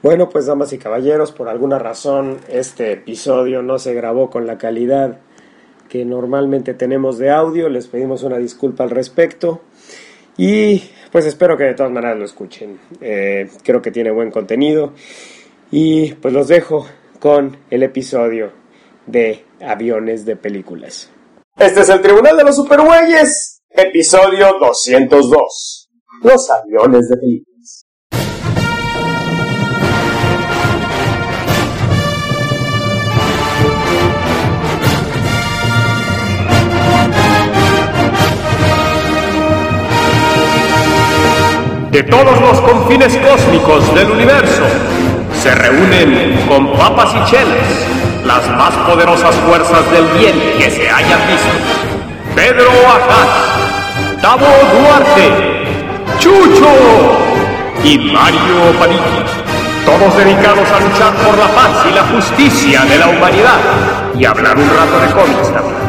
Bueno, pues damas y caballeros, por alguna razón este episodio no se grabó con la calidad que normalmente tenemos de audio. Les pedimos una disculpa al respecto y pues espero que de todas maneras lo escuchen. Creo que tiene buen contenido y pues los dejo con el episodio de Aviones de Películas. Este es el Tribunal de los Supergüeyes, episodio 202. Los aviones de películas. De todos los confines cósmicos del universo se reúnen con papas y chelas las más poderosas fuerzas del bien que se hayan visto. Pedro Ajaz, Tavo Duarte, Chucho y Mario Padilla, todos dedicados a luchar por la paz y la justicia de la humanidad y hablar un rato de cómics también.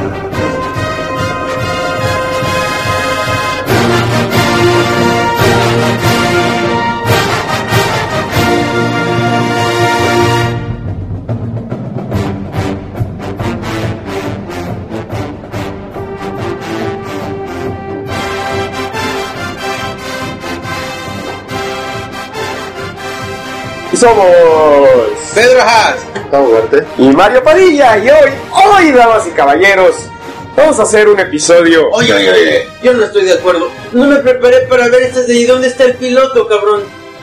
Somos Pedro Ajaz, Tavo Duarte y Mario Padilla, y hoy, damas y caballeros, vamos a hacer un episodio. Oye, yo no estoy de acuerdo. No me preparé para ver estas de ¿dónde está el piloto, cabrón?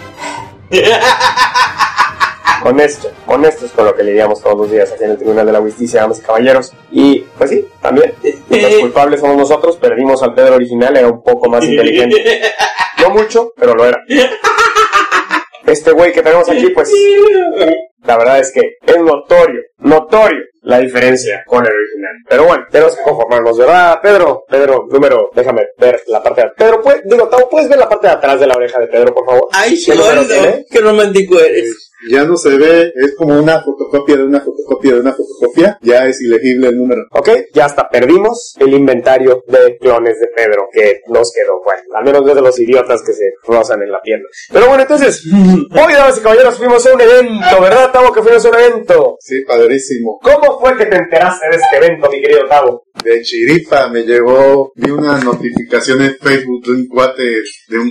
Con esto es con lo que lidiamos todos los días aquí en el Tribunal de la Justicia, damas y caballeros. Y pues sí, también los culpables somos nosotros. Perdimos al Pedro original, era un poco más inteligente. No mucho, pero lo era. Este güey que tenemos aquí, pues, la verdad es que es notorio la diferencia con el original. Pero bueno, tenemos que conformarnos, ¿verdad, Pedro? Déjame ver la parte de atrás. Pedro, Tavo, ¿puedes ver la parte de atrás de la oreja de Pedro, por favor? Ay, gordo, qué romántico eres. Ya no se ve, es como una fotocopia de una fotocopia de una fotocopia. Ya es ilegible el número. Ok, ya hasta perdimos el inventario de clones de Pedro que nos quedó. Bueno, al menos no de los idiotas que se rozan en la pierna. Pero bueno, entonces, hoy, damas y caballeros, fuimos a un evento, ¿verdad, Tavo, que fuimos a un evento? Sí, padrísimo. ¿Cómo fue que te enteraste de este evento, mi querido Tavo? De chiripa me llegó, vi una notificación en Facebook de un cuate.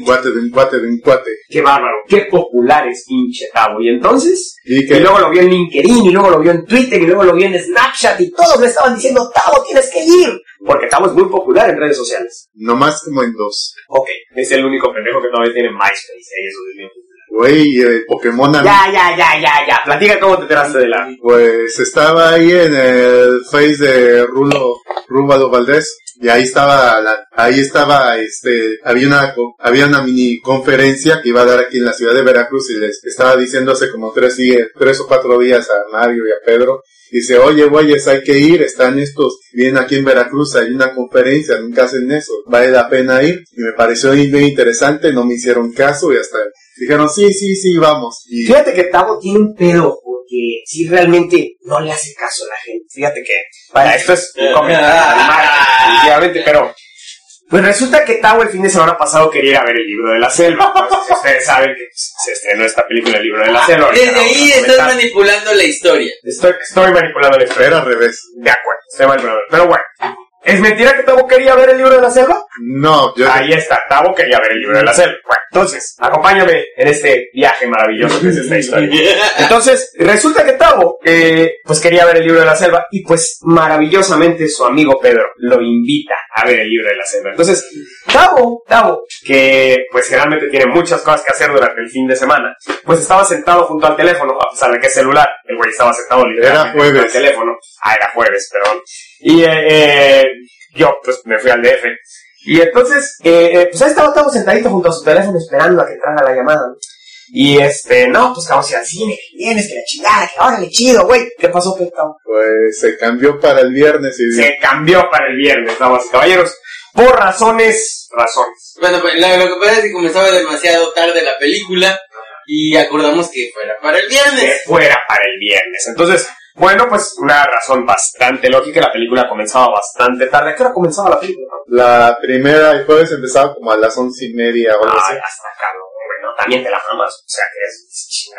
Qué bárbaro, qué popular es pinche Tavo. Y entonces, y luego lo vio en LinkedIn, y luego lo vio en Twitter, y luego lo vio en Snapchat, y todos le estaban diciendo, Tavo, tienes que ir. Porque Tavo es muy popular en redes sociales. Nomás como en 2. Ok, es el único pendejo que todavía tiene MySpace, y eso es bien popular. Güey, Pokémon... Ya. Platica cómo te enteraste de la... Pues estaba ahí en el Face de Rúbalo Valdés. Y ahí estaba, había una mini conferencia que iba a dar aquí en la ciudad de Veracruz y les estaba diciendo hace como 3 o 4 días a Mario y a Pedro. Dice, oye, güeyes, hay que ir, vienen aquí en Veracruz, hay una conferencia, nunca hacen eso, vale la pena ir. Y me pareció bien interesante, no me hicieron caso y hasta dijeron, sí, vamos. Y fíjate que Tavo tiene un pedo, porque si realmente no le hace caso a la gente. Fíjate que, para esto es un comentario, definitivamente, pero... Pues resulta que Tavo el fin de semana pasado quería ir a ver El Libro de la Selva. No sé si ustedes saben que se estrenó esta película El Libro de la Selva. Desde ahí estás manipulando la historia. Estoy manipulando la historia. Era al revés. De acuerdo, estoy manipulando. Pero bueno, ¿es mentira que Tavo quería ver El Libro de la Selva? No, Ahí está, Tavo quería ver El Libro de la Selva. Bueno, entonces, acompáñame en este viaje maravilloso que es esta historia. Entonces, resulta que Tavo, pues quería ver El Libro de la Selva y pues maravillosamente su amigo Pedro lo invita a ver El Libro de la Selva. Entonces, Tavo, que pues generalmente tiene muchas cosas que hacer durante el fin de semana, pues estaba sentado junto al teléfono, a pesar de que es celular. El güey estaba sentado literalmente junto al teléfono. Era jueves, perdón. Y yo pues me fui al DF. Y entonces, pues ahí estaba Tavo sentadito junto a su teléfono esperando a que entrara la llamada, ¿no? Y no, pues que vamos a ir al cine, que vienes, que la chingada, que órale, chido, güey. ¿Qué pasó, Tavo? Pues se cambió para el viernes. Se cambió para el viernes, damas y caballeros. Por razones. Bueno, pues lo que pasa es que comenzaba demasiado tarde la película y acordamos que fuera para el viernes. Entonces, bueno, pues una razón bastante lógica. La película comenzaba bastante tarde. ¿A qué hora comenzaba la película? La primera, el jueves empezaba como a las 11:30 o algo así. Hasta acá, no, bueno, también te la mamas. O sea, que es chingada tu madre.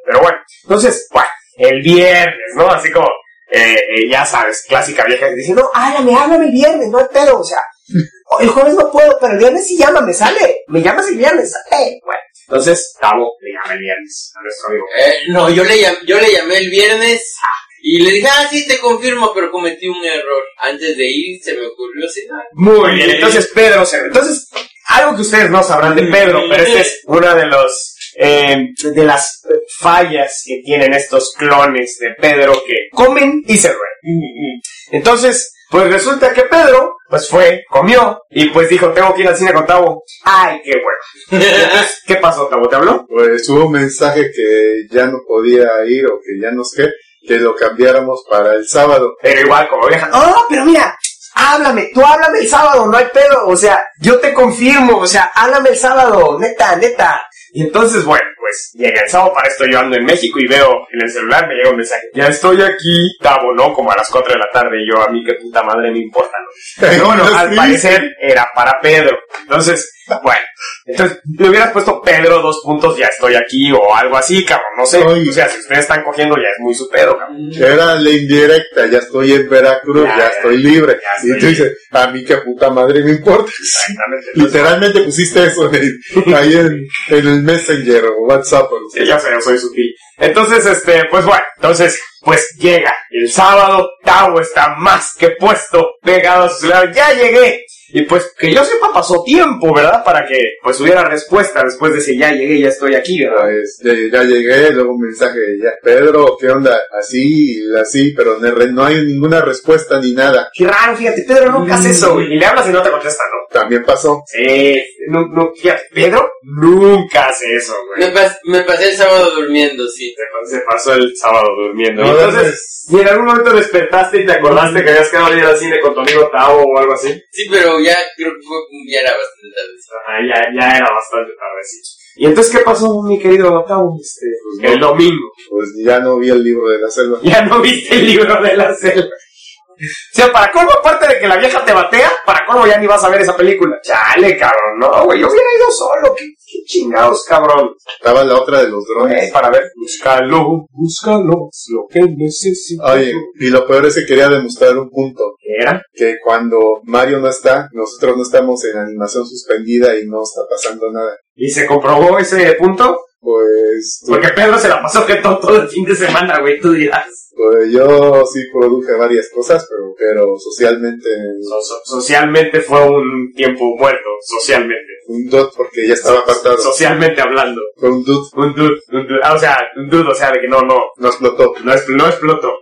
Pero bueno, entonces, bueno, el viernes, ¿no? Así como, ya sabes, clásica vieja que dice, no, háblame el viernes, no hay pedo, o sea, el jueves no puedo, pero el viernes sí llámame, sale, me llamas el viernes, sale. Bueno, entonces, Tavo le llama el viernes a nuestro amigo. No, yo le llamé el viernes y le dije, sí, te confirmo, pero cometí un error. Antes de ir se me ocurrió así. Muy bien, entonces Pedro, entonces, algo que ustedes no sabrán de Pedro, pero este es una de las fallas que tienen estos clones de Pedro que comen y se duermen. Entonces, pues resulta que Pedro, pues comió, y pues dijo, tengo que ir al cine con Tavo. ¡Ay, qué bueno! ¿Qué pasó, Tavo? ¿Te habló? Pues hubo un mensaje que ya no podía ir, o que ya no sé, que lo cambiáramos para el sábado. Pero igual, como vieja, pero mira, tú háblame el sábado, no hay pedo, o sea, yo te confirmo, o sea, háblame el sábado, neta. Y entonces, bueno, pues llega el sábado, para esto yo ando en México y veo en el celular, me llega un mensaje, ya estoy aquí, Tavo, ¿no? Como a las 4 de la tarde, y yo, a mí qué puta madre me importa, ¿no? Pero bueno, al parecer era para Pedro. Entonces, bueno, le hubieras puesto Pedro 2 puntos, ya estoy aquí, o algo así, cabrón, no sé. O sea, si ustedes están cogiendo, ya es muy su pedo, cabrón. Era la indirecta, ya estoy en Veracruz, ya estoy libre. Y tú dices, a mí qué puta madre me importa. Exactamente. Literalmente pusiste eso ahí en el Messenger o WhatsApp. Sí, ya sé, yo soy su pi. Entonces, pues bueno, pues llega el sábado, Tavo está más que puesto, pegado a su celular, ya llegué. Y pues, que yo sepa, pasó tiempo, ¿verdad? Para que, pues, hubiera respuesta después de decir, ya llegué, ya estoy aquí, ¿verdad? Pues, ya llegué, luego un mensaje, ya, Pedro, ¿qué onda? Así, pero no hay ninguna respuesta ni nada. Qué raro, fíjate, Pedro nunca hace eso, güey. Y le hablas y no te contesta, ¿no? También pasó. Sí, fíjate, Pedro nunca hace eso, güey. Me pasé el sábado durmiendo, sí. Se pasó el sábado durmiendo. No, y entonces, ¿y en algún momento despertaste y te acordaste que habías quedado a ir al cine con tu amigo Tavo o algo así? Sí, pero ya creo que ya era bastante tarde. Ya era bastante tarde, sí. ¿Y entonces qué pasó, mi querido Tavo? El domingo. Pues ya no vi el libro de la selva. Ya no viste el libro de la selva. O sea, para colmo, aparte de que la vieja te batea, para colmo ya ni vas a ver esa película. Chale, cabrón, no, güey, yo hubiera ido solo, qué chingados, cabrón. Estaba la otra de los drones. Para ver, búscalo, es lo que necesito. Oye, y lo peor es que quería demostrar un punto. ¿Qué era? Que cuando Mario no está, nosotros no estamos en animación suspendida y no está pasando nada. ¿Y se comprobó ese punto? Pues... Porque Pedro se la pasó que todo el fin de semana, güey, tú dirás. Pues yo sí produje varias cosas, pero socialmente... Socialmente fue un tiempo muerto, socialmente. Un dude porque ya estaba apartado. Socialmente hablando. Fue un dude. Un dude. O sea, de que no explotó. No explotó.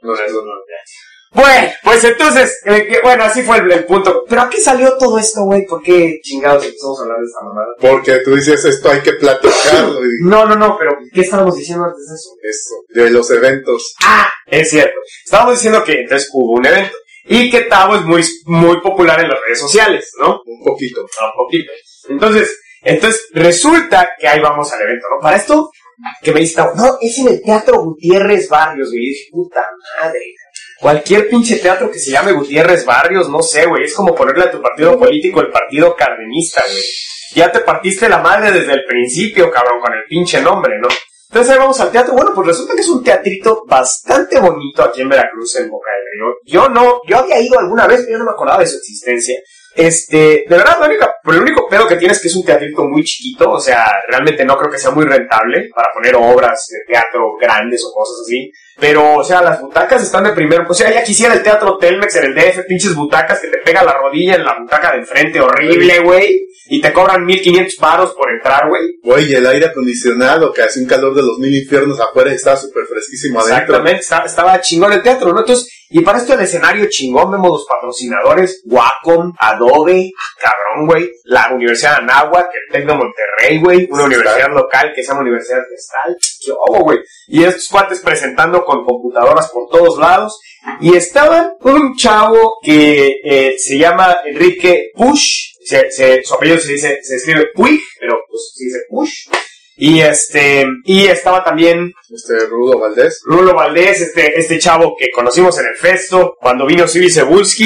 Bueno, pues entonces, bueno, así fue el punto. ¿Pero a qué salió todo esto, güey? ¿Por qué chingados empezamos a hablar de esta mamada? Porque tú dices, esto hay que platicarlo. No, pero ¿qué estábamos diciendo antes de eso? Eso, de los eventos. Es cierto. Estábamos diciendo que entonces hubo un evento. Y que Tavo es muy popular en las redes sociales, ¿no? Un poquito. Entonces resulta que ahí vamos al evento, ¿no? Para esto, que me dice Tavo, no, es en el Teatro Gutiérrez Barrios, güey. Y dije, puta madre. Cualquier pinche teatro que se llame Gutiérrez Barrios, no sé, güey, es como ponerle a tu partido político el partido cardenista, güey. Ya te partiste la madre desde el principio, cabrón, con el pinche nombre, ¿no? Entonces ahí vamos al teatro. Bueno, pues resulta que es un teatrito bastante bonito aquí en Veracruz, en Boca del Río. Yo había ido alguna vez, pero yo no me acordaba de su existencia. De verdad, el único pedo que tiene es que es un teatrito muy chiquito, o sea, realmente no creo que sea muy rentable para poner obras de teatro grandes o cosas así, pero, o sea, las butacas están de primero, o sea, ya quisiera el Teatro Telmex en el DF, pinches butacas que te pega la rodilla en la butaca de enfrente, horrible, güey, y te cobran 1,500 varos por entrar, güey. Güey, el aire acondicionado, que hace un calor de los 1000 infiernos afuera, estaba súper fresquísimo adentro. Exactamente, estaba chingón el teatro, ¿no? Entonces, y para esto el escenario chingón, vemos los patrocinadores, Wacom, Adobe, cabrón, güey, la Universidad de Anáhuac, el TEC de Monterrey, güey, una universidad local que se llama Universidad Gestal, qué obo, güey, y estos cuates presentando con computadoras por todos lados, y estaban un chavo que se llama Enrique Push, su apellido se escribe Puig, pero pues se dice Push. Y estaba también Rulo Valdés, este chavo que conocimos en el Festo, cuando vino Sibi Cebulski,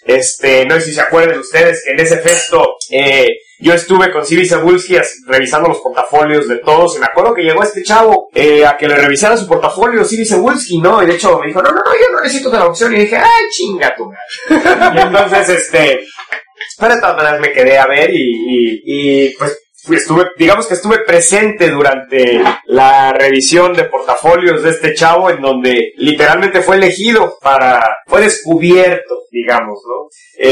No sé si se acuerdan ustedes que en ese festo, yo estuve con Civi Cebulski revisando los portafolios de todos, y me acuerdo que llegó este chavo a que le revisara su portafolio, Civi Cebulski, ¿no? Y de hecho me dijo, no, yo no necesito traducción, y dije, ay, chinga tu madre. Y entonces, pero de todas maneras me quedé a ver y pues estuve presente durante la revisión de portafolios de este chavo, en donde literalmente fue elegido fue descubierto, digamos, ¿no?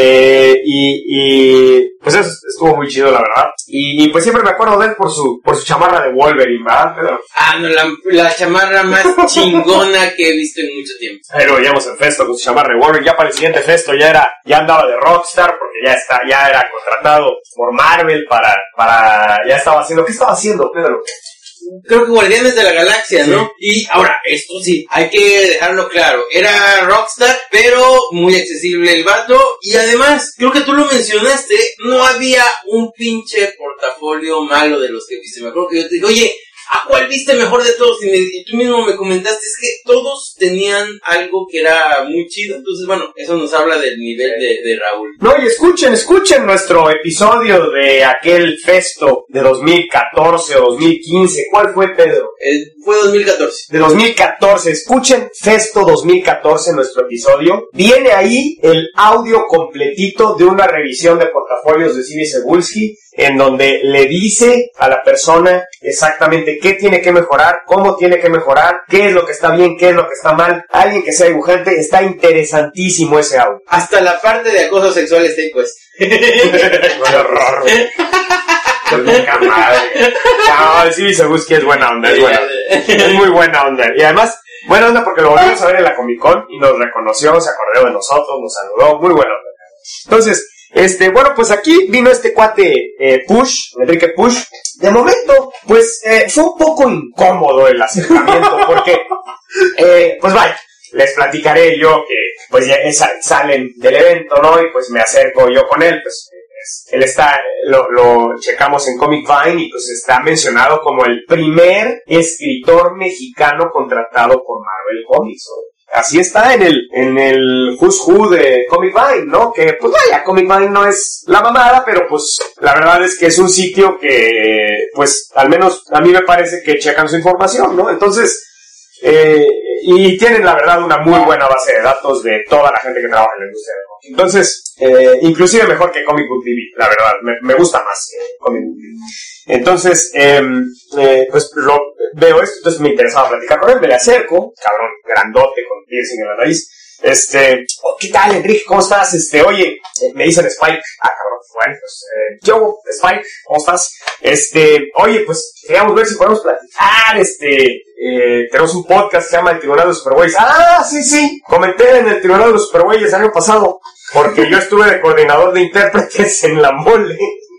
Pues eso estuvo muy chido, la verdad. Y pues siempre me acuerdo de él por su chamarra de Wolverine, ¿verdad? No, la chamarra más chingona que he visto en mucho tiempo. Pero veíamos en festo con su chamarra de Wolverine. Ya para el siguiente festo ya andaba de rockstar, porque ya era contratado por Marvel ya estaba haciendo. ¿Qué estaba haciendo, Pedro? Creo que Guardianes de la Galaxia, ¿no? Sí. Y ahora, esto sí, hay que dejarlo claro. Era rockstar, pero muy accesible el vato. Y además, creo que tú lo mencionaste, no había un pinche portafolio malo de los que viste. Me acuerdo que yo te dije, oye, ¿a cuál viste mejor de todos? Y tú mismo me comentaste, es que todos tenían algo que era muy chido. Entonces, bueno, eso nos habla del nivel de Raúl. No, y escuchen nuestro episodio de aquel festo de 2014 o 2015. ¿Cuál fue, Pedro? Fue 2014. De 2014. Escuchen Festo 2014, nuestro episodio. Viene ahí el audio completito de una revisión de portafolios de Civi Cebulski, en donde le dice a la persona exactamente qué tiene que mejorar, cómo tiene que mejorar, qué es lo que está bien, qué es lo que está mal. Alguien que sea dibujante, está interesantísimo ese audio. Hasta la parte de acoso sexual está pues. ¡Qué horror! Nunca madre. No, el Civi Cebulski es buena onda, es muy buena onda. Y además, buena onda porque lo volvimos a ver en la Comic Con y nos reconoció, se acordó de nosotros, nos saludó, muy buena onda. Entonces, bueno, pues aquí vino este cuate Enrique Push. De momento, pues fue un poco incómodo el acercamiento porque, pues vaya, les platicaré yo que pues ya salen del evento, ¿no? Y pues me acerco yo con él, pues él está, lo checamos en Comic Vine y pues está mencionado como el primer escritor mexicano contratado por Marvel Comics, ¿no? Así está en el Who's Who de Comic Vine, ¿no? Que, pues vaya, Comic Vine no es la mamada, pero pues la verdad es que es un sitio que, pues, al menos a mí me parece que checan su información, ¿no? Entonces, y tienen la verdad una muy buena base de datos de toda la gente que trabaja en la industria de cómics. Entonces, inclusive mejor que Comic Book TV, la verdad, me gusta más Comic Book TV. Entonces, pues veo esto, entonces me interesaba platicar con él, me le acerco, cabrón, grandote, con piercing en la nariz. ¿Qué tal, Enrique? ¿Cómo estás? Oye, me dicen Spike. Cabrón, bueno, pues, yo, Spike, ¿cómo estás? Oye, pues, queríamos ver si podemos platicar, tenemos un podcast que se llama El Tribunal de los Supergüeyes. Sí, comenté en el Tribunal de los Supergüeyes el año pasado, porque yo estuve de coordinador de intérpretes en la mole.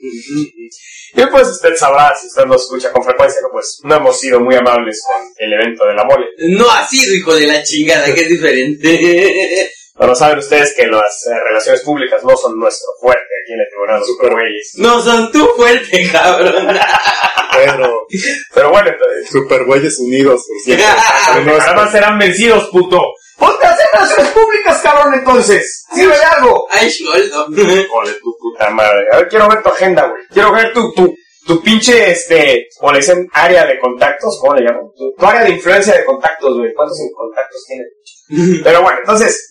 Y pues usted sabrá, si usted nos escucha con frecuencia, que pues no hemos sido muy amables con el evento de la mole. No ha sido, hijo de la chingada, que es diferente. Pero saben ustedes que las relaciones públicas no son nuestro fuerte aquí en el Tribunal de los Supergüeyes. No son tu fuerte, cabrón. Pero bueno, entonces, Supergüeyes unidos. además serán vencidos, puto. ¡Ponte a hacer relaciones públicas, cabrón, entonces! ¡Sirve de algo! ¡Ay, Sholdo! Joder, tu puta madre. A ver, quiero ver tu agenda, güey. Quiero ver tu pinche, ¿cómo le dicen? Área de contactos, ¿cómo le llaman? Tu área de influencia de contactos, güey. ¿Cuántos contactos tienes? Pero bueno, entonces,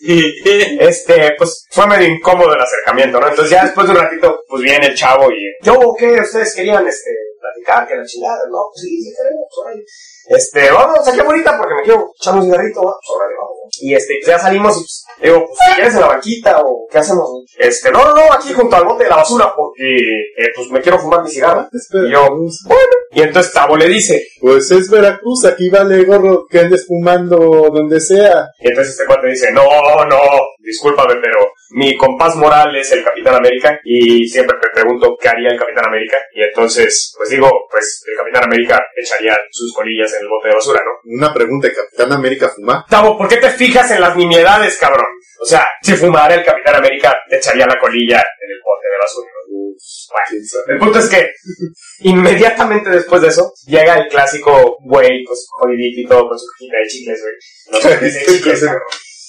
pues fue medio incómodo el acercamiento, ¿no? Entonces ya después de un ratito, pues viene el chavo y ¿qué? ¿Ustedes querían, platicar? Que la chingada, ¿no? Pues sí, queremos, órale. Vamos aquí ahorita porque me quiero echar un cigarrito, ¿no? Pues órale, vamos. Y pues ya salimos y pues, digo, pues si quieres en la banquita o ¿qué hacemos? No, aquí junto al bote de la basura porque, pues me quiero fumar mi cigarro. Y yo, bueno. Y entonces Tavo le dice, pues es Veracruz, aquí vale gorro que andes fumando donde sea. Y entonces este cuate dice, no, discúlpame, pero mi compás moral es el Capitán América y siempre me pregunto qué haría el Capitán América. Y entonces, pues digo, pues el Capitán América echaría sus colillas en el bote de basura, ¿no? Una pregunta, ¿el Capitán América fuma? Tavo, ¿por qué te fijas en las nimiedades, cabrón? O sea, si fumara el Capitán América, echaría la colilla en el bote de basura. Bueno, el punto es que inmediatamente después de eso llega el clásico güey, pues jodidito y todo con su cajita de chicles, güey. No sé qué es chicles, cabrón.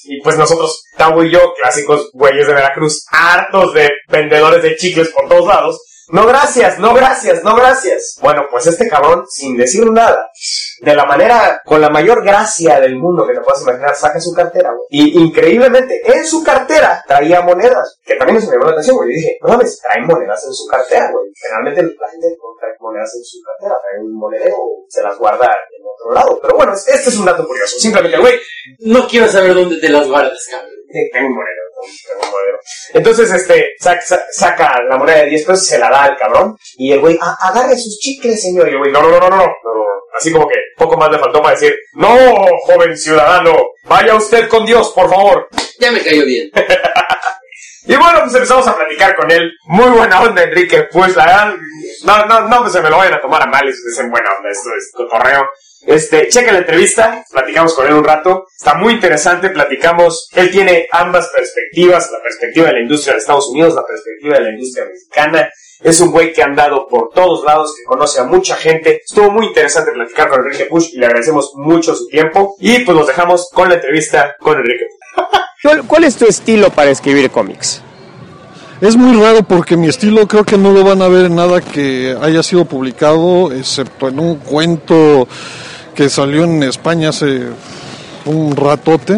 Y pues nosotros, Tavo y yo, clásicos güeyes de Veracruz, hartos de vendedores de chicles por todos lados. No gracias, no gracias, no gracias. Bueno, pues este cabrón, sin decir nada, de la manera, con la mayor gracia del mundo que te puedas imaginar, saca su cartera, güey. Y increíblemente, en su cartera traía monedas, que también eso me llamó la atención, güey. Y dije, no mames, traen monedas en su cartera, güey. Generalmente la gente no trae monedas en su cartera, trae un monedero o se las guarda en otro lado. Pero bueno, este es un dato curioso. Simplemente, güey, no quiero saber dónde te las guardas, cabrón. Tengo un monedero. Entonces, saca la moneda de 10 pesos, se la da al cabrón, y el güey, agarre sus chicles, señor. Y el güey, no. Así como que poco más le faltó para decir, no, joven ciudadano, vaya usted con Dios, por favor. Ya me cayó bien. Y bueno, pues empezamos a platicar con él. Muy buena onda, Enrique. Pues la verdad, no, pues se me lo vayan a tomar a mal, es en buena onda, esto es cotorreo. Checa la entrevista, platicamos con él un rato, está muy interesante, platicamos, él tiene ambas perspectivas, la perspectiva de la industria de Estados Unidos, la perspectiva de la industria mexicana. Es un güey que ha andado por todos lados, que conoce a mucha gente. Estuvo muy interesante platicar con Enrique Puch y le agradecemos mucho su tiempo. Y pues nos dejamos con la entrevista con Enrique Puch. ¿Cuál es tu estilo para escribir cómics? Es muy raro porque mi estilo creo que no lo van a ver en nada que haya sido publicado, excepto en un cuento que salió en España hace un ratote.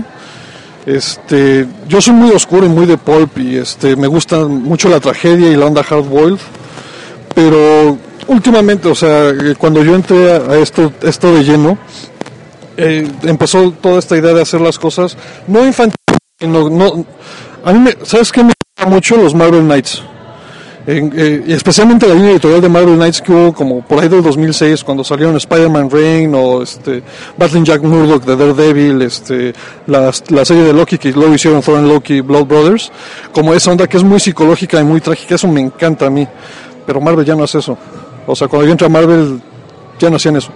Yo soy muy oscuro y muy de pulp y me gusta mucho la tragedia y la onda hardboiled, pero últimamente, o sea, cuando yo entré a esto de lleno, empezó toda esta idea de hacer las cosas no infantiles, no, a mí ¿sabes qué me gusta mucho? Los Marvel Knights. Y especialmente la línea editorial de Marvel Knights que hubo como por ahí del 2006 cuando salieron Spider-Man Reign o Battling Jack Murdock de Daredevil, la serie de Loki que luego hicieron Thor and Loki, Blood Brothers, como esa onda que es muy psicológica y muy trágica. Eso me encanta a mí, pero Marvel ya no hace eso. O sea, cuando yo entré a Marvel ya no hacían eso.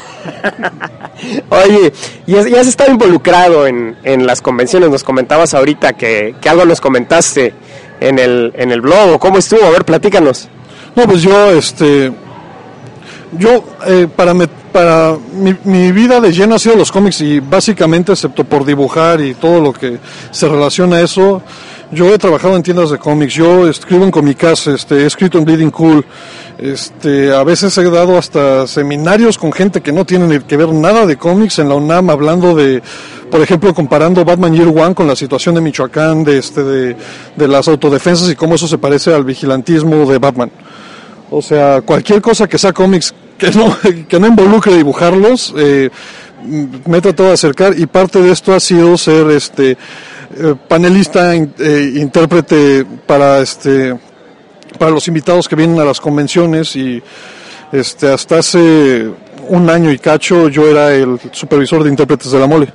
Oye, y has estado involucrado en las convenciones, nos comentabas ahorita que algo nos comentaste en el blog, ¿cómo estuvo? A ver, platícanos. No, pues para mi vida de lleno ha sido los cómics y básicamente, excepto por dibujar y todo lo que se relaciona a eso, yo he trabajado en tiendas de cómics, yo escribo en Comicas, he escrito en Bleeding Cool, a veces he dado hasta seminarios con gente que no tienen que ver nada de cómics en la UNAM, hablando de, por ejemplo, comparando Batman Year One con la situación de Michoacán, de las autodefensas y cómo eso se parece al vigilantismo de Batman. O sea, cualquier cosa que sea cómics que no involucre dibujarlos, me he tratado de acercar, y parte de esto ha sido ser panelista, intérprete para los invitados que vienen a las convenciones, y hasta hace un año y cacho yo era el supervisor de intérpretes de la Mole.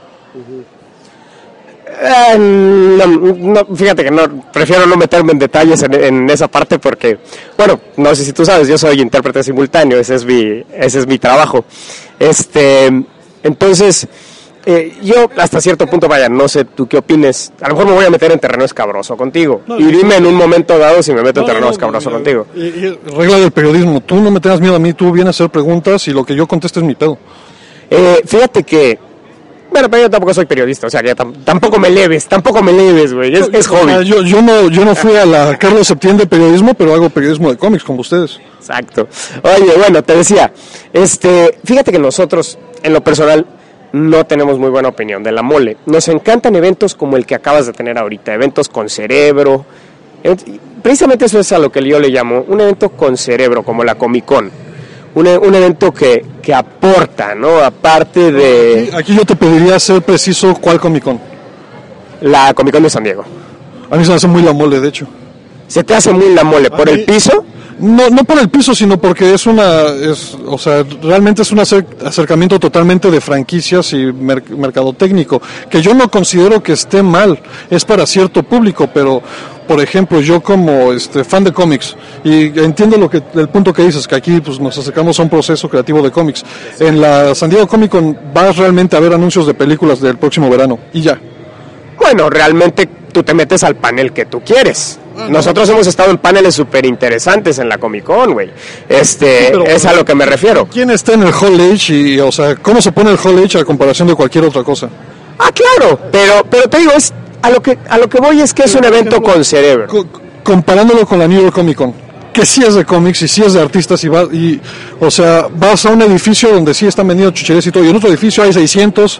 No, fíjate que prefiero no meterme en detalles en esa parte porque, bueno, no sé si tú sabes, yo soy intérprete simultáneo, ese es mi trabajo. Entonces, yo hasta cierto punto, vaya, no sé tú qué opines, a lo mejor me voy a meter en terreno escabroso contigo, y dime en un momento dado si me meto en terreno escabroso contigo. Y regla del periodismo, tú no me tengas miedo a mí, tú vienes a hacer preguntas y lo que yo conteste es mi pedo. Fíjate que, bueno, pero yo tampoco soy periodista, o sea, ya tampoco me leves, güey, es hobby. Yo no fui a la Carlos Septién de periodismo, pero hago periodismo de cómics como ustedes. Exacto. Oye, bueno, te decía, fíjate que nosotros, en lo personal, no tenemos muy buena opinión de la Mole. Nos encantan eventos como el que acabas de tener ahorita, eventos con cerebro. Precisamente eso es a lo que yo le llamo un evento con cerebro, como la Comic Con. Un evento que aporta, ¿no? Aparte de... Aquí yo te pediría ser preciso, ¿cuál Comic Con? La Comic Con de San Diego. A mí se me hace muy la Mole, de hecho. ¿Se te hace muy la Mole? ¿Por el piso? No por el piso, sino porque realmente es un acercamiento totalmente de franquicias y mercadotécnico, que yo no considero que esté mal, es para cierto público, pero por ejemplo, yo como fan de cómics, y entiendo el punto que dices, que aquí pues nos acercamos a un proceso creativo de cómics. En la San Diego Comic Con vas realmente a ver anuncios de películas del próximo verano, y ya. Bueno, realmente tú te metes al panel que tú quieres. Nosotros hemos estado en paneles súper interesantes en la Comic Con, güey. Es a lo que me refiero. ¿Quién está en el Hall H? Y, o sea, ¿cómo se pone el Hall H a comparación de cualquier otra cosa? Claro, pero te digo, es a lo que voy es que es un evento con cerebro. Comparándolo con la New York Comic Con, que sí es de cómics y sí es de artistas o sea, vas a un edificio donde sí están vendiendo chucherías y todo, y en otro edificio hay 600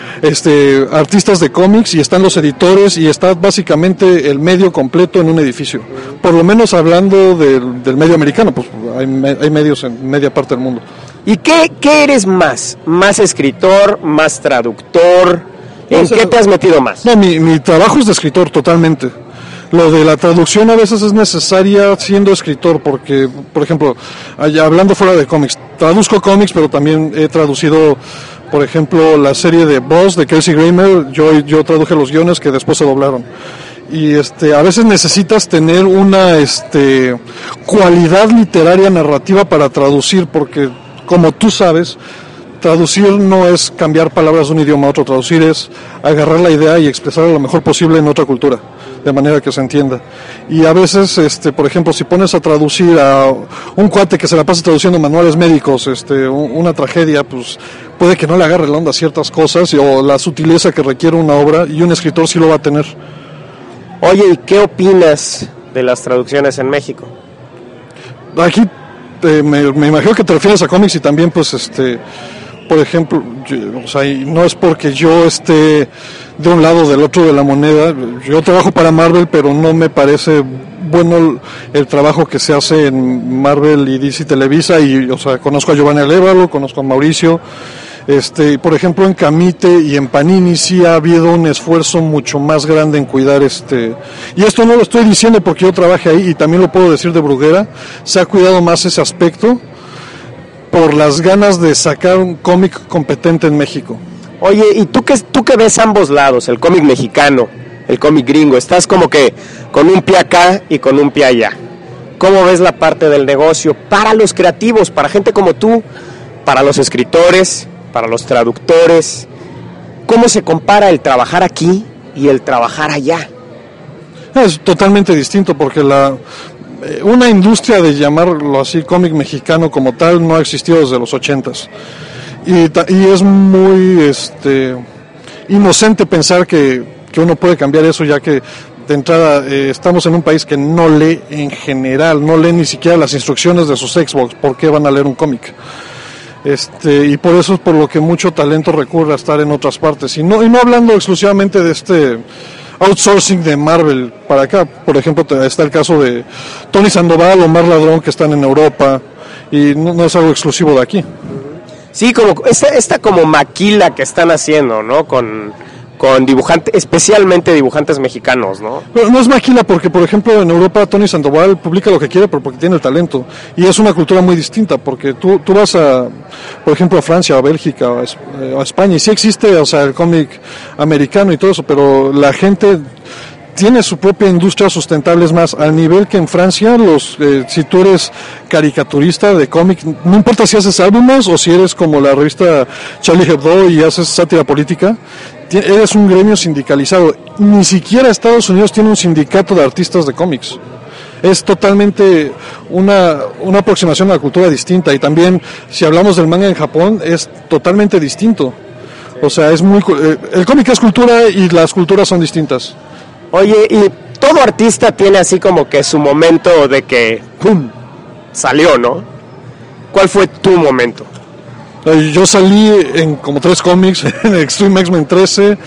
artistas de cómics y están los editores y está básicamente el medio completo en un edificio. Por lo menos hablando del medio americano, pues hay medios en media parte del mundo. ¿Y qué eres más? ¿Más escritor? ¿Más traductor? ¿En qué te has metido más? No, mi trabajo es de escritor totalmente. Lo de la traducción a veces es necesaria siendo escritor, porque, por ejemplo, hablando fuera de cómics, traduzco cómics, pero también he traducido, por ejemplo, la serie de Boss de Kelsey Grammer. Yo traduje los guiones que después se doblaron. Y a veces necesitas tener una cualidad literaria narrativa para traducir, porque como tú sabes, traducir no es cambiar palabras de un idioma a otro, traducir es agarrar la idea y expresarla lo mejor posible en otra cultura, de manera que se entienda. Y a veces, por ejemplo, si pones a traducir a un cuate que se la pasa traduciendo manuales médicos, una tragedia, pues puede que no le agarre la onda a ciertas cosas o la sutileza que requiere una obra, y un escritor sí lo va a tener. Oye, ¿y qué opinas de las traducciones en México? Aquí me imagino que te refieres a cómics y también, pues, por ejemplo, o sea, y no es porque yo esté de un lado o del otro de la moneda. Yo trabajo para Marvel, pero no me parece bueno el trabajo que se hace en Marvel y DC Televisa, y, o sea, conozco a Giovanni Alévalo, conozco a Mauricio, por ejemplo, en Camite y en Panini sí ha habido un esfuerzo mucho más grande en cuidar y esto no lo estoy diciendo porque yo trabajé ahí, y también lo puedo decir de Bruguera, se ha cuidado más ese aspecto por las ganas de sacar un cómic competente en México. Oye, ¿y tú que ves ambos lados, el cómic mexicano, el cómic gringo, estás como que con un pie acá y con un pie allá? ¿Cómo ves la parte del negocio para los creativos, para gente como tú, para los escritores, para los traductores? ¿Cómo se compara el trabajar aquí y el trabajar allá? Es totalmente distinto, porque una industria de llamarlo así cómic mexicano como tal no ha existido desde los 80s. Y es muy inocente pensar que uno puede cambiar eso, ya que de entrada estamos en un país que no lee en general, no lee ni siquiera las instrucciones de sus Xbox. ¿Por qué van a leer un cómic? Y por eso es por lo que mucho talento recurre a estar en otras partes. Y no hablando exclusivamente de outsourcing de Marvel para acá. Por ejemplo, está el caso de Tony Sandoval o Mar Ladrón, que están en Europa, y no es algo exclusivo de aquí. Sí, como esta como maquila que están haciendo, ¿no? Con dibujantes, especialmente dibujantes mexicanos, ¿no? Pero no es maquila, porque, por ejemplo, en Europa Tony Sandoval publica lo que quiere, pero porque tiene el talento. Y es una cultura muy distinta, porque tú vas por ejemplo, a Francia, a Bélgica, a España, y sí existe, o sea, el cómic americano y todo eso, pero la gente tiene su propia industria sustentable. Es más, al nivel que en Francia, si tú eres caricaturista de cómic, no importa si haces álbumes o si eres como la revista Charlie Hebdo y haces sátira política, eres un gremio sindicalizado. Ni siquiera Estados Unidos tiene un sindicato de artistas de cómics. Es totalmente una aproximación a la cultura distinta. Y también, si hablamos del manga en Japón, es totalmente distinto. O sea, el cómic es cultura y las culturas son distintas. Oye, y todo artista tiene así como que su momento de que ¡pum! Salió, ¿no? ¿Cuál fue tu momento? Yo salí en como 3 cómics, en Extreme X-Men 13,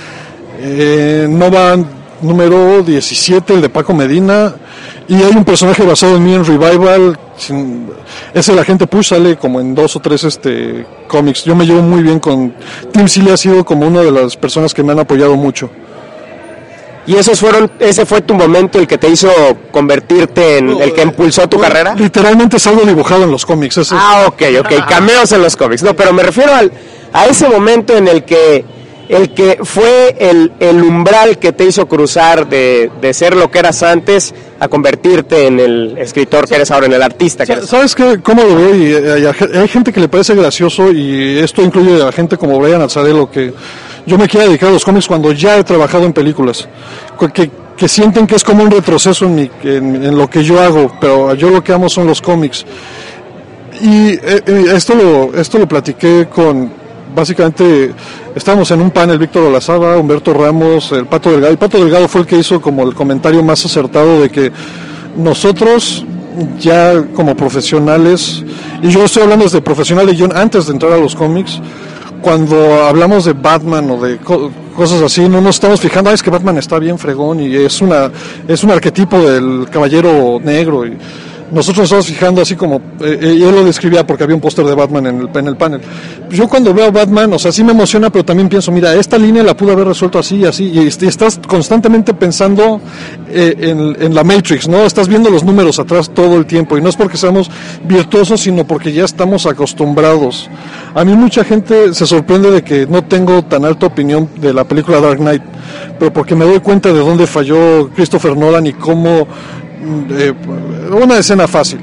Nova número 17, el de Paco Medina, y hay un personaje basado en mí en Revival, es el Agente Push, sale como en 2 o 3 cómics. Yo me llevo muy bien con Tim Seeley, ha sido como una de las personas que me han apoyado mucho. ¿Y ese fue tu momento, el que te hizo convertirte en el que impulsó tu carrera? Literalmente salgo dibujado en los cómics. Ok, cameos en los cómics. No, pero me refiero a ese momento en el que fue el umbral que te hizo cruzar de ser lo que eras antes a convertirte en el escritor que eres ahora, en el artista que eres. ¿Sabes qué? ¿Cómo lo veo? Y hay gente que le parece gracioso, y esto incluye a gente como Brian Azzarello, que yo me quiero dedicar a los cómics cuando ya he trabajado en películas, que sienten que es como un retroceso en lo que yo hago, pero yo lo que amo son los cómics. Y esto lo platiqué con básicamente estábamos en un panel, Víctor Olazábal, Humberto Ramos, el Pato Delgado. El Pato Delgado fue el que hizo como el comentario más acertado de que nosotros ya como profesionales, y yo estoy hablando desde profesional, yo antes de entrar a los cómics, cuando hablamos de Batman o de cosas así, no nos estamos fijando, es que Batman está bien fregón y es un arquetipo del caballero negro, y nosotros nos estamos fijando así como, y él lo describía porque había un póster de Batman en el panel. Yo cuando veo a Batman, o sea, sí me emociona, pero también pienso, mira, esta línea la pude haber resuelto así y así, y estás constantemente pensando en la Matrix, ¿no? Estás viendo los números atrás todo el tiempo, y no es porque seamos virtuosos, sino porque ya estamos acostumbrados. A mí mucha gente se sorprende de que no tengo tan alta opinión de la película Dark Knight, pero porque me doy cuenta de dónde falló Christopher Nolan y cómo... una escena fácil.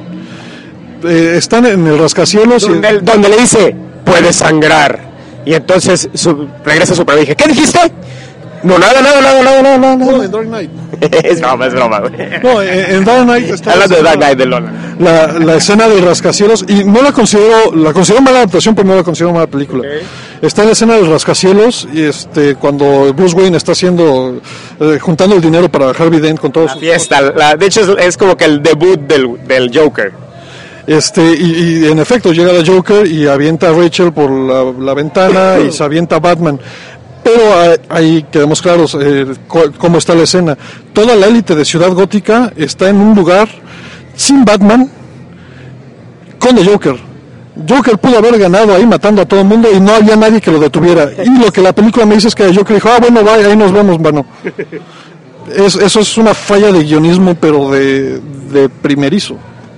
Están en el rascacielos donde le dice puede sangrar, y entonces regresa Superman y dije, ¿qué dijiste? No, nada. No, en Dark Knight. Es broma, güey. No, en Dark Knight está hablando de Dark Knight de Nolan. La escena del rascacielos, y no la considero mala adaptación, pero no la considero mala película. Okay. Está en la escena del rascacielos, y cuando Bruce Wayne está haciendo juntando el dinero para Harvey Dent con todos sus fiesta. De hecho es como que el debut del Joker. Y en efecto llega la Joker y avienta a Rachel por la ventana y se avienta a Batman. Pero ahí quedemos claros cómo está la escena. Toda la élite de Ciudad Gótica está en un lugar sin Batman con el Joker. Joker pudo haber ganado ahí matando a todo el mundo y no había nadie que lo detuviera. Y lo que la película me dice es que el Joker dijo, bueno, vaya, ahí nos vemos, bueno. Eso es una falla de guionismo, pero de primerizo.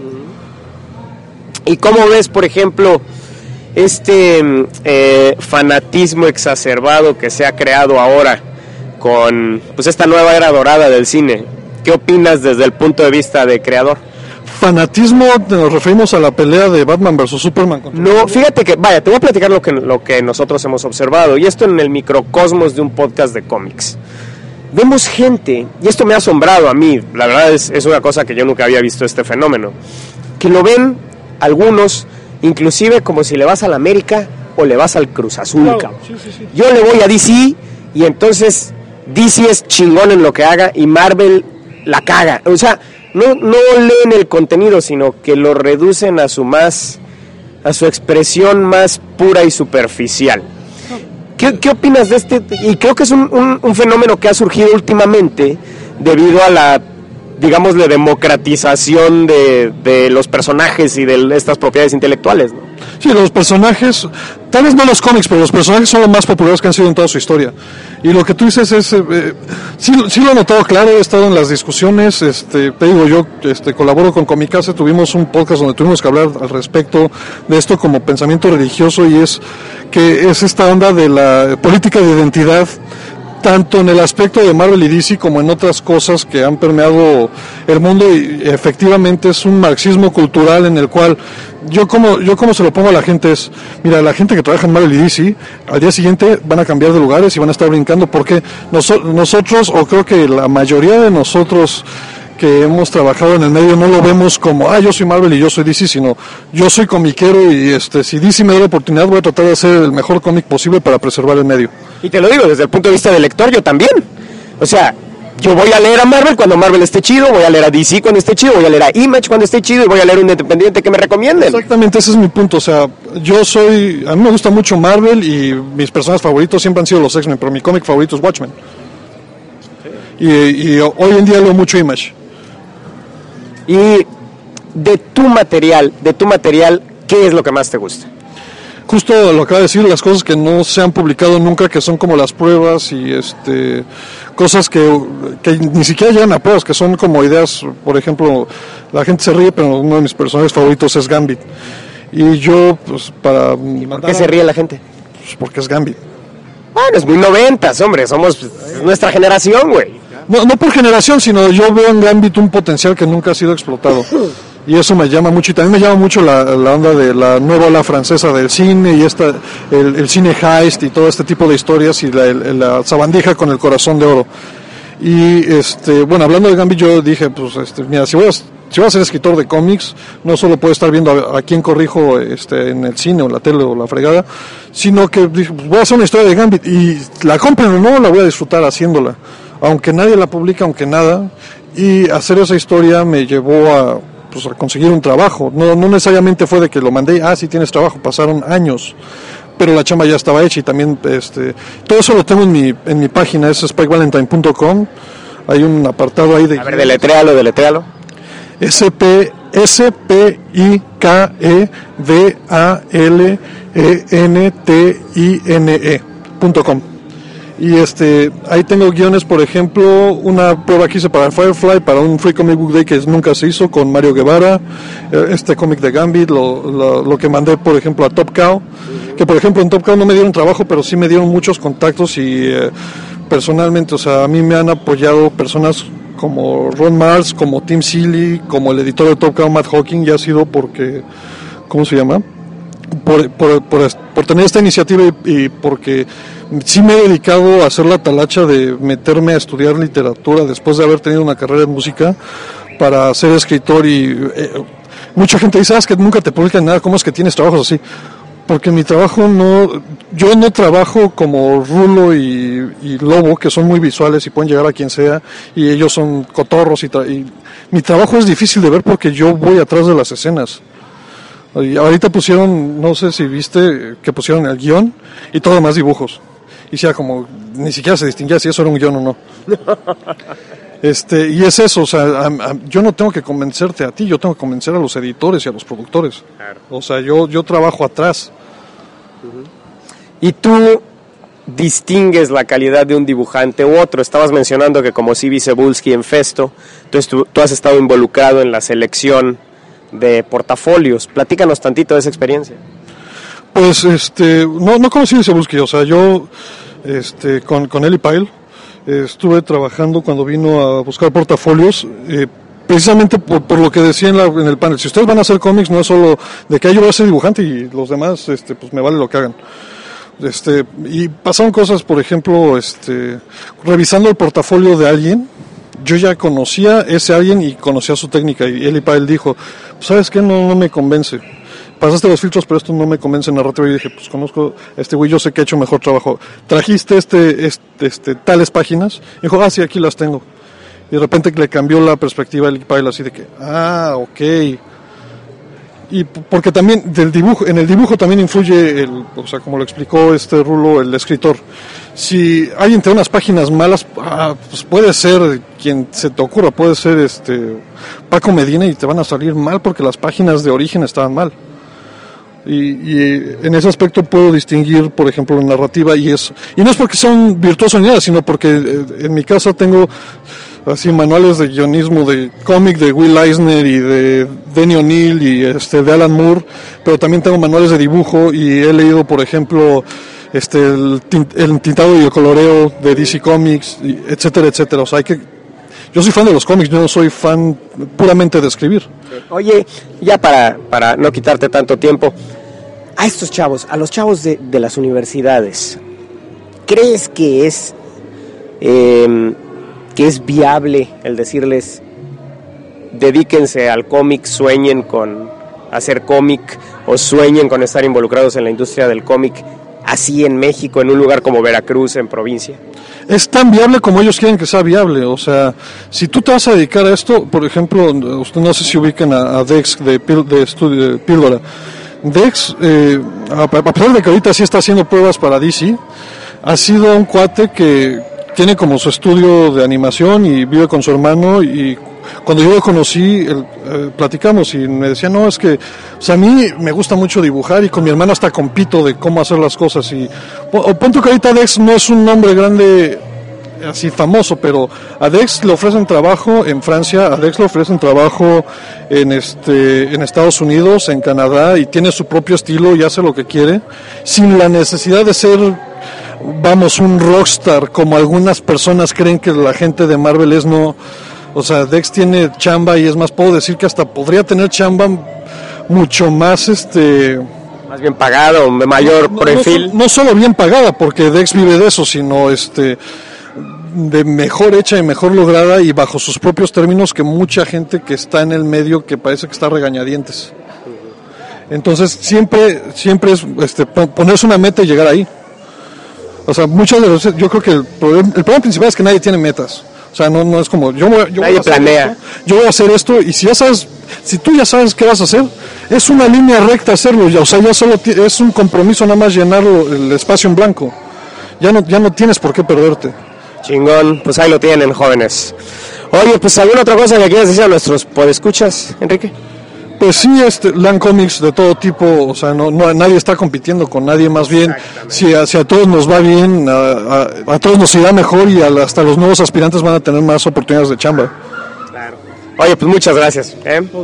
¿Y cómo ves, por ejemplo, fanatismo exacerbado que se ha creado ahora con pues esta nueva era dorada del cine? ¿Qué opinas desde el punto de vista de creador? Fanatismo, nos referimos a la pelea de Batman versus Superman. No, fíjate que, vaya, te voy a platicar lo que nosotros hemos observado, y esto en el microcosmos de un podcast de cómics. Vemos gente, y esto me ha asombrado a mí, la verdad es una cosa que yo nunca había visto este fenómeno, que lo ven algunos, inclusive como si le vas al América o le vas al Cruz Azul, claro, cabrón. Sí. Yo le voy a DC, y entonces DC es chingón en lo que haga, y Marvel la caga. O sea, no leen el contenido, sino que lo reducen a su expresión más pura y superficial. ¿Qué opinas de este? Y creo que es un fenómeno que ha surgido últimamente debido a la, digámosle, democratización de los personajes y de estas propiedades intelectuales, ¿no? Sí, los personajes, tal vez no los cómics, pero los personajes son los más populares que han sido en toda su historia. Y lo que tú dices es, sí lo he notado claro, he estado en las discusiones, te digo, yo colaboro con Comicase, tuvimos un podcast donde tuvimos que hablar al respecto de esto como pensamiento religioso, y es esta onda de la política de identidad, tanto en el aspecto de Marvel y DC como en otras cosas que han permeado el mundo, y efectivamente es un marxismo cultural en el cual yo como se lo pongo a la gente es, mira, la gente que trabaja en Marvel y DC al día siguiente van a cambiar de lugares y van a estar brincando, porque nosotros, o creo que la mayoría de nosotros que hemos trabajado en el medio, no lo vemos como, yo soy Marvel y yo soy DC, sino yo soy comiquero, y si DC me da la oportunidad voy a tratar de hacer el mejor cómic posible para preservar el medio. Y te lo digo, desde el punto de vista del lector, yo también. O sea, yo voy a leer a Marvel cuando Marvel esté chido, voy a leer a DC cuando esté chido, voy a leer a Image cuando esté chido, y voy a leer un independiente que me recomienden. Exactamente, ese es mi punto. O sea, a mí me gusta mucho Marvel, y mis personajes favoritos siempre han sido los X-Men, pero mi cómic favorito es Watchmen. Y hoy en día leo mucho Image. Y de tu material, ¿qué es lo que más te gusta? Justo lo acaba de decir, las cosas que no se han publicado nunca, que son como las pruebas y cosas que ni siquiera llegan a pruebas, que son como ideas. Por ejemplo, la gente se ríe, pero uno de mis personajes favoritos es Gambit. Y yo, pues, ¿Y por qué se ríe la gente? Pues porque es Gambit. Bueno, es muy 90s, hombre, somos nuestra generación, güey. No por generación, sino yo veo en Gambit un potencial que nunca ha sido explotado. Y eso me llama mucho, y también me llama mucho la onda de la nueva ola francesa del cine, y el cine heist y todo este tipo de historias, y la sabandija con el corazón de oro. Y bueno, hablando de Gambit, yo dije, pues mira, si voy a si vas a ser escritor de cómics, no solo puedes estar viendo a quién corrijo en el cine o en la tele o la fregada, sino que pues, voy a hacer una historia de Gambit y la compren o no, la voy a disfrutar haciéndola, aunque nadie la publique, aunque nada. Y hacer esa historia me llevó a conseguir un trabajo. No necesariamente fue de que lo mandé, sí tienes trabajo, pasaron años, pero la chamba ya estaba hecha. Y también todo eso lo tengo en mi página, es spikevalentine.com. Hay un apartado ahí de... A ver, deletréalo. spikevalentine.com. Y ahí tengo guiones, por ejemplo, una prueba que hice para Firefly, para un Free Comic Book Day que nunca se hizo, con Mario Guevara, este cómic de Gambit, lo que mandé, por ejemplo, a Top Cow, que por ejemplo en Top Cow no me dieron trabajo, pero sí me dieron muchos contactos y personalmente, o sea, a mí me han apoyado personas como Ron Mars, como Tim Seeley, como el editor de Top Cow, Matt Hawking, y ha sido porque, ¿cómo se llama? Por tener esta iniciativa y porque sí me he dedicado a hacer la talacha de meterme a estudiar literatura después de haber tenido una carrera en música para ser escritor. Y mucha gente dice, es que nunca te publican nada, ¿cómo es que tienes trabajos así? Porque mi trabajo yo no trabajo como Rulo y Lobo, que son muy visuales y pueden llegar a quien sea, y ellos son cotorros y mi trabajo es difícil de ver porque yo voy atrás de las escenas. Y ahorita pusieron, no sé si viste, que pusieron el guión y todo más dibujos. Y sea como, ni siquiera se distinguía si eso era un guión o no. Y es eso, o sea, yo no tengo que convencerte a ti, yo tengo que convencer a los editores y a los productores. Claro. O sea, yo trabajo atrás. ¿Y tú distingues la calidad de un dibujante u otro? Estabas mencionando que como C.B. Cebulski en Festo, entonces tú has estado involucrado en la selección de portafolios. Platícanos tantito de esa experiencia. Pues, no conocí a Cebulski, o sea, yo, con Eli Pyle, estuve trabajando cuando vino a buscar portafolios, precisamente por lo que decía en el panel. Si ustedes van a hacer cómics, no es solo de que yo voy a ser dibujante y los demás, pues me vale lo que hagan. Y pasaron cosas, por ejemplo, revisando el portafolio de alguien, yo ya conocía ese alguien y conocía su técnica, y Eli Pyle dijo, ¿sabes qué? No me convence. Pasaste los filtros, pero esto no me convence narrativo. Y dije, pues conozco a este güey, yo sé que he hecho mejor trabajo. Trajiste tales páginas. Y dijo, sí, aquí las tengo. Y de repente le cambió la perspectiva Eli Pyle, así de que, ok. Y porque también en el dibujo también influye o sea, como lo explicó Rulo, el escritor. Si hay entre unas páginas malas, pues puede ser quien se te ocurra, puede ser Paco Medina, y te van a salir mal porque las páginas de origen estaban mal. Y en ese aspecto puedo distinguir, por ejemplo, la narrativa, y no es porque son virtuosos ni nada, sino porque en mi casa tengo así manuales de guionismo de cómic de Will Eisner y de Denny O'Neil y de Alan Moore, pero también tengo manuales de dibujo y he leído, por ejemplo, el tintado y el coloreo de DC Comics, etcétera, etcétera. O sea, yo soy fan de los cómics, yo no soy fan puramente de escribir. Oye, ya para no quitarte tanto tiempo, a estos chavos, a los chavos de las universidades, ¿crees que es viable el decirles dedíquense al cómic, sueñen con hacer cómic o sueñen con estar involucrados en la industria del cómic, así en México, en un lugar como Veracruz, en provincia? Es tan viable como ellos quieren que sea viable. O sea, si tú te vas a dedicar a esto, por ejemplo, usted no sé si ubican a Dex de Estudio de Píldora. Dex, a pesar de que ahorita sí está haciendo pruebas para DC, ha sido un cuate que tiene como su estudio de animación y vive con su hermano, y cuando yo lo conocí, platicamos y me decía, no, es que, o sea, a mí me gusta mucho dibujar y con mi hermano hasta compito de cómo hacer las cosas. Y punto que ahorita Dex no es un nombre grande así famoso, pero a Dex le ofrecen trabajo en Francia, a Dex le ofrecen trabajo en Estados Unidos, en Canadá, y tiene su propio estilo y hace lo que quiere, sin la necesidad de ser, vamos, un rockstar, como algunas personas creen que la gente de Marvel es. No. O sea, Dex tiene chamba, y es más, puedo decir que hasta podría tener chamba mucho más, más bien pagado, mayor perfil. No solo bien pagada, porque Dex vive de eso, sino, de mejor hecha y mejor lograda y bajo sus propios términos que mucha gente que está en el medio que parece que está regañadientes. Entonces siempre es ponerse una meta y llegar ahí. O sea, muchas de las veces yo creo que el problema principal es que nadie tiene metas. O sea, no es como nadie planea. Yo voy a hacer esto y si tú ya sabes qué vas a hacer, es una línea recta hacerlo. O sea, ya solo es un compromiso nada más llenarlo el espacio en blanco. Ya no tienes por qué perderte. Chingón, pues ahí lo tienen, jóvenes. Oye, pues ¿alguna otra cosa que quieras decir a nuestros podescuchas, Enrique? Pues sí, lean cómics de todo tipo, o sea, no nadie está compitiendo con nadie, más bien, si a todos nos va bien, a todos nos irá mejor y hasta los nuevos aspirantes van a tener más oportunidades de chamba. Claro. Oye, pues muchas gracias.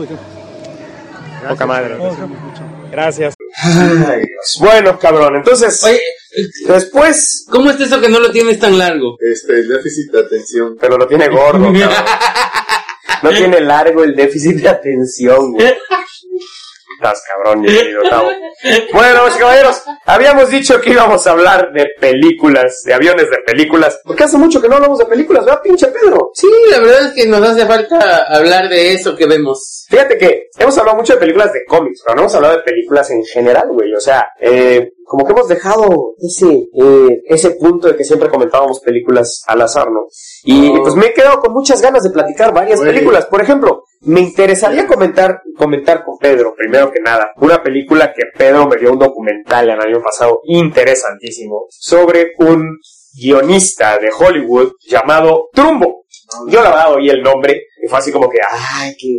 Poca madre. Gracias. Ay, Dios. Bueno, cabrón, entonces, Oye, después, ¿cómo es eso que no lo tienes tan largo? El déficit de atención. pero lo tiene gordo, cabrón. No tiene largo el déficit de atención, güey. Estás cabrón, mi querido Tavo. Bueno, caballeros, habíamos dicho que íbamos a hablar de películas, de aviones de películas. Porque hace mucho que no hablamos de películas, ¿verdad, pinche Pedro? Sí, la verdad es que nos hace falta hablar de eso que vemos. Fíjate que hemos hablado mucho de películas de cómics, pero no hemos hablado de películas en general, güey. O sea, como que hemos dejado ese punto de que siempre comentábamos películas al azar, ¿no? Y pues me he quedado con muchas ganas de platicar varias películas. Por ejemplo, me interesaría comentar con Pedro, primero que nada, una película que Pedro me dio un documental el año pasado interesantísimo sobre un guionista de Hollywood llamado Trumbo. Yo la verdad oí el nombre y fue así como que, ¡ay, qué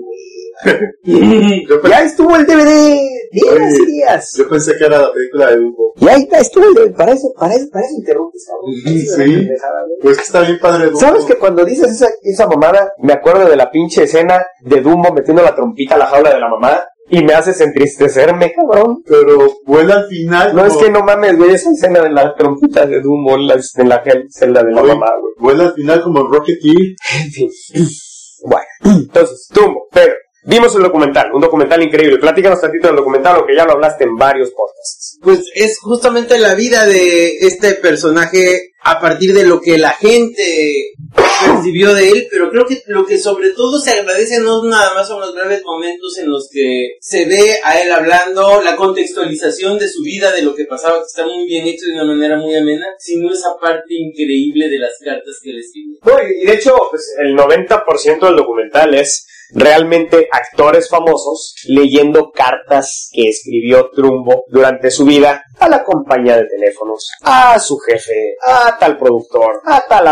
güey! Ya estuvo el DVD, días y días. Yo pensé que era la película de Dumbo. Y ahí estuvo el DVD, para eso interrumpes, cabrón. Sí, pues que está bien padre Dumbo. ¿Sabes que cuando dices esa mamada, me acuerdo de la pinche escena de Dumbo metiendo la trompita a la jaula de la mamada? Y me haces entristecerme, cabrón. Pero vuela al final. No, es que no mames, güey, esa escena de la trompita de Dumbo en la celda de la mamá, güey. Vuela al final como Rocketeer. En fin. Bueno, entonces, Dumbo, Pedro, vimos el documental, un documental increíble. Platícanos tantito del documental, aunque ya lo hablaste en varios podcasts. Pues es justamente la vida de este personaje a partir de lo que la gente percibió de él, pero creo que lo que sobre todo se agradece no nada más son los breves momentos en los que se ve a él hablando, la contextualización de su vida, de lo que pasaba, que está muy bien hecho de una manera muy amena, sino esa parte increíble de las cartas que le escribió. No, y de hecho, pues el 90% del documental es realmente actores famosos leyendo cartas que escribió Trumbo durante su vida a la compañía de teléfonos, a su jefe, a tal productor, a tal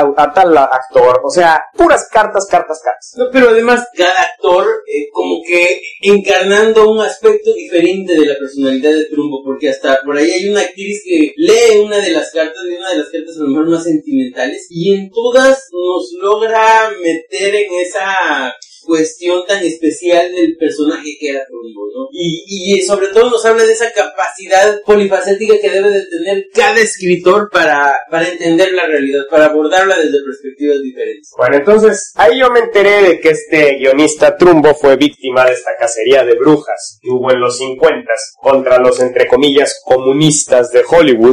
actor, o sea, puras cartas. No, pero además cada actor como que encarnando un aspecto diferente de la personalidad de Trumbo, porque hasta por ahí hay una actriz que lee una de las cartas a lo mejor más sentimentales, y en todas nos logra meter en esa cuestión tan especial del personaje que era Trumbo, ¿no? Y sobre todo nos habla de esa capacidad polifacética que debe de tener cada escritor para entender la realidad, para abordarla desde perspectivas diferentes. Bueno, entonces, ahí yo me enteré de que este guionista Trumbo fue víctima de esta cacería de brujas que hubo en los 50s contra los, entre comillas, comunistas de Hollywood,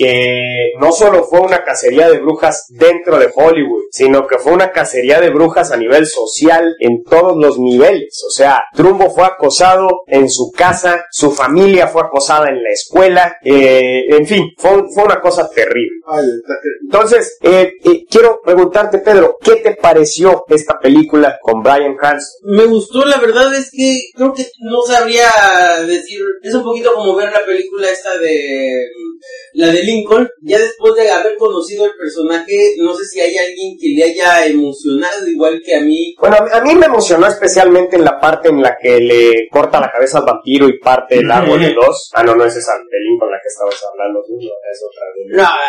que no solo fue una cacería de brujas dentro de Hollywood, sino que fue una cacería de brujas a nivel social en todos los niveles. O sea, Trumbo fue acosado en su casa, su familia fue acosada en la escuela, en fin, fue una cosa terrible. Entonces, quiero preguntarte, Pedro, ¿qué te pareció esta película con Bryan Cranston? Me gustó, la verdad es que creo que no sabría decir, es un poquito como ver la película esta de la de Lincoln, ya después de haber conocido el personaje, no sé si hay alguien que le haya emocionado igual que a mí. Bueno, a mí me emocionó especialmente en la parte en la que le corta la cabeza al vampiro y parte el árbol de dos. Ah, no es esa de Lincoln la que estabas hablando, no, es otra de... No,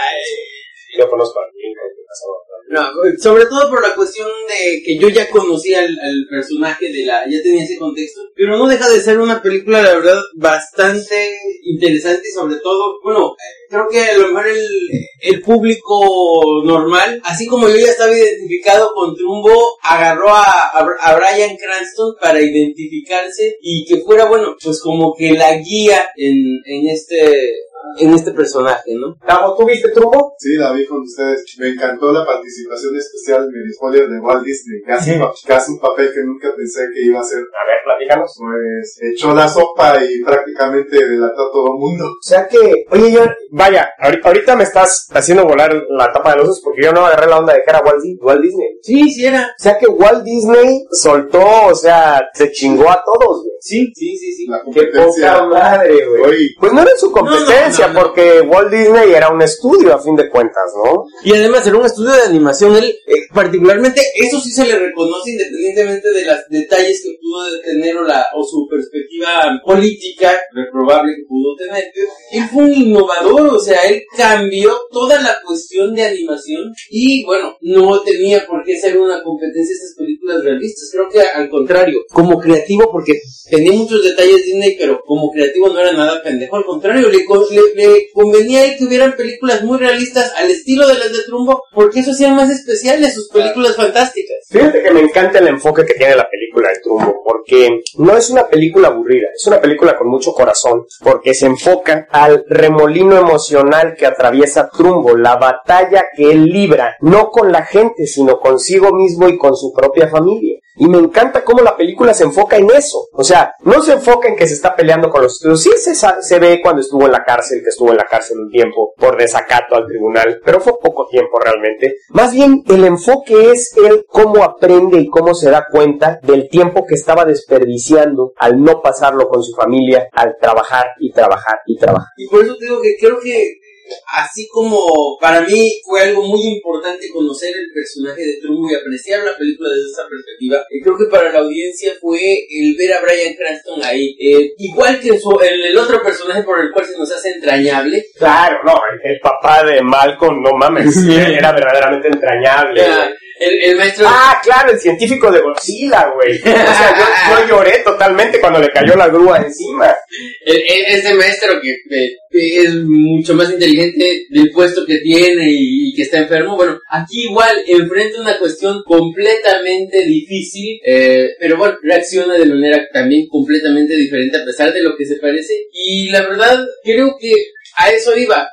yo conozco a Lincoln, que pasaba. No, sobre todo por la cuestión de que yo ya conocía al personaje ya tenía ese contexto, pero no deja de ser una película, la verdad, bastante interesante y sobre todo, bueno, creo que a lo mejor el público normal, así como yo ya estaba identificado con Trumbo, agarró a Bryan Cranston para identificarse y que fuera, bueno, pues como que la guía en este en este personaje, ¿no? Tavo, ¿tú viste Trumbo? Sí, la vi con ustedes. Me encantó la participación especial en el spoiler de Walt Disney, que hace un papel que nunca pensé que iba a hacer. A ver, platícanos. Pues echó la sopa y prácticamente delató a todo el mundo. O sea que, oye, yo, vaya, ahorita me estás haciendo volar la tapa de los osos porque yo no agarré la onda de que era Walt Disney. Sí era. O sea que Walt Disney soltó, o sea, se chingó a todos, güey. Sí. La Qué competencia. poca madre, güey. Oye. Pues no era su competencia, No. porque Walt Disney era un estudio a fin de cuentas, ¿no? Y además era un estudio de animación, él particularmente, eso sí se le reconoce independientemente de los detalles que pudo tener o su perspectiva política reprobable que pudo tener. Él fue un innovador, o sea, él cambió toda la cuestión de animación y bueno, no tenía por qué ser una competencia estas películas realistas, creo que al contrario, como creativo, porque tenía muchos detalles Disney, pero como creativo no era nada pendejo, al contrario, le convenía a él que hubieran películas muy realistas al estilo de las de Trumbo, porque eso hacían más especiales sus películas fantásticas. Fíjate que me encanta el enfoque que tiene la película de Trumbo, porque no es una película aburrida, es una película con mucho corazón, porque se enfoca al remolino emocional que atraviesa Trumbo, la batalla que él libra, no con la gente, sino consigo mismo y con su propia familia. Y me encanta cómo la película se enfoca en eso. O sea, no se enfoca en que se está peleando con los estudios. Sí se ve cuando estuvo en la cárcel, que estuvo en la cárcel un tiempo por desacato al tribunal, pero fue poco tiempo realmente. Más bien, el enfoque es él cómo aprende y cómo se da cuenta del tiempo que estaba desperdiciando al no pasarlo con su familia, al trabajar y trabajar y trabajar. Y por eso te digo que creo que así como para mí fue algo muy importante conocer el personaje de Trumbo y apreciar la película desde esa perspectiva, creo que para la audiencia fue el ver a Bryan Cranston ahí, igual que el otro personaje por el cual se nos hace entrañable. Claro, no, el papá de Malcolm, no mames, era verdaderamente entrañable. El maestro... Ah, claro, el científico de Godzilla, güey. O sea, yo lloré totalmente cuando le cayó la grúa encima. Ese maestro que es mucho más inteligente del puesto que tiene y que está enfermo, bueno, aquí igual enfrenta una cuestión completamente difícil, pero bueno, reacciona de manera también completamente diferente a pesar de lo que se parece. Y la verdad, creo que a eso iba.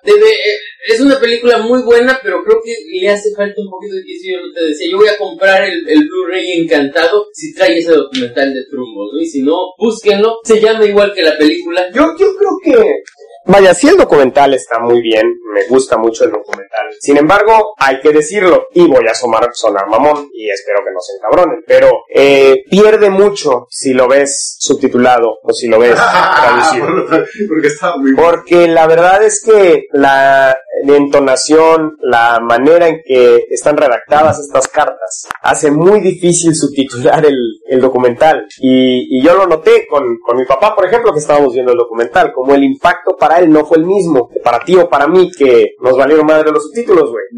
Es una película muy buena, pero creo que le hace falta un poquito de que yo te decía. Yo voy a comprar el Blu-ray encantado si trae ese documental de Trumbo, ¿no? Y si no, búsquenlo. Se llama igual que la película. Yo creo que... Vaya, sí, el documental está muy bien, me gusta mucho el documental. Sin embargo, hay que decirlo, y voy a sonar mamón, y espero que no se encabronen, pero pierde mucho si lo ves subtitulado o si lo ves traducido. Porque está muy Porque la verdad es que la entonación, la manera en que están redactadas estas cartas, hace muy difícil subtitular el documental. Y yo lo noté con mi papá, por ejemplo, que estábamos viendo el documental, como el impacto para él no fue el mismo para ti o para mí, que nos valieron madre los subtítulos, güey.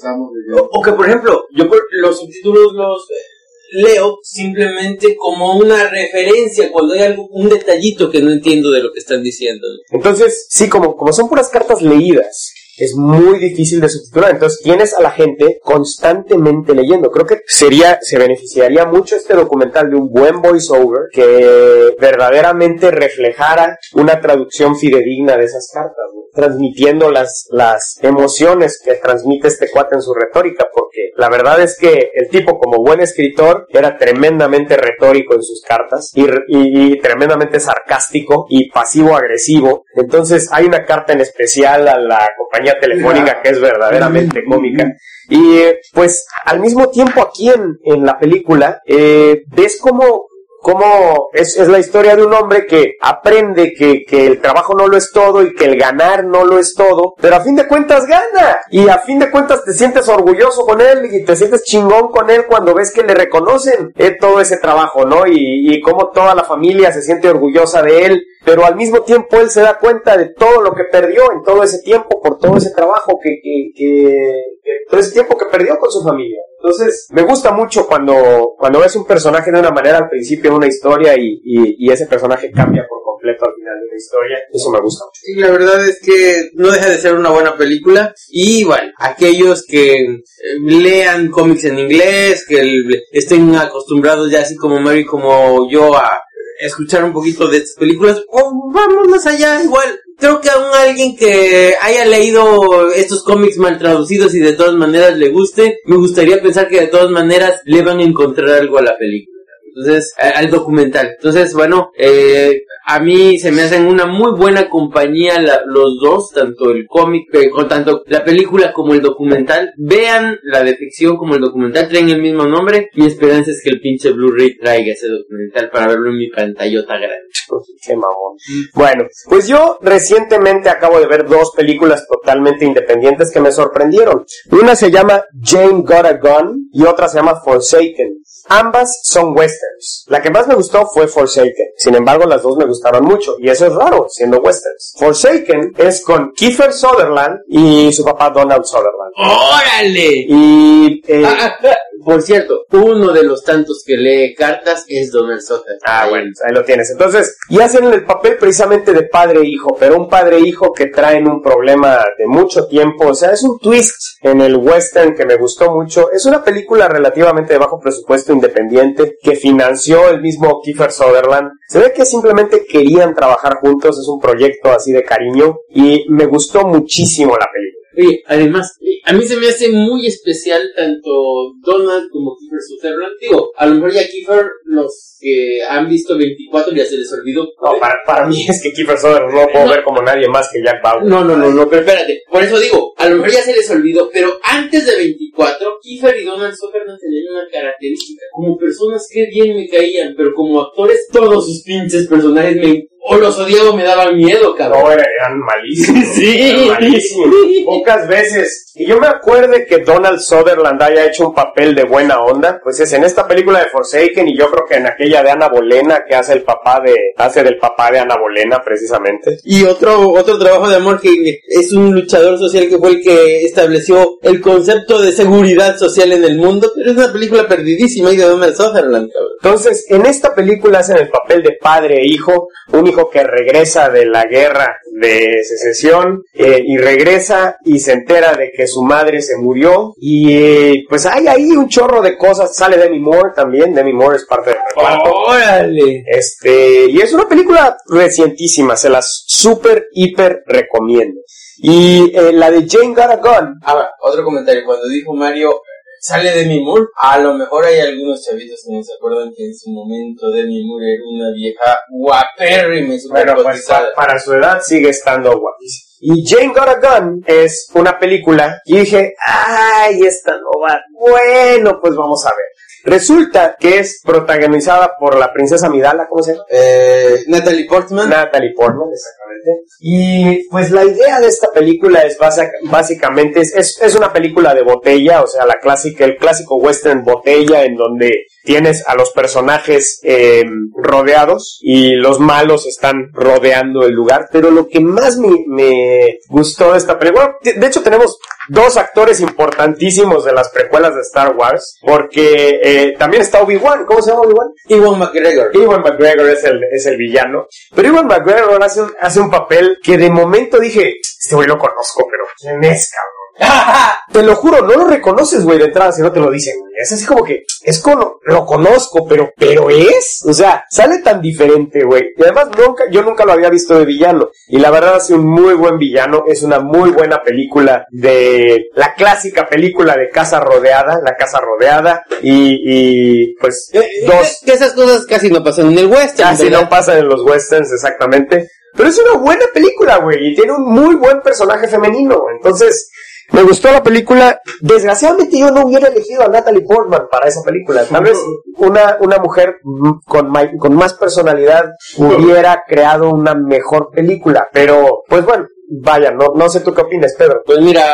O que, por ejemplo, yo los subtítulos los leo simplemente como una referencia cuando hay un detallito que no entiendo de lo que están diciendo. Entonces, sí, como son puras cartas leídas, es muy difícil de subtitular. Entonces tienes a la gente constantemente leyendo. Creo que se beneficiaría mucho este documental de un buen voiceover que verdaderamente reflejara una traducción fidedigna de esas cartas, ¿no? Transmitiendo las emociones que transmite este cuate en su retórica, porque la verdad es que el tipo, como buen escritor, era tremendamente retórico en sus cartas y tremendamente sarcástico y pasivo-agresivo. Entonces hay una carta en especial a la compañía telefónica que es verdaderamente cómica. Y pues al mismo tiempo aquí en la película ves cómo es la historia de un hombre que aprende que el trabajo no lo es todo y que el ganar no lo es todo, pero a fin de cuentas gana, y a fin de cuentas te sientes orgulloso con él y te sientes chingón con él cuando ves que le reconocen todo ese trabajo, ¿no? Y cómo toda la familia se siente orgullosa de él, pero al mismo tiempo él se da cuenta de todo lo que perdió en todo ese tiempo por todo ese trabajo todo ese tiempo que perdió con su familia. Entonces, me gusta mucho cuando ves un personaje de una manera al principio de una historia y ese personaje cambia por completo al final de la historia. Eso me gusta mucho. Sí, la verdad es que no deja de ser una buena película. Y bueno, aquellos que lean cómics en inglés, que estén acostumbrados ya así como Mary como yo a escuchar un poquito de estas películas, o vamos más allá, igual creo que aún alguien que haya leído estos cómics mal traducidos y de todas maneras le guste, me gustaría pensar que de todas maneras le van a encontrar algo a la película. Entonces, al documental. Entonces, bueno, a mí se me hacen una muy buena compañía los dos, tanto el cómic, tanto la película como el documental. Vean la de ficción como el documental, traen el mismo nombre. Mi esperanza es que el pinche Blu-ray traiga ese documental para verlo en mi pantallota grande. Qué mamón. Bueno, pues yo recientemente acabo de ver 2 películas totalmente independientes que me sorprendieron. Una se llama Jane Got a Gun y otra se llama Forsaken. Ambas son westerns. La que más me gustó fue Forsaken. Sin embargo, las dos me gustaron mucho. Y eso es raro, siendo westerns. Forsaken es con Kiefer Sutherland y su papá Donald Sutherland. ¡Órale! Y... por cierto, uno de los tantos que lee cartas es Donald Sutherland. Bueno, ahí lo tienes. Entonces, y hacen el papel precisamente de padre e hijo, pero un padre e hijo que traen un problema de mucho tiempo. O sea, es un twist en el western que me gustó mucho. Es una película relativamente de bajo presupuesto independiente que financió el mismo Kiefer Sutherland. Se ve que simplemente querían trabajar juntos, es un proyecto así de cariño y me gustó muchísimo la película. Oye, además, a mí se me hace muy especial tanto Donald como Kiefer Sutherland. Digo, a lo mejor ya Kiefer, los que han visto 24 ya se les olvidó. No, para mí es que Kiefer Sutherland no lo puedo ver como nadie más que Jack Bauer. No, pero espérate. Por eso digo, a lo mejor ya se les olvidó, pero antes de 24, Kiefer y Donald Sutherland tenían una característica. Como personas que bien me caían, pero como actores, todos sus pinches personajes o los odiaba o me daban miedo, cabrón. No, eran malísimos. Sí. Eran malísimos. Pocas veces. Y yo me acuerdo que Donald Sutherland haya hecho un papel de buena onda, pues es en esta película de Forsaken y yo creo que en aquella de Ana Bolena que hace del papá de Ana Bolena precisamente. Y otro trabajo de amor que es un luchador social que fue el que estableció el concepto de seguridad social en el mundo, pero es una película perdidísima y de Donald Sutherland, cabrón. Entonces, en esta película hacen el papel de padre e hijo, un hijo que regresa de la guerra de secesión y regresa y se entera de que su madre se murió y pues hay ahí un chorro de cosas. Sale Demi Moore también. Demi Moore es parte del reparto. ¡Órale! Y es una película recientísima, se las super hiper recomiendo. Y la de Jane Got a Gun. Ahora, otro comentario, cuando dijo Mario sale Demi Moore, a lo mejor hay algunos chavitos que no se acuerdan que en su momento Demi Moore era una vieja guapérrima y super cotizada. Pues para su edad sigue estando guapísima. Y Jane Got a Gun es una película y dije, ¡ay, esta no va! Bueno, pues vamos a ver. Resulta que es protagonizada por la princesa Amidala, ¿cómo se llama? Natalie Portman. Natalie Portman, exactamente. Y pues la idea de esta película es básicamente es una película de botella, o sea, el clásico western botella en donde tienes a los personajes rodeados y los malos están rodeando el lugar, pero lo que más me gustó de esta película, de hecho tenemos 2 actores importantísimos de las precuelas de Star Wars, porque también está Obi-Wan. ¿Cómo se llama Obi-Wan? Ewan McGregor. Ewan McGregor es el villano, pero Ewan McGregor hace un papel que de momento dije, este güey lo conozco, pero ¿quién es, cabrón? Te lo juro, no lo reconoces, güey, de entrada si no te lo dicen. Es así como que, lo conozco, pero es, o sea, sale tan diferente, güey. Y además yo nunca lo había visto de villano. Y la verdad hace un muy buen villano. Es una muy buena película de la clásica película de Casa Rodeada, La Casa Rodeada. Y pues, que esas cosas casi no pasan en el western. Casi no pasan en los westerns, exactamente. Pero es una buena película, güey, y tiene un muy buen personaje femenino. Entonces, me gustó la película. Desgraciadamente yo no hubiera elegido a Natalie Portman para esa película. Tal vez una mujer con más personalidad hubiera creado una mejor película. Pero, pues bueno, vaya, no sé tú qué opinas, Pedro. Pues mira,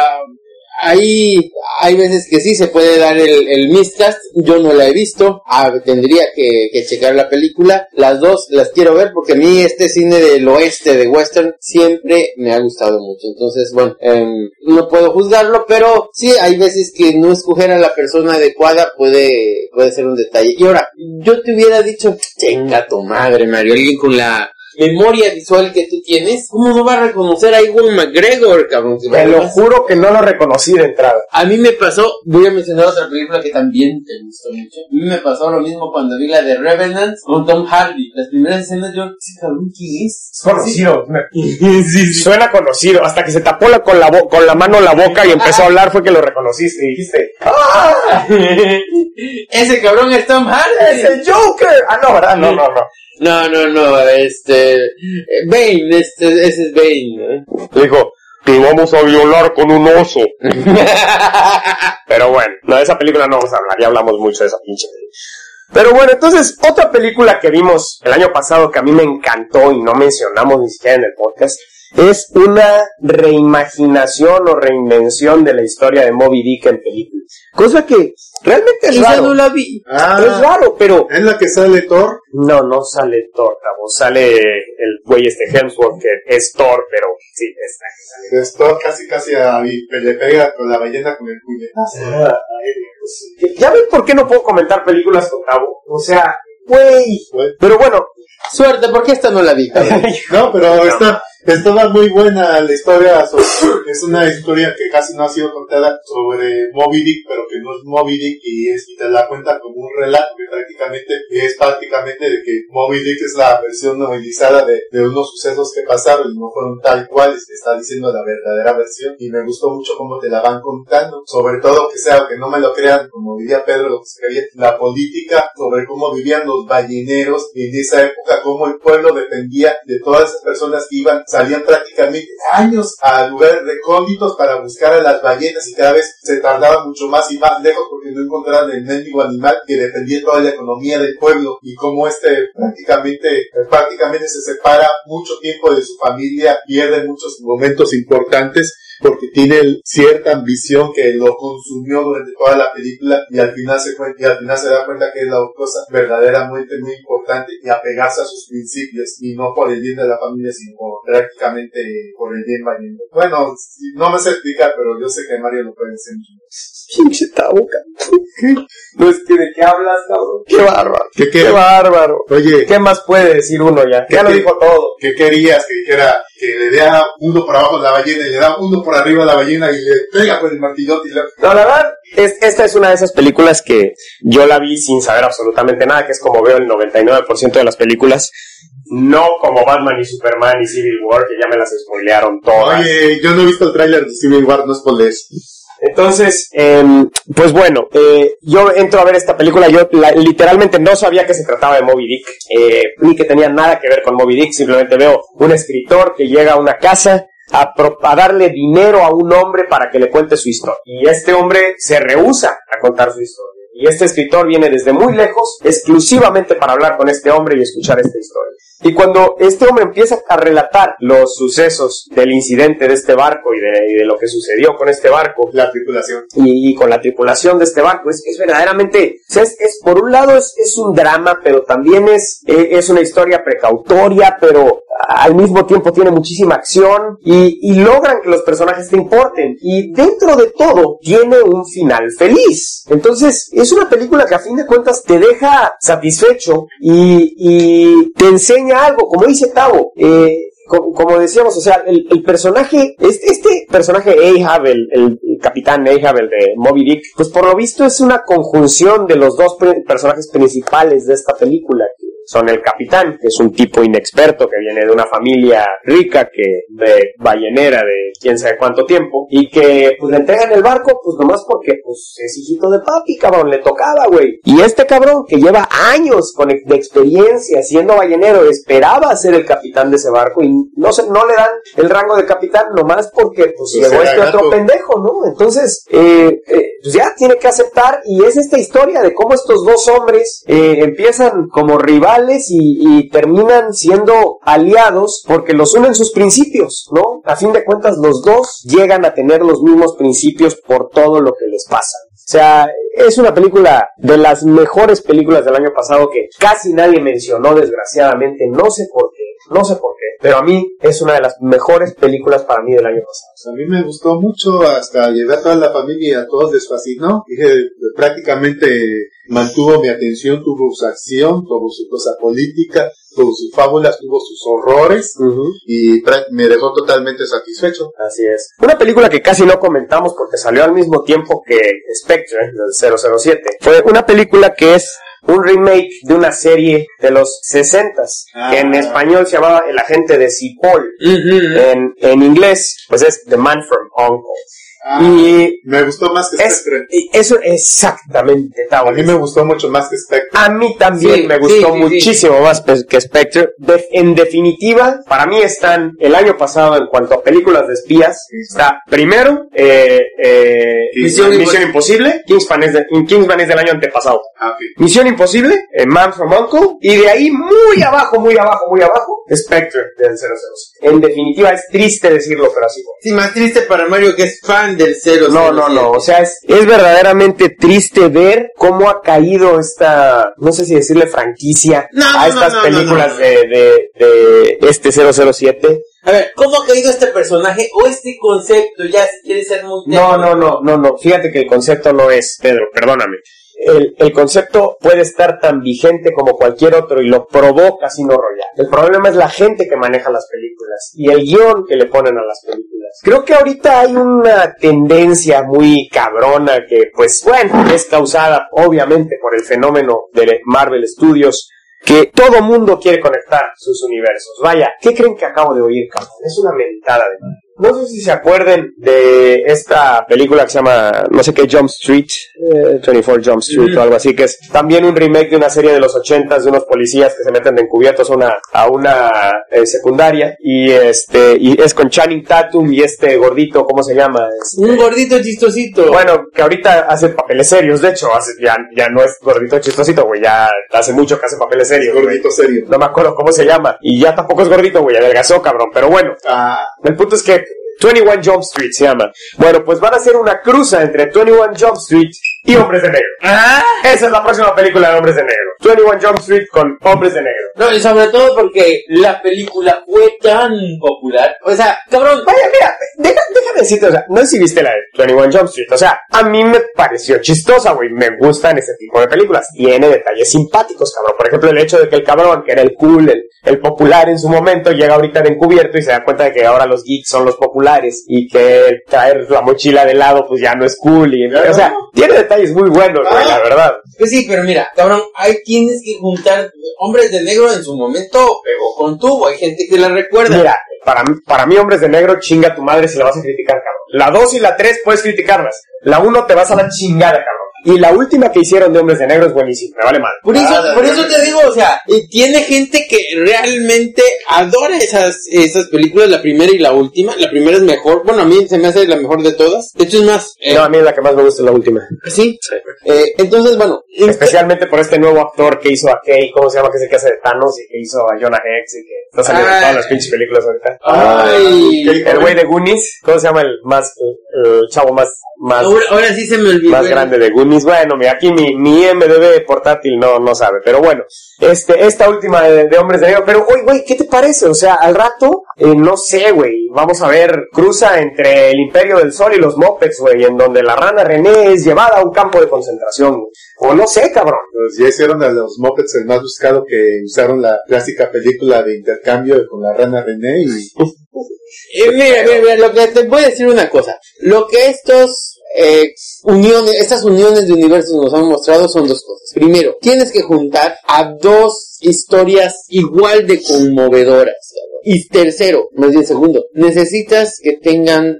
hay veces que sí se puede dar el miscast. Yo no la he visto. Tendría que checar la película. Las dos las quiero ver porque a mí este cine del oeste de western siempre me ha gustado mucho. Entonces, bueno, no puedo juzgarlo, pero sí hay veces que no escoger a la persona adecuada puede ser un detalle. Y ahora, yo te hubiera dicho, chenga tu madre, Mario, alguien con la memoria visual que tú tienes, ¿cómo no va a reconocer a Ewan McGregor, cabrón? Te lo juro que no lo reconocí de entrada. A mí me pasó, voy a mencionar otra película que también te gustó mucho. A mí me pasó lo mismo cuando vi la de Revenant con Tom Hardy. Las primeras escenas yo, ¿sí, cabrón, quién es? Es conocido. Sí. Suena conocido. Hasta que se tapó con la mano la boca y empezó a hablar fue que lo reconociste y dijiste, ¡ah! Ese cabrón es Tom Hardy. ¡Es el Joker! Ah, no, ¿verdad? No. No, Bane, ese es Bane, ¿no? Dijo, te vamos a violar con un oso. Pero bueno, no, de esa película no vamos a hablar, ya hablamos mucho de esa pinche. Pero bueno, entonces, otra película que vimos el año pasado que a mí me encantó y no mencionamos ni siquiera en el podcast, es una reimaginación o reinvención de la historia de Moby Dick en película. Cosa que realmente es Esa raro. no la vi. Es raro, pero... ¿Es la que sale Thor? No sale Thor, cabo. Sale el güey Hemsworth, que es Thor, pero sí, Es Thor casi le pega con la ballena con el puñetazo. ¿Ya ven por qué no puedo comentar películas con Cabo? O sea, güey. Pero bueno. Suerte, porque esta no la vi. No, pero estaba muy buena la historia. Es una historia que casi no ha sido contada sobre Moby Dick, pero que no es Moby Dick y te la cuenta como un relato que es prácticamente de que Moby Dick es la versión novelizada de unos sucesos que pasaron y no fueron tal cual, se está diciendo la verdadera versión, y me gustó mucho cómo te la van contando, sobre todo que no me lo crean, como diría Pedro, lo que se creía, la política sobre cómo vivían los balleneros en esa época, cómo el pueblo dependía de todas esas personas que salían prácticamente años a lugares recónditos para buscar a las ballenas y cada vez se tardaba mucho más y más lejos porque no encontraban el mendigo animal que dependía de toda la economía del pueblo, y cómo prácticamente se separa mucho tiempo de su familia, pierde muchos momentos importantes porque tiene cierta ambición que lo consumió durante toda la película, y al final se da cuenta que es la cosa verdaderamente muy importante, y apegarse a sus principios, y no por el bien de la familia, sino prácticamente por el bien balleno. Bueno, no me sé explicar, pero yo sé que Mario lo puede decir. Pinche tabuca. No es que de qué hablas, cabrón. Qué bárbaro. Qué bárbaro. Oye, ¿qué más puede decir uno ya? Ya lo dijo todo. ¿Qué querías? Que dijera que le dé uno por abajo a la ballena y le da uno por arriba a la ballena y le pega con el martillote y le... No, la verdad, esta es una de esas películas que yo la vi sin saber absolutamente nada, que es como veo el 99% de las películas. No como Batman y Superman y Civil War, que ya me las spoilearon todas. Oye, yo no he visto el tráiler de Civil War, no spoilers. Entonces, pues bueno, yo entro a ver esta película, yo literalmente no sabía que se trataba de Moby Dick, ni que tenía nada que ver con Moby Dick, simplemente veo un escritor que llega a una casa a darle dinero a un hombre para que le cuente su historia, y este hombre se rehúsa a contar su historia. Y este escritor viene desde muy lejos exclusivamente para hablar con este hombre y escuchar esta historia. Y cuando este hombre empieza a relatar los sucesos del incidente de este barco y de lo que sucedió con este barco, la tripulación, y con la tripulación de este barco, es verdaderamente, o sea, es por un lado es un drama, pero también es una historia precautoria, pero al mismo tiempo tiene muchísima acción y logran que los personajes te importen, y dentro de todo tiene un final feliz. Entonces es una película que a fin de cuentas te deja satisfecho y te enseña algo, como dice Tavo. Como decíamos, o sea, el personaje, este personaje Ahab, el capitán Ahab, el de Moby Dick, pues por lo visto es una conjunción de los dos personajes principales de esta película, que son el capitán, que es un tipo inexperto que viene de una familia rica, de ballenera de quién sabe cuánto tiempo, y que pues le entregan el barco pues nomás porque pues es hijito de papi, cabrón, le tocaba, güey. Y este cabrón que lleva años de experiencia siendo ballenero, esperaba ser el capitán de ese barco y no le dan el rango de capitán nomás porque pues llegó este otro pendejo, ¿no? Entonces pues ya tiene que aceptar, y es esta historia de cómo estos dos hombres empiezan como rivales y terminan siendo aliados porque los unen sus principios, ¿no? A fin de cuentas los dos llegan a tener los mismos principios por todo lo que les pasa. O sea, es una película de las mejores películas del año pasado que casi nadie mencionó, desgraciadamente, no sé por qué, pero a mí es una de las mejores películas para mí del año pasado. A mí me gustó mucho, hasta llegar a toda la familia y a todos les fascinó. Prácticamente mantuvo mi atención, tuvo su acción, tuvo su cosa política, tuvo sus fábulas, tuvo sus horrores, y me dejó totalmente satisfecho. Así es. Una película que casi no comentamos porque salió al mismo tiempo que Spectre, del 007. Fue una película que es un remake de una serie de los 60s, que en español se llamaba El agente de Cipoll. En inglés, pues es The Man from U.N.C.L.E. Y me gustó más que Spectre. Eso exactamente. A mí me gustó mucho más que Spectre. A mí también me gustó muchísimo más que Spectre. En definitiva, para mí están el año pasado en cuanto a películas de espías. Está primero Misión Imposible. Kingsman es del año antepasado. Misión Imposible, Man from U.N.C.L.E. y de ahí muy abajo, Spectre del 007. En definitiva, es triste decirlo, pero así. Sí, más triste para Mario, que es fan del 007. No, o sea, es verdaderamente triste ver cómo ha caído esta, no sé si decirle franquicia a estas películas de este 007. A ver, ¿cómo ha caído este personaje o este concepto? Ya, si quieres ser muy... No, fíjate que el concepto no es, Pedro, perdóname. El concepto puede estar tan vigente como cualquier otro y lo probó Casino Royale. El problema es la gente que maneja las películas y el guión que le ponen a las películas. Creo que ahorita hay una tendencia muy cabrona que, pues, bueno, es causada obviamente por el fenómeno de Marvel Studios, que todo mundo quiere conectar sus universos. Vaya, ¿qué creen que acabo de oír, cabrón? Es una mentada de madre. No sé si se acuerden de esta película que se llama, no sé qué, Jump Street, 24 Jump Street o algo así, que es también un remake de una serie de los 80s de unos policías que se meten de encubiertos a una secundaria, y es con Channing Tatum y este gordito, ¿cómo se llama? Un gordito chistosito. Bueno, que ahorita hace papeles serios, de hecho, ya no es gordito chistosito, güey, ya hace mucho que hace papeles serios. Gordito serio. No me acuerdo cómo se llama, y ya tampoco es gordito, güey, adelgazó, cabrón, pero bueno. El punto es que 21 Jump Street se llama. Bueno, pues van a hacer una cruza entre 21 Jump Street y Hombres de Negro. Esa es la próxima película de Hombres de Negro. 21 Jump Street con Hombres de Negro. No, y sobre todo porque la película fue tan popular. O sea, cabrón, vaya, mira, déjame decirte, o sea, no sé si viste la de 21 Jump Street. O sea, a mí me pareció chistosa, güey. Me gustan ese tipo de películas. Tiene detalles simpáticos, cabrón. Por ejemplo, el hecho de que el cabrón, que era el cool, el popular en su momento, llega ahorita de encubierto y se da cuenta de que ahora los geeks son los populares y que traer la mochila de lado pues ya no es cool. O sea, tiene detalles muy buenos, güey, la verdad. Pues sí, pero mira, cabrón, hay tienes que juntar. Hombres de Negro en su momento pegó con tubo, hay gente que la recuerda. Mira, para mí Hombres de Negro, chinga tu madre si la vas a criticar, cabrón. La 2 y la 3 puedes criticarlas. La 1 te vas a la chingada, cabrón. Y la última que hicieron de Hombres de Negro es buenísima, me vale mal. Por eso te digo, o sea, tiene gente que realmente adora esas películas, la primera y la última. La primera es mejor, bueno, a mí se me hace la mejor de todas. De hecho es más... no, a mí la que más me gusta es la última. ¿Sí? Entonces, bueno... Especialmente por este nuevo actor que hizo a Kay, ¿cómo se llama? Que es el que hace de Thanos y que hizo a Jonah Hex y que está saliendo en todas las pinches películas ahorita. El güey de Goonies, ¿cómo se llama el chavo más ahora sí se me olvidó. Más grande de Goonies? Bueno, mira, aquí mi IMDb portátil no sabe, pero bueno, esta última de Hombres de Negro, pero oye, güey, ¿qué te parece? O sea, al rato, no sé, güey, vamos a ver, cruza entre el Imperio del Sol y los Muppets, güey, en donde la rana René es llevada a un campo de concentración, güey. O no sé, cabrón. Pues ya hicieron a los Muppets el más buscado, que usaron la clásica película de intercambio con la rana René y... Mira, lo que te voy a decir una cosa. Lo que estas uniones de universos nos han mostrado son dos cosas. Primero, tienes que juntar a dos historias igual de conmovedoras. Y tercero, más bien segundo, necesitas que tengan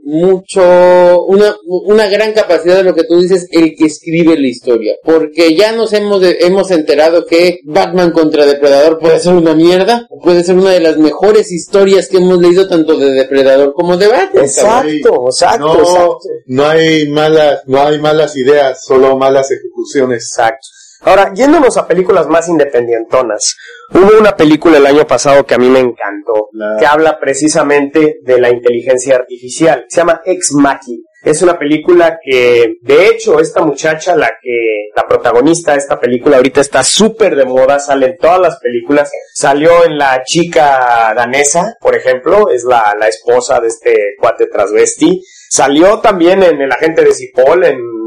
una gran capacidad de lo que tú dices, el que escribe la historia. Porque ya nos hemos enterado que Batman contra Depredador puede ser una mierda, puede ser una de las mejores historias que hemos leído tanto de Depredador como de Batman. Exacto. No hay malas ideas, solo malas ejecuciones. Exacto. Ahora, yéndonos a películas más independientonas, hubo una película el año pasado que a mí me encantó, que habla precisamente de la inteligencia artificial. Se llama Ex Machina. Es una película que, de hecho, esta muchacha, la protagonista de esta película, ahorita está súper de moda, sale en todas las películas. Salió en La chica danesa, por ejemplo, es la esposa de este cuate transvesti. Salió también en El agente de Cipoll, en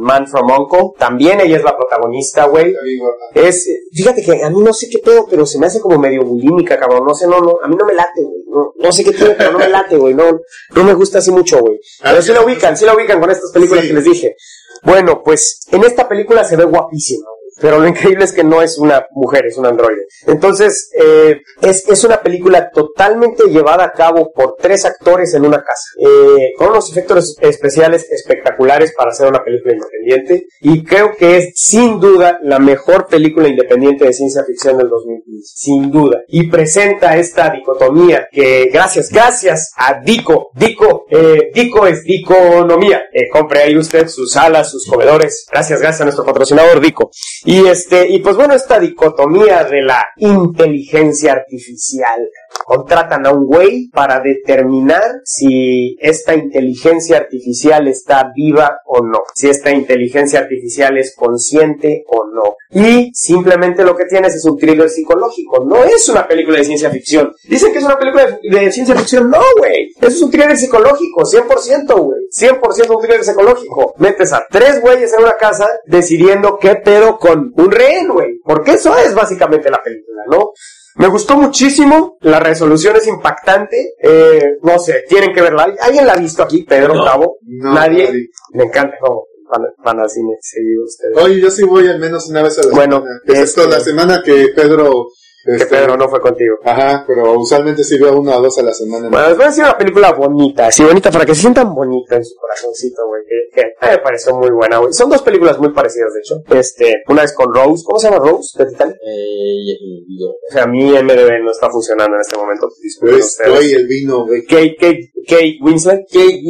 Man from U.N.C.L.E. También ella es la protagonista, güey. Fíjate que a mí no sé qué pedo, pero se me hace como medio bulímica, cabrón. No sé, no, a mí no me late, güey. No sé qué pedo, pero no me late, güey. No me gusta así mucho, güey. Pero sí la ubican con estas películas que les dije. Bueno, pues en esta película se ve guapísima, güey. Pero lo increíble es que no es una mujer, es un androide. Entonces, es una película totalmente llevada a cabo por 3 actores en una casa. Con unos efectos especiales espectaculares para hacer una película independiente. Y creo que es, sin duda, la mejor película independiente de ciencia ficción del 2015. Sin duda. Y presenta esta dicotomía que, gracias a Dico. Dico es diconomía. Compre ahí usted sus salas, sus comedores. Gracias a nuestro patrocinador Dico. Y pues bueno, esta dicotomía de la inteligencia artificial. Contratan a un güey para determinar si esta inteligencia artificial está viva o no. Si esta inteligencia artificial es consciente o no. Y simplemente lo que tienes es un thriller psicológico. No es una película de ciencia ficción. Dicen que es una película de ciencia ficción. No, güey. Eso es un thriller psicológico. 100%, güey. 100% un thriller psicológico. Metes a 3 güeyes en una casa decidiendo qué pedo con un rehén, güey. Porque eso es básicamente la película, ¿no? Me gustó muchísimo, la resolución es impactante, no sé, tienen que verla. ¿Alguien la ha visto aquí, Pedro, Gustavo? No, ¿Nadie? Me encanta cómo van al cine seguido ustedes. Oye, yo sí voy al menos una vez a la semana. Excepto la semana que Pedro... Que Pedro no fue contigo. Ajá, pero usualmente sí veo 1 o 2 a la semana. Bueno, les voy a decir una película bonita, sí, bonita, para que se sientan bonita en su corazoncito, güey, que me pareció muy buena, güey. Son 2 películas muy parecidas, de hecho. Una es con Rose, ¿cómo se llama Rose? ¿De Titanic? O sea, mi MDB no está funcionando en este momento. Disculpen ustedes. Güey, el vino, güey. Kate Winslet.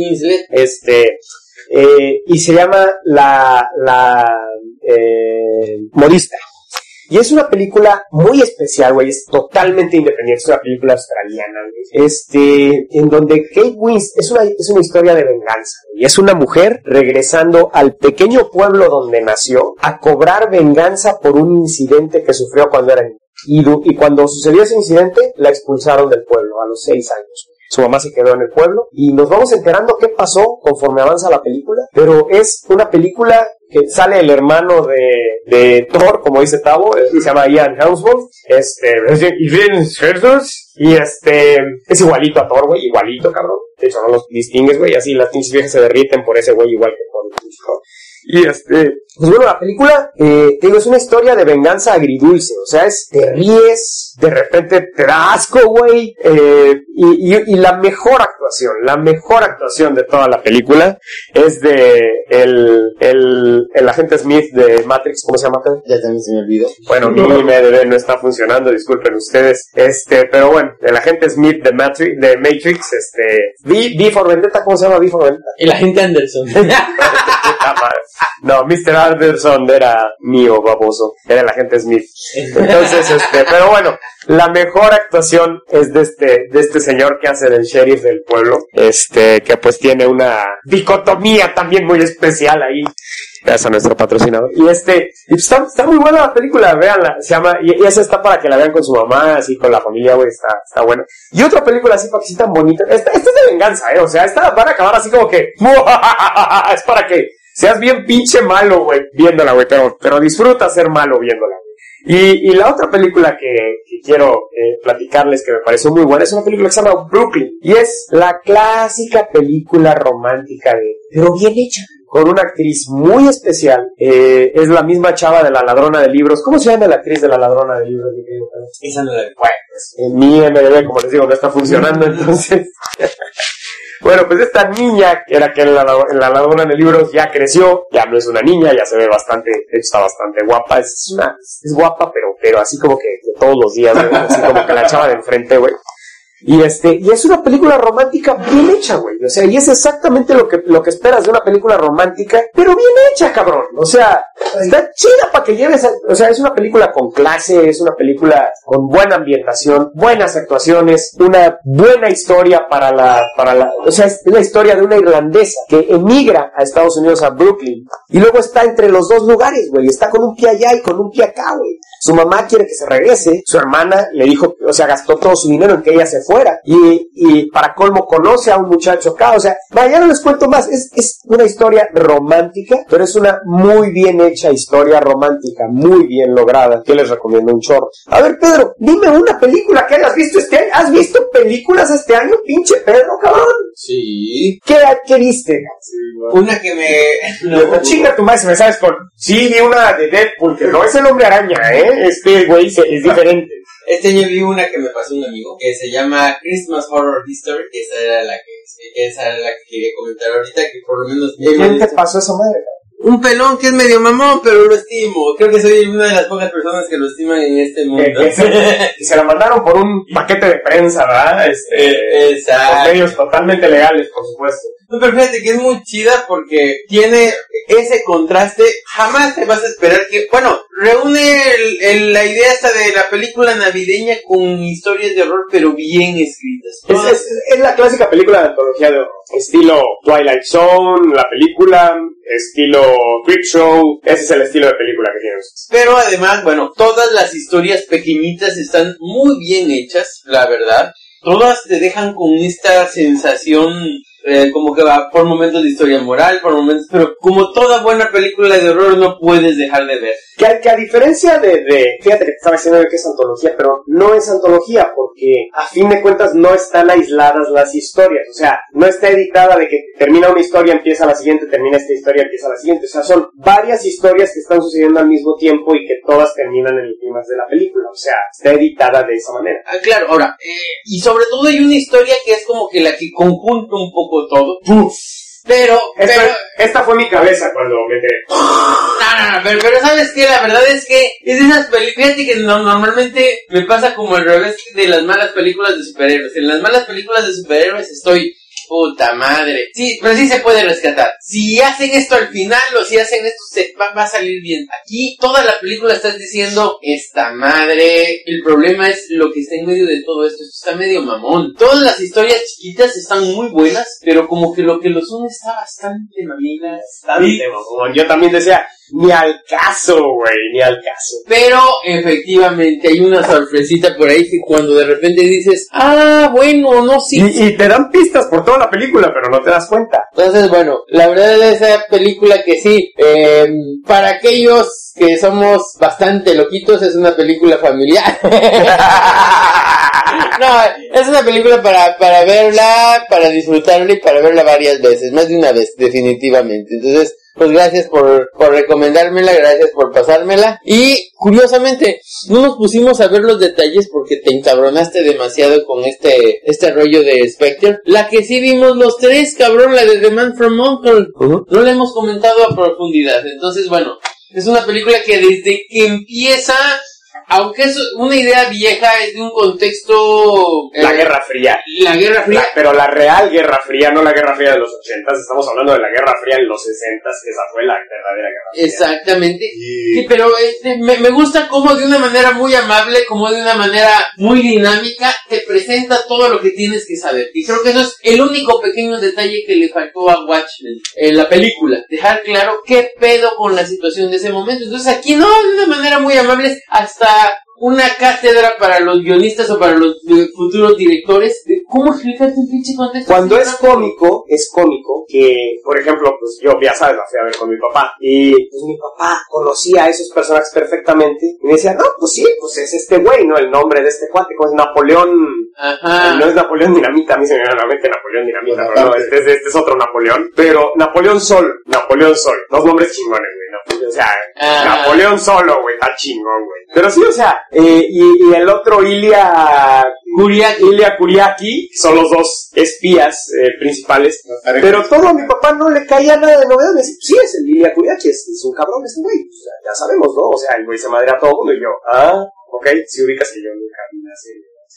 Y se llama Modista. Y es una película muy especial, güey, es totalmente independiente, es una película australiana, güey. En donde Kate Winslet es una historia de venganza, y es una mujer regresando al pequeño pueblo donde nació a cobrar venganza por un incidente que sufrió cuando era niña. Y cuando sucedió ese incidente, la expulsaron del pueblo a los 6 años. Su mamá se quedó en el pueblo y nos vamos enterando qué pasó conforme avanza la película, pero es una película que sale el hermano de Thor, como dice Tavo, se llama Ian Hemsworth, y es igualito a Thor, güey, igualito, cabrón. De hecho, no los distingues, güey, así las pinches viejas se derriten por ese güey igual que Thor. Y pues bueno, la película, te digo, es una historia de venganza agridulce, o sea, te ríes, de repente te da asco, güey, y la mejor actuación de toda la película es de el agente Smith de Matrix, ¿cómo se llama? Ya también se me olvidó. Bueno, mi MDB no está funcionando, disculpen ustedes, pero bueno, el agente Smith de Matrix, V for Vendetta, ¿cómo se llama V for Vendetta? El agente Anderson. No, Mr. Anderson era mío, baboso. Era el agente Smith. Entonces, pero bueno, la mejor actuación es de este señor que hace del sheriff del pueblo. Que pues tiene una dicotomía también muy especial ahí. Gracias a nuestro patrocinador. Y está muy buena la película, véanla. Se llama, y esa está para que la vean con su mamá, así con la familia, güey, está buena. Y otra película así para que sea tan bonita. Esta es de venganza, o sea, esta van a acabar así como que, es para que seas bien pinche malo, güey, viéndola, güey, pero disfruta ser malo viéndola, güey. Y la otra película que quiero platicarles que me pareció muy buena es una película que se llama Brooklyn. Y es la clásica película romántica pero bien hecha, con una actriz muy especial. Es la misma chava de La Ladrona de Libros. ¿Cómo se llama la actriz de La Ladrona de Libros? Esa no la vi. Bueno, pues, en mi MDB, como les digo, no está funcionando, entonces... Bueno, pues esta niña, que era que en la Ladrona de Libros ya creció, ya no es una niña, ya se ve bastante, de hecho está bastante guapa, es guapa, pero así como que de todos los días, güey, así como que la chava de enfrente, güey. Y es una película romántica bien hecha, güey. O sea, y es exactamente lo que esperas de una película romántica, pero bien hecha, cabrón. O sea, Está chida para que lleves, o sea, es una película con clase, es una película con buena ambientación, buenas actuaciones, una buena historia o sea, es la historia de una irlandesa que emigra a Estados Unidos, a Brooklyn, y luego está entre los dos lugares, güey, está con un pie allá y con un pie acá, güey. Su mamá quiere que se regrese, su hermana le dijo, o sea, gastó todo su dinero en que ella se fuera, y para colmo conoce a un muchacho acá, o sea, ya no les cuento más, es una historia romántica, pero es una muy bien hecha historia romántica, muy bien lograda, que les recomiendo un chorro. A ver, Pedro, dime una película que hayas visto este año. ¿Has visto películas este año, pinche Pedro, cabrón? Sí. ¿Qué viste? Una que me... No, chinga tu madre si me sabes con... Sí, vi una de Deadpool, que no es el Hombre Araña, este güey es diferente. Este año vi una que me pasó un amigo, que se llama Christmas Horror History, que esa era la que quería comentar ahorita, que por lo menos... ¿Quién te pasó esa madre? Un pelón que es medio mamón, pero lo estimo. Creo que soy una de las pocas personas que lo estiman en este mundo. Y se la mandaron por un paquete de prensa, ¿verdad? Exacto. Por medios totalmente legales, por supuesto. No, pero fíjate que es muy chida porque tiene ese contraste. Jamás te vas a esperar que... Bueno, reúne la idea esta de la película navideña con historias de horror, pero bien escritas. Es la clásica película de antología de horror. Estilo Twilight Zone, la película, estilo Creepshow. Ese es el estilo de película que tienen. Pero además, bueno, todas las historias pequeñitas están muy bien hechas, la verdad. Todas te dejan con esta sensación... como que va por momentos de historia moral, por momentos, pero como toda buena película de horror no puedes dejar de ver. Que a diferencia de fíjate que te estaba diciendo que es antología, pero no es antología porque a fin de cuentas no están aisladas las historias, o sea, no está editada de que termina una historia, empieza la siguiente, termina esta historia, empieza la siguiente, o sea, son varias historias que están sucediendo al mismo tiempo y que todas terminan en el clímax de la película, o sea, está editada de esa manera. Ah, claro, ahora, y sobre todo hay una historia que es como que la que conjunta un poco todo. ¡Puf! Pero esta fue mi cabeza cuando me quedé. No, pero ¿sabes qué? La verdad es que es de esas películas, fíjate que normalmente me pasa como al revés de las malas películas de superhéroes. En las malas películas de superhéroes estoy... Puta madre. Sí, pero sí se puede rescatar. Si hacen esto al final o si hacen esto va a salir bien. Aquí toda la película estás diciendo esta madre. El problema es lo que está en medio de todo esto. Esto está medio mamón. Todas las historias chiquitas están muy buenas, pero como que lo que los une está bastante mamila. Bastante mamón. Yo también decía, ni al caso, güey, ni al caso. Pero efectivamente hay una sorpresita por ahí que cuando de repente dices, bueno, no, sí. Y te dan pistas por toda la película, pero no te das cuenta. Entonces, bueno, la verdad es esa película que sí, para aquellos que somos bastante loquitos, es una película familiar. No, es una película para verla, para disfrutarla y para verla varias veces, más de una vez, definitivamente. Entonces, pues gracias por recomendármela, gracias por pasármela. Y curiosamente, no nos pusimos a ver los detalles porque te encabronaste demasiado con este rollo de Spectre. La que sí vimos los tres, cabrón, la de The Man from U.N.C.L.E. No la hemos comentado a profundidad. Entonces, bueno, es una película que desde que empieza... Aunque es una idea vieja, es de un contexto... La Guerra Fría. La Guerra Fría. Pero la real Guerra Fría, no la Guerra Fría de los 80s. Estamos hablando de la Guerra Fría en los 60s. Esa fue la verdadera Guerra Fría. Exactamente. Sí, pero me gusta como de una manera muy amable, como de una manera muy dinámica, te presenta todo lo que tienes que saber. Y creo que eso es el único pequeño detalle que le faltó a Watchmen en la película. Dejar claro qué pedo con la situación de ese momento. Entonces aquí no, de una manera muy amable, hasta una cátedra para los guionistas o para los futuros directores de cómo explicarte un pinche contexto. Cuando es cómico que, por ejemplo, pues yo, ya sabes, la fui a ver con mi papá, y pues mi papá conocía a esos personajes perfectamente, y me decía, no, pues sí, pues es este güey, ¿no? El nombre de este cuate, como es Napoleón. Ajá. No es Napoleón Dinamita, a mí se me viene a la mente Napoleón Dinamita, pero no, este es otro Napoleón, pero Napoleón Sol, dos nombres chingones, güey, o sea, Napoleón solo, güey, está chingón, güey. Pero sí, o sea, y el otro Ilya Kuriaki, son los dos espías principales, pero todo a mi papá no le caía nada de novedad. Me decía, sí, es el Ilya Kuriaki, es un cabrón ese güey, o sea, ya sabemos, ¿no? O sea, el güey se madrea a todo el mundo, y yo, ok, si ubicas que yo nunca vi una serie.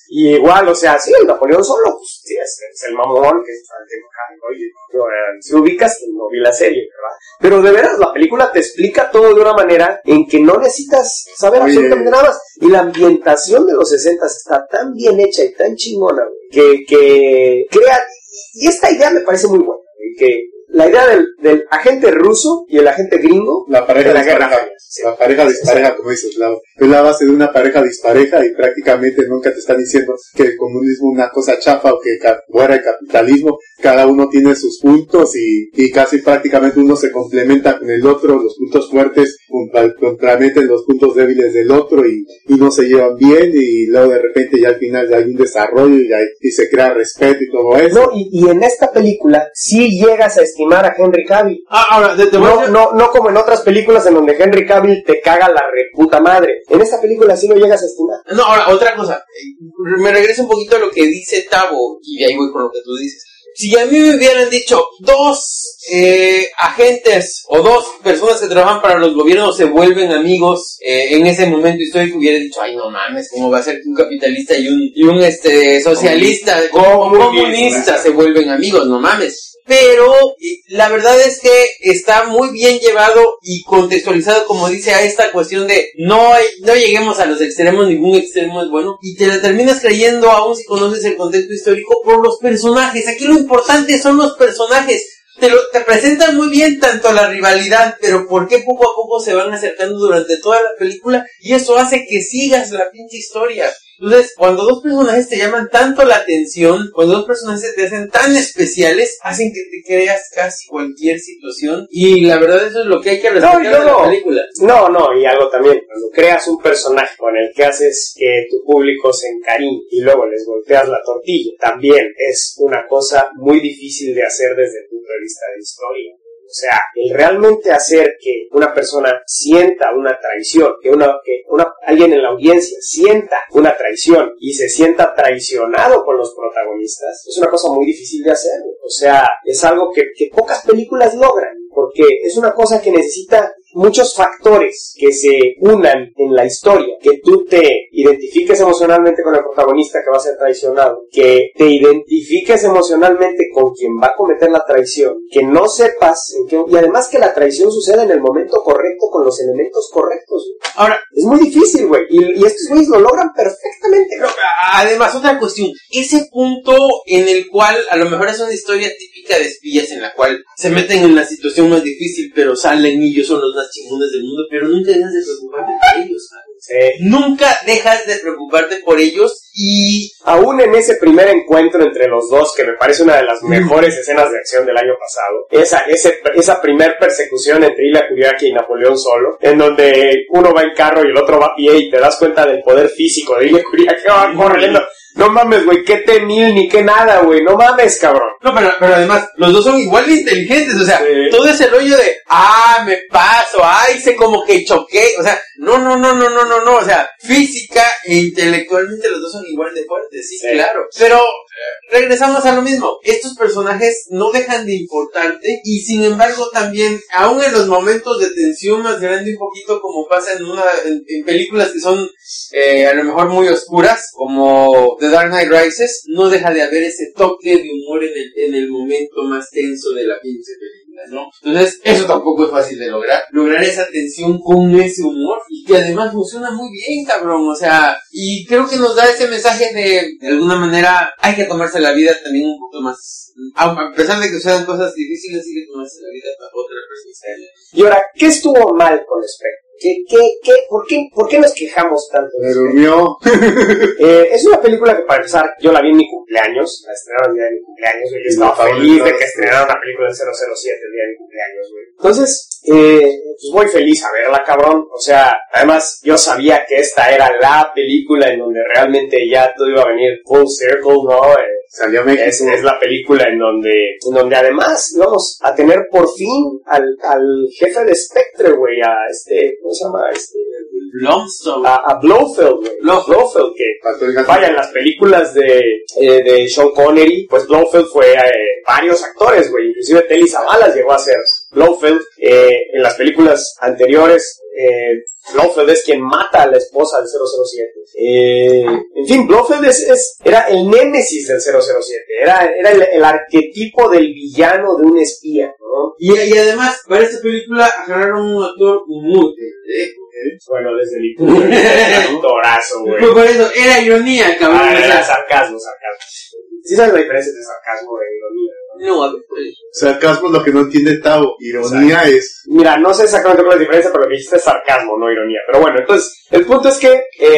Y igual, o sea, sí, el Napoleón Solo, pues sí, es el mamón que es oye, si ubicas, no vi la serie, ¿verdad? Pero de veras, la película te explica todo de una manera en que no necesitas saber absolutamente nada más. Y la ambientación de los 60 está tan bien hecha y tan chingona, güey, que crea, y esta idea me parece muy buena, que la idea del agente ruso y el agente gringo, la pareja de la guerra fría. Sí. La pareja dispareja, como dices, es la base de una pareja dispareja y prácticamente nunca te están diciendo que el comunismo es una cosa chafa o que fuera el capitalismo. Cada uno tiene sus puntos y casi prácticamente uno se complementa con el otro, los puntos fuertes complementan los puntos débiles del otro y no se llevan bien y luego de repente ya al final ya hay un desarrollo y se crea respeto y todo eso. No, y en esta película sí llegas a estimar a Henry Cavill. Ahora, no como en otras películas en donde Henry Cavill te caga la reputa madre. En esta película sí lo llegas a estimar. No, ahora, otra cosa. Me regreso un poquito a lo que dice Tavo, y de ahí voy con lo que tú dices. Si a mí me hubieran dicho 2 agentes o 2 personas que trabajan para los gobiernos se vuelven amigos en ese momento histórico, hubiera dicho, ay, no mames, ¿cómo va a ser que un capitalista y un socialista comunista se vuelven amigos? No mames. Pero la verdad es que está muy bien llevado y contextualizado, como dice, a esta cuestión de no lleguemos a los extremos, ningún extremo es bueno, y te la terminas creyendo aún si conoces el contexto histórico por los personajes. Aquí lo importante son los personajes. Te presentan muy bien tanto la rivalidad, pero por qué poco a poco se van acercando durante toda la película, y eso hace que sigas la pinche historia. Entonces, cuando 2 personajes te llaman tanto la atención, cuando 2 personajes te hacen tan especiales, hacen que te creas casi cualquier situación, y la verdad eso es lo que hay que respetar de la película. No, y algo también, cuando creas un personaje con el que haces que tu público se encariñe y luego les volteas la tortilla, también es una cosa muy difícil de hacer desde el punto de vista de historia. O sea, el realmente hacer que una persona sienta una traición, que alguien en la audiencia sienta una traición y se sienta traicionado con los protagonistas, es una cosa muy difícil de hacer. O sea, es algo que pocas películas logran, porque es una cosa que necesita muchos factores que se unan en la historia, que tú te identifiques emocionalmente con el protagonista que va a ser traicionado, que te identifiques emocionalmente con quien va a cometer la traición, que no sepas y además que la traición suceda en el momento correcto con los elementos correctos. Ahora, es muy difícil, güey, y estos güeyes lo logran perfectamente. Pero, además, otra cuestión, ese punto en el cual a lo mejor es una historia típica de espías en la cual se meten en la situación más difícil, pero salen y ellos son los más chingones del mundo, pero nunca dejas de preocuparte por ellos, ¿sabes? Nunca dejas de preocuparte por ellos, y aún en ese primer encuentro entre los dos, que me parece una de las mejores escenas de acción del año pasado, esa primer persecución entre Ilya Kuriaki y Napoleón Solo, en donde uno va en carro y el otro va a pie y te das cuenta del poder físico de Ilya Kuriaki que va corriendo. No mames, güey, qué T-1000 ni qué nada, güey, no mames, cabrón. No, pero además, los dos son igual de inteligentes, o sea, todo ese rollo de, me paso, hice como que choqué, o sea, no, o sea, física e intelectualmente los dos son igual de fuertes, sí, claro. Pero, regresamos a lo mismo, estos personajes no dejan de importarte, y sin embargo también, aún en los momentos de tensión más grande un poquito, como pasa en películas que son, a lo mejor muy oscuras, como The Dark Knight Rises, no deja de haber ese toque de humor en el momento más tenso de la pinche película, ¿no? Entonces, eso tampoco es fácil de lograr esa tensión con ese humor, y que además funciona muy bien, cabrón, o sea, y creo que nos da ese mensaje de alguna manera, hay que tomarse la vida también un poco más, a pesar de que sean cosas difíciles, hay que tomarse la vida para otra persona. Y ahora, ¿qué estuvo mal con respecto? ¿Por qué nos quejamos tanto? Me durmió. Es una película que, para empezar, yo la vi en mi cumpleaños, la estrenaron el día de mi cumpleaños, güey. Yo estaba feliz de que estrenaran una película del 007 el día de mi cumpleaños, güey. Entonces, pues voy feliz a verla, cabrón. O sea, además, yo sabía que esta era la película en donde realmente ya todo iba a venir full circle, ¿no? Salió México. Es la película en donde además vamos a tener por fin al jefe de Spectre, güey, a ¿cómo se llama? Blomstone. A Blofeld, güey. Blofeld, que vaya, en las películas de Sean Connery, pues Blofeld fue varios actores, güey, inclusive Telly Savalas llegó a ser Blofeld. En las películas anteriores Blofeld es quien mata a la esposa del 007. En fin, Blofeld era el némesis del 007. Era el arquetipo del villano de un espía, ¿no? Y además, para esta película agarraron un actor muy pendejo. Bueno, desde el actorazo, güey. Pues por eso, era ironía, cabrón. Era sarcasmo. ¿Sí sabes la diferencia entre sarcasmo e ironía? No, a ver, pues. Sarcasmo es lo que no entiende Tavo. Ironía es... Mira, no sé exactamente cuál es la diferencia, pero lo que dijiste es sarcasmo, no ironía. Pero bueno, entonces, el punto es que...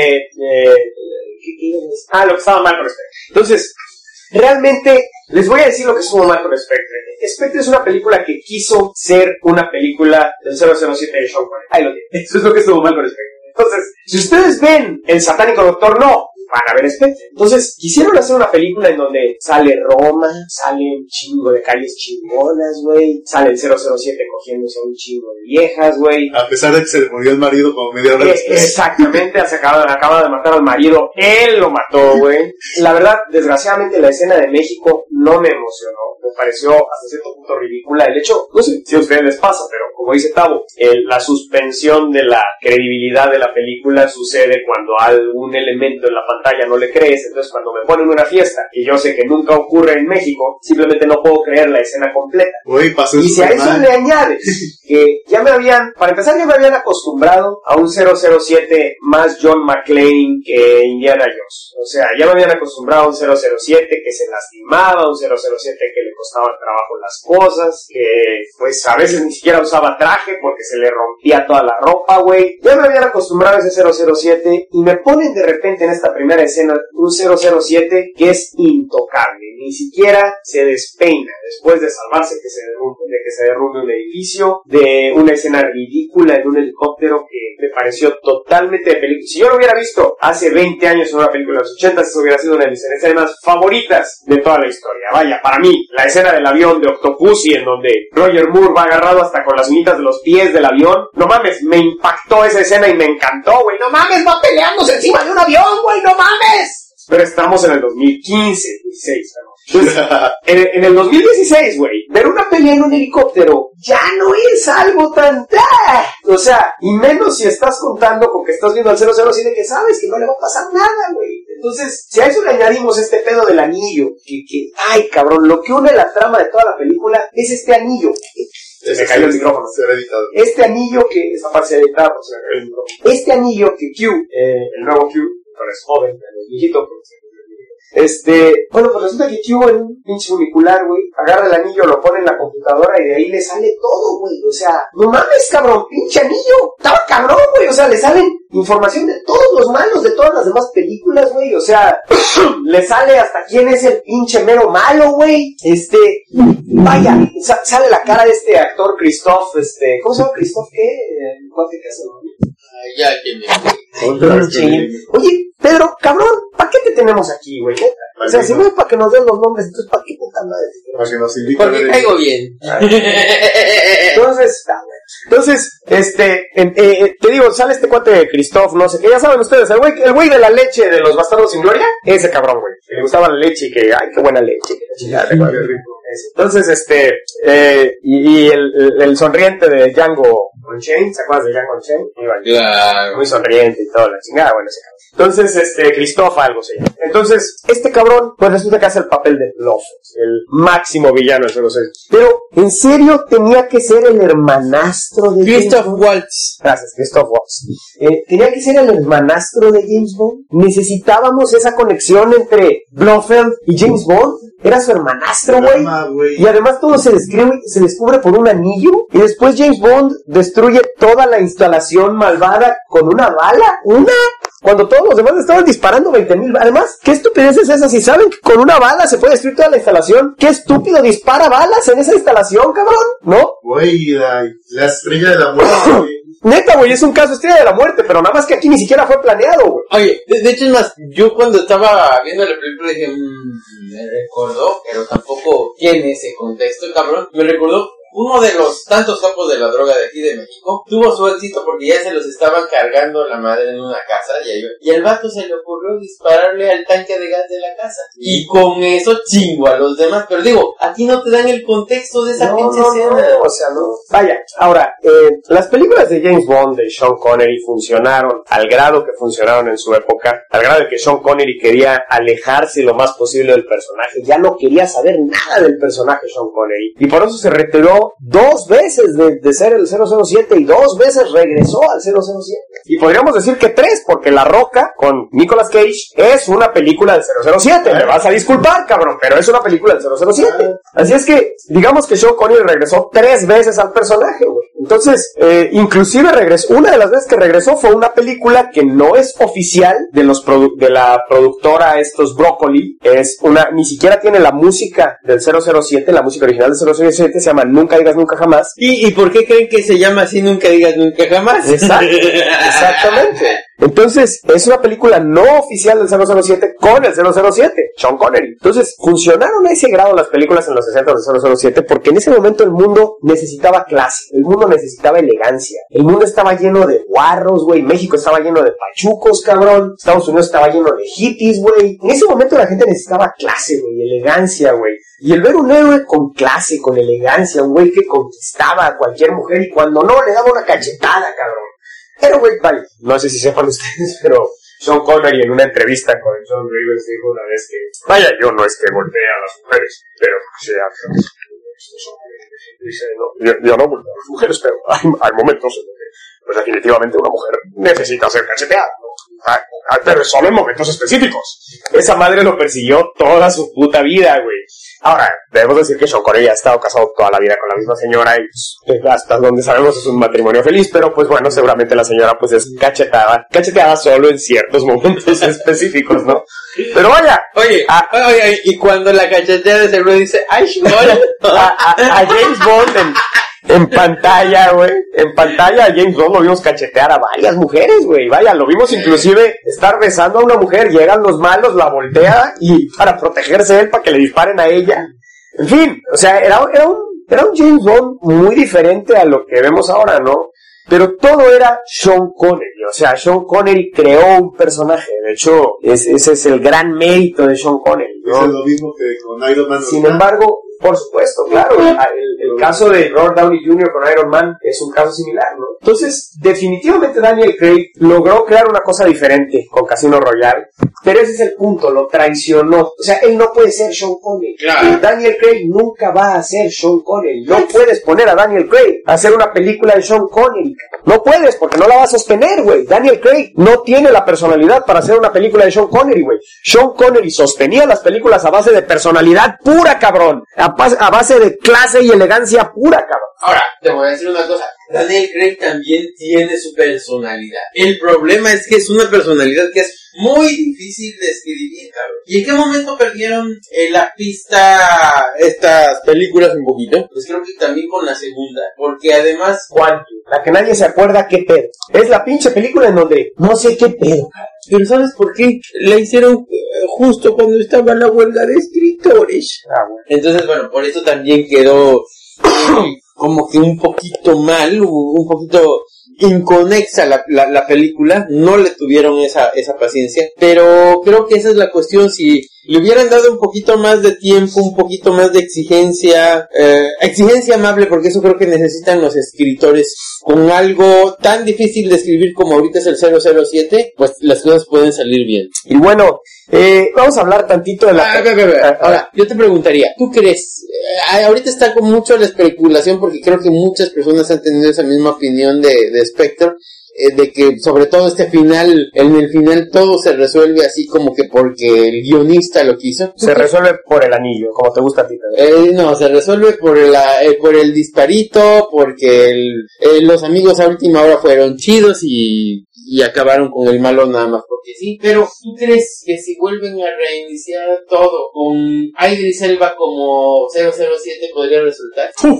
lo que estaba mal con Spectre. Entonces, realmente, les voy a decir lo que estuvo mal con Spectre. Spectre es una película que quiso ser una película del 007 de Sean Connery. Ahí lo tiene. Eso es lo que estuvo mal con Spectre. Entonces, si ustedes ven El Satánico Doctor No, van a ver Spectre. Entonces, quisieron hacer una película en donde sale Roma, sale un chingo de calles chingonas, güey, sale el 007 cogiéndose a un chingo de viejas, güey. A pesar de que se le murió el marido como media hora después. Exactamente, acaba de matar al marido, él lo mató, güey. La verdad, desgraciadamente la escena de México no me emocionó. Me pareció hasta cierto punto ridícula. El hecho, no sé si a ustedes les pasa, pero como dice Tavo, la suspensión de la credibilidad de la película sucede cuando a algún elemento en la pantalla no le crees. Entonces cuando me ponen una fiesta, que yo sé que nunca ocurre en México, simplemente no puedo creer la escena completa. Uy, pasó y si a eso le añades que para empezar ya me habían acostumbrado a un 007 más John McClane que Indiana Jones. O sea, ya me habían acostumbrado a un 007 que se lastimaba, un 007 que le costaba trabajo las cosas, que pues a veces ni siquiera usaba traje porque se le rompía toda la ropa, güey. Ya me habían acostumbrado a ese 007 y me ponen de repente en esta primera escena un 007 que es intocable, ni siquiera se despeina después de salvarse de que se derrumbe un edificio, de una escena ridícula en un helicóptero que me pareció totalmente de película. Si yo lo hubiera visto hace 20 años en una película de los 80, eso hubiera sido una de mis escenas favoritas de toda la historia. Vaya, para mí, la escena del avión de Octopussy en donde Roger Moore va agarrado hasta con las uñitas de los pies del avión, no mames, me impactó esa escena y me encantó, güey. No mames, va peleándose encima de un avión, güey, no mames. Pero estamos en el 2015, 16, ¿no? Entonces, en el 2016, güey, ver una pelea en un helicóptero ya no es algo tan... O sea, y menos si estás contando con que estás viendo al 007 que sabes que no le va a pasar nada, güey. Entonces, si a eso le añadimos este pedo del anillo, ay, cabrón, lo que une la trama de toda la película es este anillo. Se me cayó el micrófono. Este anillo que... Esta parte se editaba, pues se me cayó el micrófono. Este anillo que Q, el nuevo Q, pero es joven, el viejito, bueno, pues resulta que Q en un pinche unicular, güey, agarra el anillo, lo pone en la computadora y de ahí le sale todo, güey. O sea, no mames, cabrón, pinche anillo. Estaba cabrón, güey. O sea, le salen información de todos los malos de todas las demás películas, güey. O sea, le sale hasta quién es el pinche mero malo, güey. Vaya, sale la cara de este actor Christoph, ¿cómo se llama Christoph? ¿Qué? ¿Cuál te casó? Ya tiene. Oye, Pedro, cabrón, ¿para qué te tenemos aquí, güey? O sea, si no es para que nos den los nombres, entonces ¿para qué puta madre? Para que nos inviten. Porque caigo bien. Entonces, te digo, sale este cuate de Christoph, no sé qué, ya saben ustedes, el güey de la leche de los Bastardos sin Gloria, ese cabrón, güey, que le gustaba la leche y que, ay, qué buena leche, que la chingada, qué rico. Entonces, y el sonriente de Django Unchained, ¿se acuerdas de Django Unchained? Claro. Muy sonriente y todo, la chingada, bueno, ese cabrón. Entonces, Christoph algo se llama. Entonces, este cabrón, pues resulta que hace el papel de Blofeld, el máximo villano del 06. Pero, ¿en serio tenía que ser el hermanastro de Christoph Waltz? Gracias, Christoph Waltz. ¿Tenía que ser el hermanastro de James Bond? ¿Necesitábamos esa conexión entre Blofeld y James Bond? Era su hermanastro, güey. Y además todo se descubre por un anillo. Y después James Bond destruye toda la instalación malvada con una bala. Cuando todos los demás estaban disparando 20,000. Además, ¿qué estupidez es esa? Si saben que con una bala se puede destruir toda la instalación, ¿qué estúpido dispara balas en esa instalación, cabrón? ¿No? Güey, la estrella de la muerte. Neta, güey, es un caso estrella de la muerte, pero nada más que aquí ni siquiera fue planeado, güey. Oye, de hecho es más, yo cuando estaba viendo la película dije, me recordó, pero tampoco tiene ese contexto, cabrón. Me recordó uno de los tantos capos de la droga de aquí de México, tuvo su éxito porque ya se los estaban cargando la madre en una casa y al vato se le ocurrió dispararle al tanque de gas de la casa. Y con eso chingo a los demás. Pero digo, aquí no te dan el contexto de esa pinche escena. No, o sea, no. Vaya, ahora, las películas de James Bond, de Sean Connery, funcionaron al grado que funcionaron en su época, al grado de que Sean Connery quería alejarse lo más posible del personaje, ya no quería saber nada del personaje Sean Connery, y por eso se retiró 2 veces de ser el 007 y 2 veces regresó al 007. Y podríamos decir que 3, porque La Roca con Nicolas Cage es una película del 007, me vas a disculpar, cabrón, pero es una película del 007. Así es que, digamos que Sean Connery regresó 3 veces al personaje, güey. Entonces, inclusive regresó, una de las veces que regresó fue una película que no es oficial de de la productora estos Broccoli, ni siquiera tiene la música del 007, la música original del 007 se llama Nunca Digas Nunca Jamás. ¿Y por qué creen que se llama así Nunca Digas Nunca Jamás? Exactamente. Entonces, es una película no oficial del 007 con el 007, Sean Connery. Entonces, funcionaron a ese grado las películas en los 60 del 007 porque en ese momento el mundo necesitaba clase, el mundo necesitaba elegancia, el mundo estaba lleno de guarros, güey, México estaba lleno de pachucos, cabrón, Estados Unidos estaba lleno de hippies, güey. En ese momento la gente necesitaba clase, güey, elegancia, güey. Y el ver un héroe con clase, con elegancia, un güey que conquistaba a cualquier mujer y cuando no le daba una cachetada, cabrón. Pero, güey, vale, no sé si sepan ustedes, pero Sean Connery en una entrevista con John Rivers dijo una vez que, vaya, yo no es que golpee a las mujeres, pero dice, no, yo no golpeo a las mujeres, pero hay momentos en donde, pues definitivamente una mujer necesita ser cacheteada, ¿no? Pero solo en momentos específicos. Esa madre lo persiguió toda su puta vida, güey. Ahora, debemos decir que Sean Connery ha estado casado toda la vida con la misma señora y pues, hasta donde sabemos es un matrimonio feliz, pero pues bueno, seguramente la señora pues es cacheteada solo en ciertos momentos específicos, ¿no? Pero vaya. Oye, y cuando la cachetea de seguro dice, ¡ay, chingón! a James Bond en pantalla, güey. En pantalla a James Bond lo vimos cachetear a varias mujeres, güey. Vaya, lo vimos inclusive estar besando a una mujer, llegan los malos, la voltea y para protegerse él, para que le disparen a ella. En fin, o sea, era un James Bond muy diferente a lo que vemos ahora, ¿no? Pero todo era Sean Connery, o sea, Sean Connery creó un personaje, de hecho, ese es el gran mérito de Sean Connery, ¿no? Es lo mismo que con Iron Man. Sin embargo, por supuesto, claro, el caso de Robert Downey Jr. con Iron Man es un caso similar, ¿no? Entonces, definitivamente Daniel Craig logró crear una cosa diferente con Casino Royale, pero ese es el punto, lo traicionó. O sea, él no puede ser Sean Connery. Claro. Daniel Craig nunca va a ser Sean Connery. No puedes poner a Daniel Craig a hacer una película de Sean Connery. No puedes, porque no la va a sostener, güey. Daniel Craig no tiene la personalidad para hacer una película de Sean Connery, güey. Sean Connery sostenía las películas a base de personalidad pura, cabrón. A base de clase y elegancia pura, cabrón. Ahora, te voy a decir una cosa. Daniel Craig también tiene su personalidad. El problema es que es una personalidad que es muy difícil de escribir, cabrón. ¿Y en qué momento perdieron la pista estas películas un poquito? Pues creo que también con la segunda. Porque además... ¿Cuál? La que nadie se acuerda qué pedo. Es la pinche película en donde no sé qué pedo, cabrón. Pero ¿sabes por qué? La hicieron justo cuando estaba la huelga de escritores. Bueno. Entonces, bueno, por eso también quedó como que un poquito mal, un poquito inconexa la película. No le tuvieron esa paciencia, pero creo que esa es la cuestión. Si le hubieran dado un poquito más de tiempo, un poquito más de exigencia amable, porque eso creo que necesitan los escritores. Con algo tan difícil de escribir como ahorita es el 007, pues las cosas pueden salir bien. Y bueno, vamos a hablar tantito de la... Ahora, yo te preguntaría, ¿tú crees? Ahorita está con mucho la especulación porque creo que muchas personas han tenido esa misma opinión de Spectre, de que sobre todo en el final todo se resuelve así como que porque el guionista lo quiso. Se resuelve por el anillo, como te gusta a ti. No, se resuelve por el disparito, porque los amigos a última hora fueron chidos y acabaron con el malo nada más porque sí. Pero ¿tú crees que si vuelven a reiniciar todo con Idris Elba como 007 podría resultar?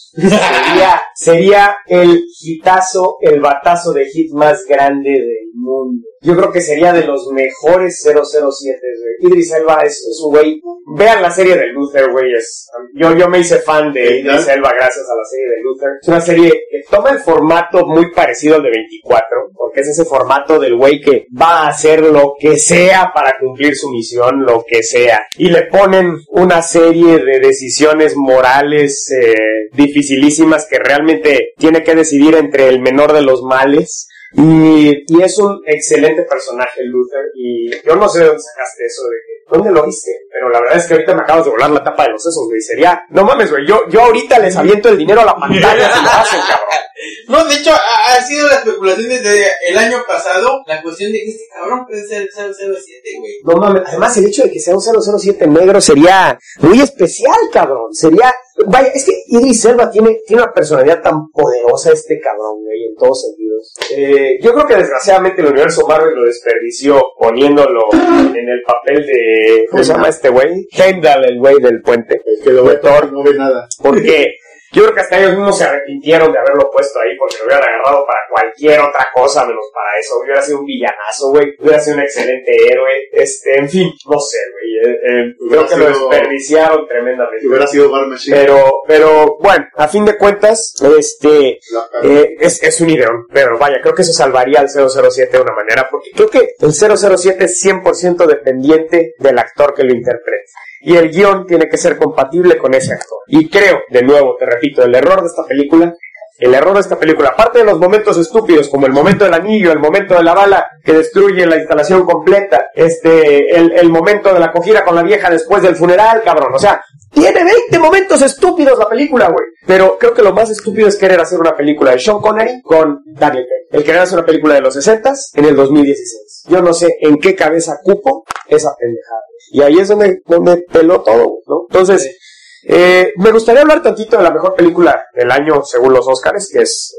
sería el hitazo, el batazo de hit más grande del mundo. Yo creo que sería de los mejores 007, güey. Idris Elba es un güey. Vean la serie de Luther, güey. Yo me hice fan de Idris Elba gracias a la serie de Luther. Es una serie que toma el formato muy parecido al de 24, porque es ese formato del güey que va a hacer lo que sea para cumplir su misión, lo que sea. Y le ponen una serie de decisiones morales dificilísimas que realmente tiene que decidir entre el menor de los males. Y es un excelente personaje Luther, y yo no sé de dónde sacaste eso de que, ¿dónde lo viste? Pero la verdad es que ahorita me acabas de volar la tapa de los sesos, güey. Sería, no mames, güey, yo ahorita les aviento el dinero a la pantalla si lo hacen, cabrón. No, de hecho, ha sido la especulación desde el año pasado, la cuestión de que este cabrón puede ser el 007, güey. No mames, además el hecho de que sea un 007 negro sería muy especial, cabrón. Sería, vaya, es que Idris Elba tiene una personalidad tan poderosa, este cabrón, güey, en todos sentidos. Yo creo que desgraciadamente el universo Marvel lo desperdició poniéndolo en el papel de, ¿cómo se llama este güey? Heimdall, el güey del puente. El que lo ve todo, no ve nada. Porque yo creo que hasta ellos mismos se arrepintieron de haberlo puesto ahí, porque lo hubieran agarrado para cualquier otra cosa menos para eso. Hubiera sido un villanazo, güey. Hubiera sido un excelente héroe. En fin, no sé, güey. Creo que lo desperdiciaron tremendamente. Hubiera sido War Machine. Pero, bueno, a fin de cuentas, es un ideón. Pero vaya, creo que eso salvaría al 007 de una manera, porque creo que el 007 es 100% dependiente del actor que lo interprete. Y el guión tiene que ser compatible con ese actor. Y creo, de nuevo, te repito, el error de esta película, aparte de los momentos estúpidos, como el momento del anillo, el momento de la bala que destruye la instalación completa, el momento de la acogida con la vieja después del funeral, cabrón, o sea, tiene 20 momentos estúpidos la película, güey. Pero creo que lo más estúpido es querer hacer una película de Sean Connery con Daniel Craig. El querer hacer una película de los 60s en el 2016. Yo no sé en qué cabeza cupo esa pendejada. Y ahí es donde peló todo, ¿no? Entonces, me gustaría hablar tantito de la mejor película del año según los Oscars, que es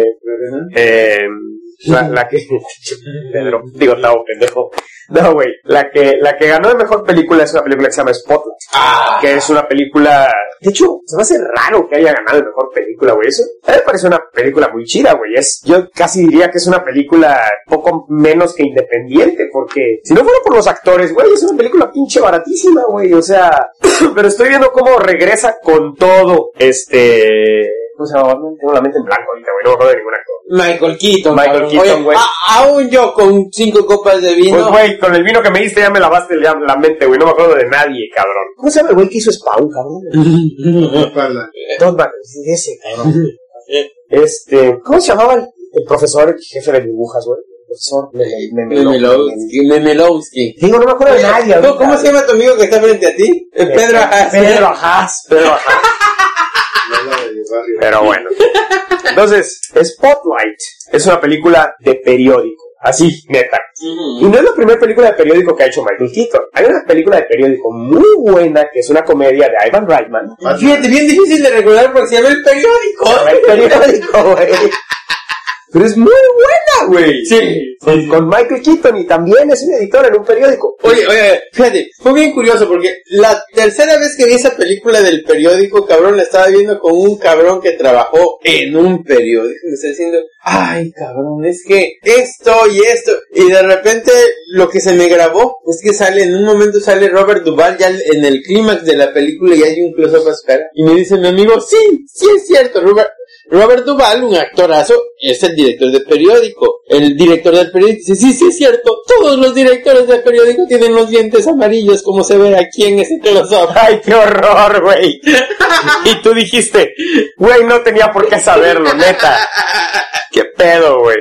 la que Pedro, digo, no, pendejo. No, güey, la que ganó de mejor película es una película que se llama Spotlight, que es una película, de hecho, se me hace raro que haya ganado de mejor película, güey. Eso a mí me parece una película muy chida, güey. Yo casi diría que es una película poco menos que independiente, porque si no fuera por los actores, güey, es una película pinche baratísima, güey. O sea, pero estoy viendo cómo regresa con todo, ¿cómo se llama? Tengo la mente en blanco ahorita, güey, no me acuerdo de ningún actor. Michael Keaton, güey. Aún yo con 5 copas de vino. Pues, güey, con el vino que me diste ya me lavaste la mente, güey. No me acuerdo de nadie, cabrón. ¿Cómo se llama el güey que hizo Spawn, cabrón? Todd McFarlane, ese, cabrón. ¿Cómo se llamaba el profesor jefe de dibujas, güey? Profesor Memelowski. Digo, no me acuerdo de nadie. ¿Cómo se llama tu amigo que está frente a ti? Pedro Ajaz. Pedro Ajaz. Pero bueno. Entonces, Spotlight es una película de periódico. Así, neta. Y no es la primera película de periódico que ha hecho Michael Keaton. Hay una película de periódico muy buena que es una comedia de Ivan Reitman. Fíjate, bien difícil de recordar porque se llama El Periódico. El Periódico, güey. Pero es muy buena, güey. Sí. Con Michael Keaton, y también es un editor en un periódico. Oye, fíjate, fue bien curioso porque la tercera vez que vi esa película del periódico, cabrón, la estaba viendo con un cabrón que trabajó en un periódico. Me está diciendo, ay, cabrón, es que esto y esto. Y de repente lo que se me grabó es que en un momento sale Robert Duvall ya en el clímax de la película y hay un close-up a su cara. Y me dice mi amigo, sí es cierto, Robert Duvall, un actorazo, es el director del periódico. El director del periódico dice, sí es cierto, todos los directores del periódico tienen los dientes amarillos, como se ve aquí en ese close-up. ¡Ay, qué horror, güey! Y tú dijiste, güey, no tenía por qué saberlo, neta. ¡Qué pedo, güey!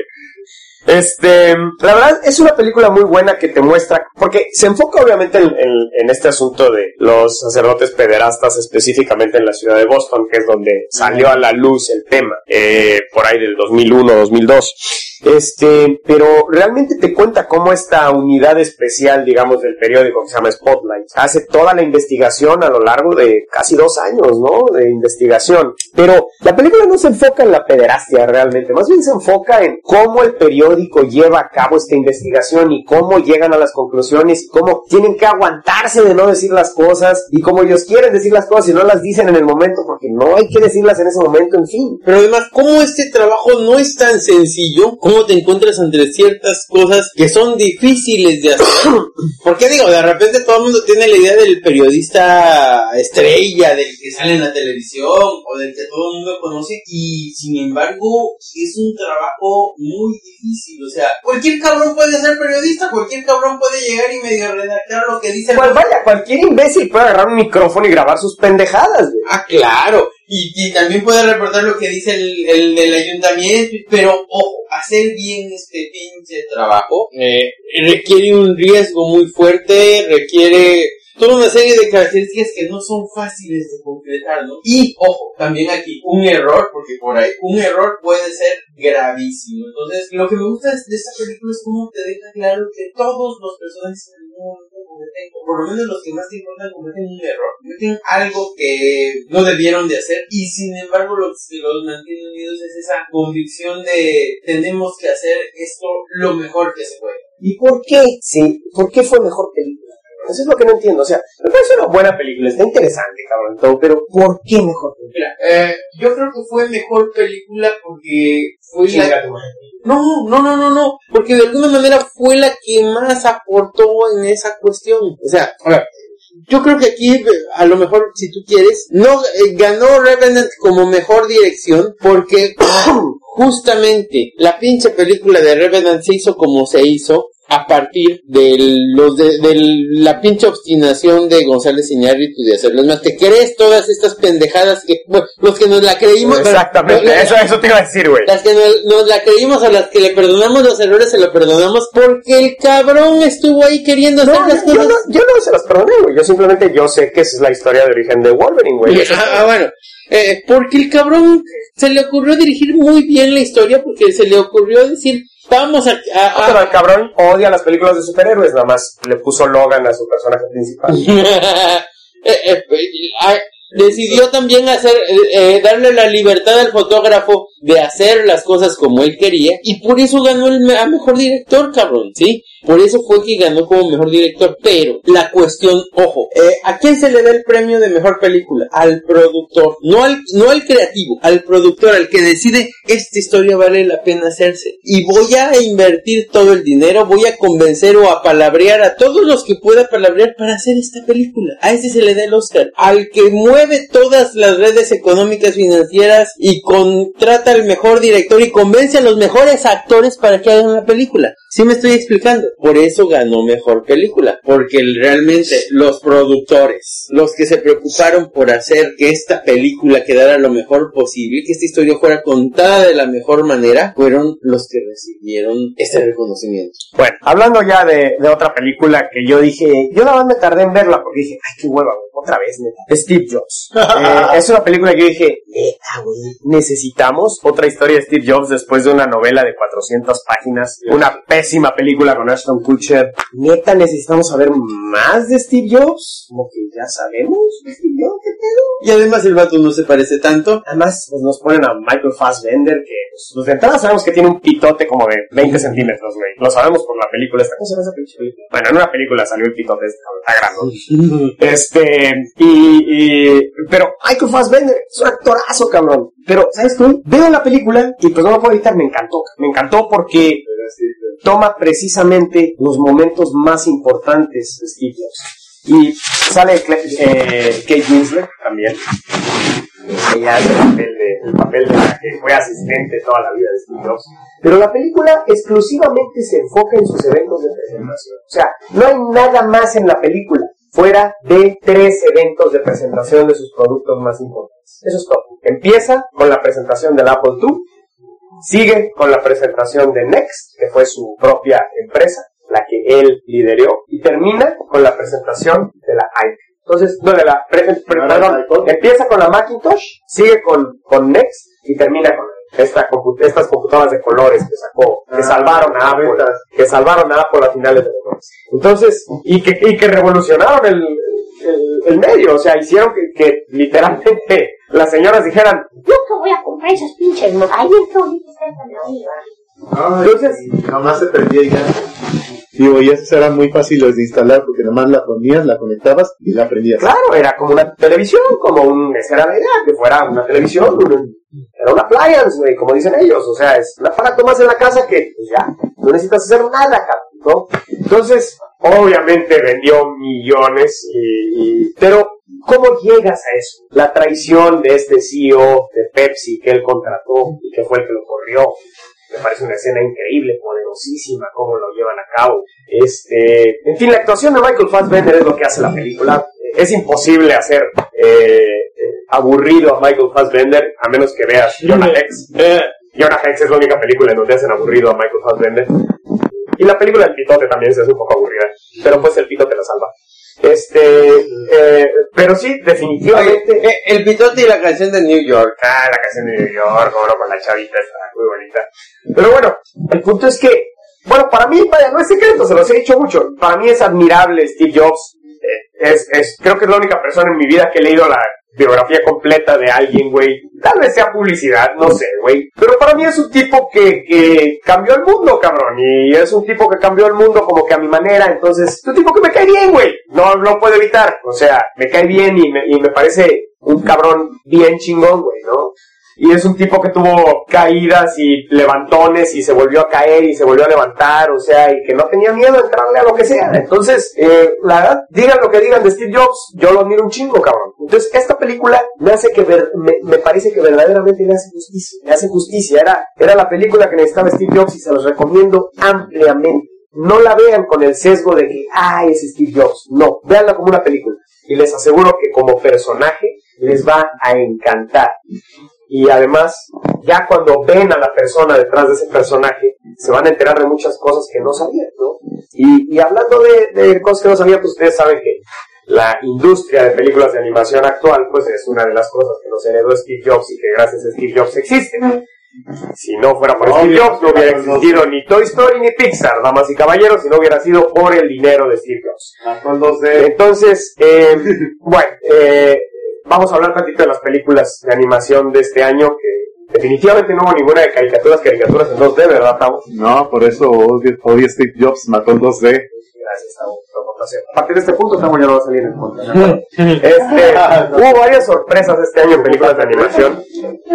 La verdad es una película muy buena que te muestra, porque se enfoca obviamente en este asunto de los sacerdotes pederastas, específicamente en la ciudad de Boston, que es donde salió a la luz el tema, por ahí del 2001, 2002. pero realmente te cuenta cómo esta unidad especial, digamos, del periódico que se llama Spotlight, hace toda la investigación a lo largo de casi 2 años, ¿no? De investigación. Pero la película no se enfoca en la pederastia realmente, más bien se enfoca en cómo el periódico lleva a cabo esta investigación y cómo llegan a las conclusiones y cómo tienen que aguantarse de no decir las cosas y cómo ellos quieren decir las cosas y no las dicen en el momento porque no hay que decirlas en ese momento, en fin. Pero además, ¿cómo este trabajo no es tan sencillo? ¿Cómo te encuentras entre ciertas cosas que son difíciles de hacer? Porque digo, de repente todo el mundo tiene la idea del periodista estrella, del que sale en la televisión o del que todo el mundo conoce, y sin embargo es un trabajo muy difícil. O sea, cualquier cabrón puede ser periodista, cualquier cabrón puede llegar y medio redactar lo que dice. Pues vaya, cualquier imbécil puede agarrar un micrófono y grabar sus pendejadas, güey. Ah, claro. Y también puede reportar lo que dice el del ayuntamiento, pero ojo, hacer bien este pinche trabajo requiere un riesgo muy fuerte, requiere toda una serie de características que no son fáciles de concretar, ¿no? Y, ojo, también aquí, un error, porque por ahí, un error puede ser gravísimo. Entonces, lo que me gusta de esta película es cómo te deja claro que todos los personajes en algún momento cometen, o por lo menos los que más te importan, cometen un error. Cometen algo que no debieron de hacer, y sin embargo, lo que los mantiene unidos es esa convicción de tenemos que hacer esto lo mejor que se puede. ¿Y por qué? Sí, ¿por qué fue mejor película? Eso es lo que no entiendo, o sea, me parece una buena película, está interesante, cabrón, todo, pero ¿por qué mejor película? Mira, yo creo que fue mejor película porque fue No, porque de alguna manera fue la que más aportó en esa cuestión. O sea, ahora, yo creo que aquí, a lo mejor, si tú quieres, no ganó Revenant como mejor dirección porque justamente la pinche película de Revenant se hizo como se hizo a partir de la pinche obstinación de González Iñárritu de hacerlo. Es más, te crees todas estas pendejadas que, bueno, los que nos la creímos... Exactamente, eso te iba a decir, güey. Las que nos la creímos, a las que le perdonamos los errores, se lo perdonamos porque el cabrón estuvo ahí queriendo hacer las cosas. Yo no se las perdoné, güey. Yo simplemente sé que esa es la historia de origen de Wolverine, güey. Bueno. Porque el cabrón se le ocurrió dirigir muy bien la historia, porque se le ocurrió decir... Vamos pero el cabrón odia las películas de superhéroes, nada más le puso Logan a su personaje principal. Decidió también darle la libertad al fotógrafo de hacer las cosas como él quería, y por eso ganó a mejor director, cabrón, ¿sí? Por eso fue que ganó como mejor director. Pero la cuestión, ojo, ¿a quién se le da el premio de mejor película? Al productor, no al creativo, al productor, al que decide esta historia vale la pena hacerse y voy a invertir todo el dinero, voy a convencer o a palabrear a todos los que pueda palabrear para hacer esta película. A ese se le da el Oscar. Al que mueve todas las redes económicas financieras y contrata al mejor director y convence a los mejores actores para que hagan la película. ¿Sí me estoy explicando? Por eso ganó mejor película, porque realmente los productores, los que se preocuparon por hacer que esta película quedara lo mejor posible, que esta historia fuera contada de la mejor manera, fueron los que recibieron este reconocimiento. Bueno, hablando ya de otra película que yo dije, yo la verdad me tardé en verla porque dije, ay, qué hueva, otra vez, neta. Steve Jobs. Es una película que yo dije, neta, güey, necesitamos otra historia de Steve Jobs después de una novela de 400 páginas, una pésima película con Ashton Kutcher. Neta, necesitamos saber más de Steve Jobs, como que ya sabemos de Steve Jobs, ¿qué pedo? Y además el vato no se parece tanto. Además, pues nos ponen a Michael Fassbender, que pues de entrada sabemos que tiene un pitote como de 20 centímetros, güey. Lo sabemos por la película esta. ¿Cómo se llama esa película? Bueno, en una película salió el pitote, está grande. Pero Michael Fassbender es un actorazo, cabrón. Pero, ¿sabes qué? Veo la película y pues no lo puedo evitar, me encantó. Me encantó porque toma precisamente los momentos más importantes de Steve Jobs. Y sale Kate Winslet también. Ella hace el papel de la que fue asistente toda la vida de Steve Jobs. Pero la película exclusivamente se enfoca en sus eventos de presentación. O sea, no hay nada más en la película fuera de 3 eventos de presentación de sus productos más importantes. Eso es todo. Empieza con la presentación del Apple II, sigue con la presentación de Next, que fue su propia empresa, la que él lideró, y termina con la presentación de la iPad. Entonces, empieza con la Macintosh, sigue con Next y termina con estas computadoras de colores que sacó, que salvaron a Apple a finales de los 90. Entonces, y que revolucionaron el medio, o sea, hicieron que literalmente las señoras dijeran, yo que voy a comprar esas pinches, ay, qué bonito está esta nariz. Entonces, nomás se prendía y ya. Digo, y esas eran muy fáciles de instalar porque nomás la ponías, la conectabas y la prendías. Claro, era como una televisión, esa era la idea, que fuera una televisión, era una appliance, güey, como dicen ellos, o sea, es un aparato más en la casa que, pues ya, no necesitas hacer nada, cabrón, ¿no? Entonces, obviamente vendió millones, pero ¿cómo llegas a eso? La traición de este CEO de Pepsi que él contrató y que fue el que lo corrió. Me parece una escena increíble, poderosísima, cómo lo llevan a cabo. En fin, la actuación de Michael Fassbender es lo que hace la película. Es imposible hacer aburrido a Michael Fassbender, a menos que veas Jonah Hex. Jonah Hex es la única película en donde hacen aburrido a Michael Fassbender. Y la película del Pitote también se hace un poco aburrida, pero pues el Pitote la salva. Pero sí, definitivamente. Oye, el Pitote y la canción de New York. La canción de New York, bueno, con la chavita está muy bonita. Pero bueno, el punto es que, bueno, para mí, vaya, no es secreto, se los he dicho mucho. Para mí es admirable Steve Jobs. Creo que es la única persona en mi vida que he leído la biografía completa de alguien, güey. Tal vez sea publicidad, no sé, güey. Pero para mí es un tipo que cambió el mundo, cabrón. Y es un tipo que cambió el mundo como que a mi manera. Entonces, es un tipo que me cae bien, güey. No lo puedo evitar. O sea, me cae bien y me parece un cabrón bien chingón, güey, ¿no? Y es un tipo que tuvo caídas y levantones y se volvió a caer y se volvió a levantar, o sea, y que no tenía miedo de entrarle a lo que sea. Entonces, la verdad, digan lo que digan de Steve Jobs, yo lo admiro un chingo, cabrón. Entonces, esta película me parece que verdaderamente le hace justicia. Era la película que necesitaba Steve Jobs y se los recomiendo ampliamente. No la vean con el sesgo de que, es Steve Jobs. No, véanla como una película. Y les aseguro que como personaje les va a encantar. Y además, ya cuando ven a la persona detrás de ese personaje, se van a enterar de muchas cosas que no sabían, ¿no? Y hablando de cosas que no sabían, pues ustedes saben que la industria de películas de animación actual, pues es una de las cosas que nos heredó Steve Jobs y que gracias a Steve Jobs existe. Si no fuera por Steve Jobs, no hubiera existido ni Toy Story ni Pixar, damas y caballeros, si no hubiera sido por el dinero de Steve Jobs. Entonces, bueno, vamos a hablar un ratito de las películas de animación de este año, que definitivamente no hubo ninguna de caricaturas en 2D, ¿verdad, Tavo? No, por eso hoy Steve Jobs mató el 2D. Gracias, Tavo. A partir de este punto, Tavo ya no va a salir en contra. Hubo varias sorpresas este año en películas de animación.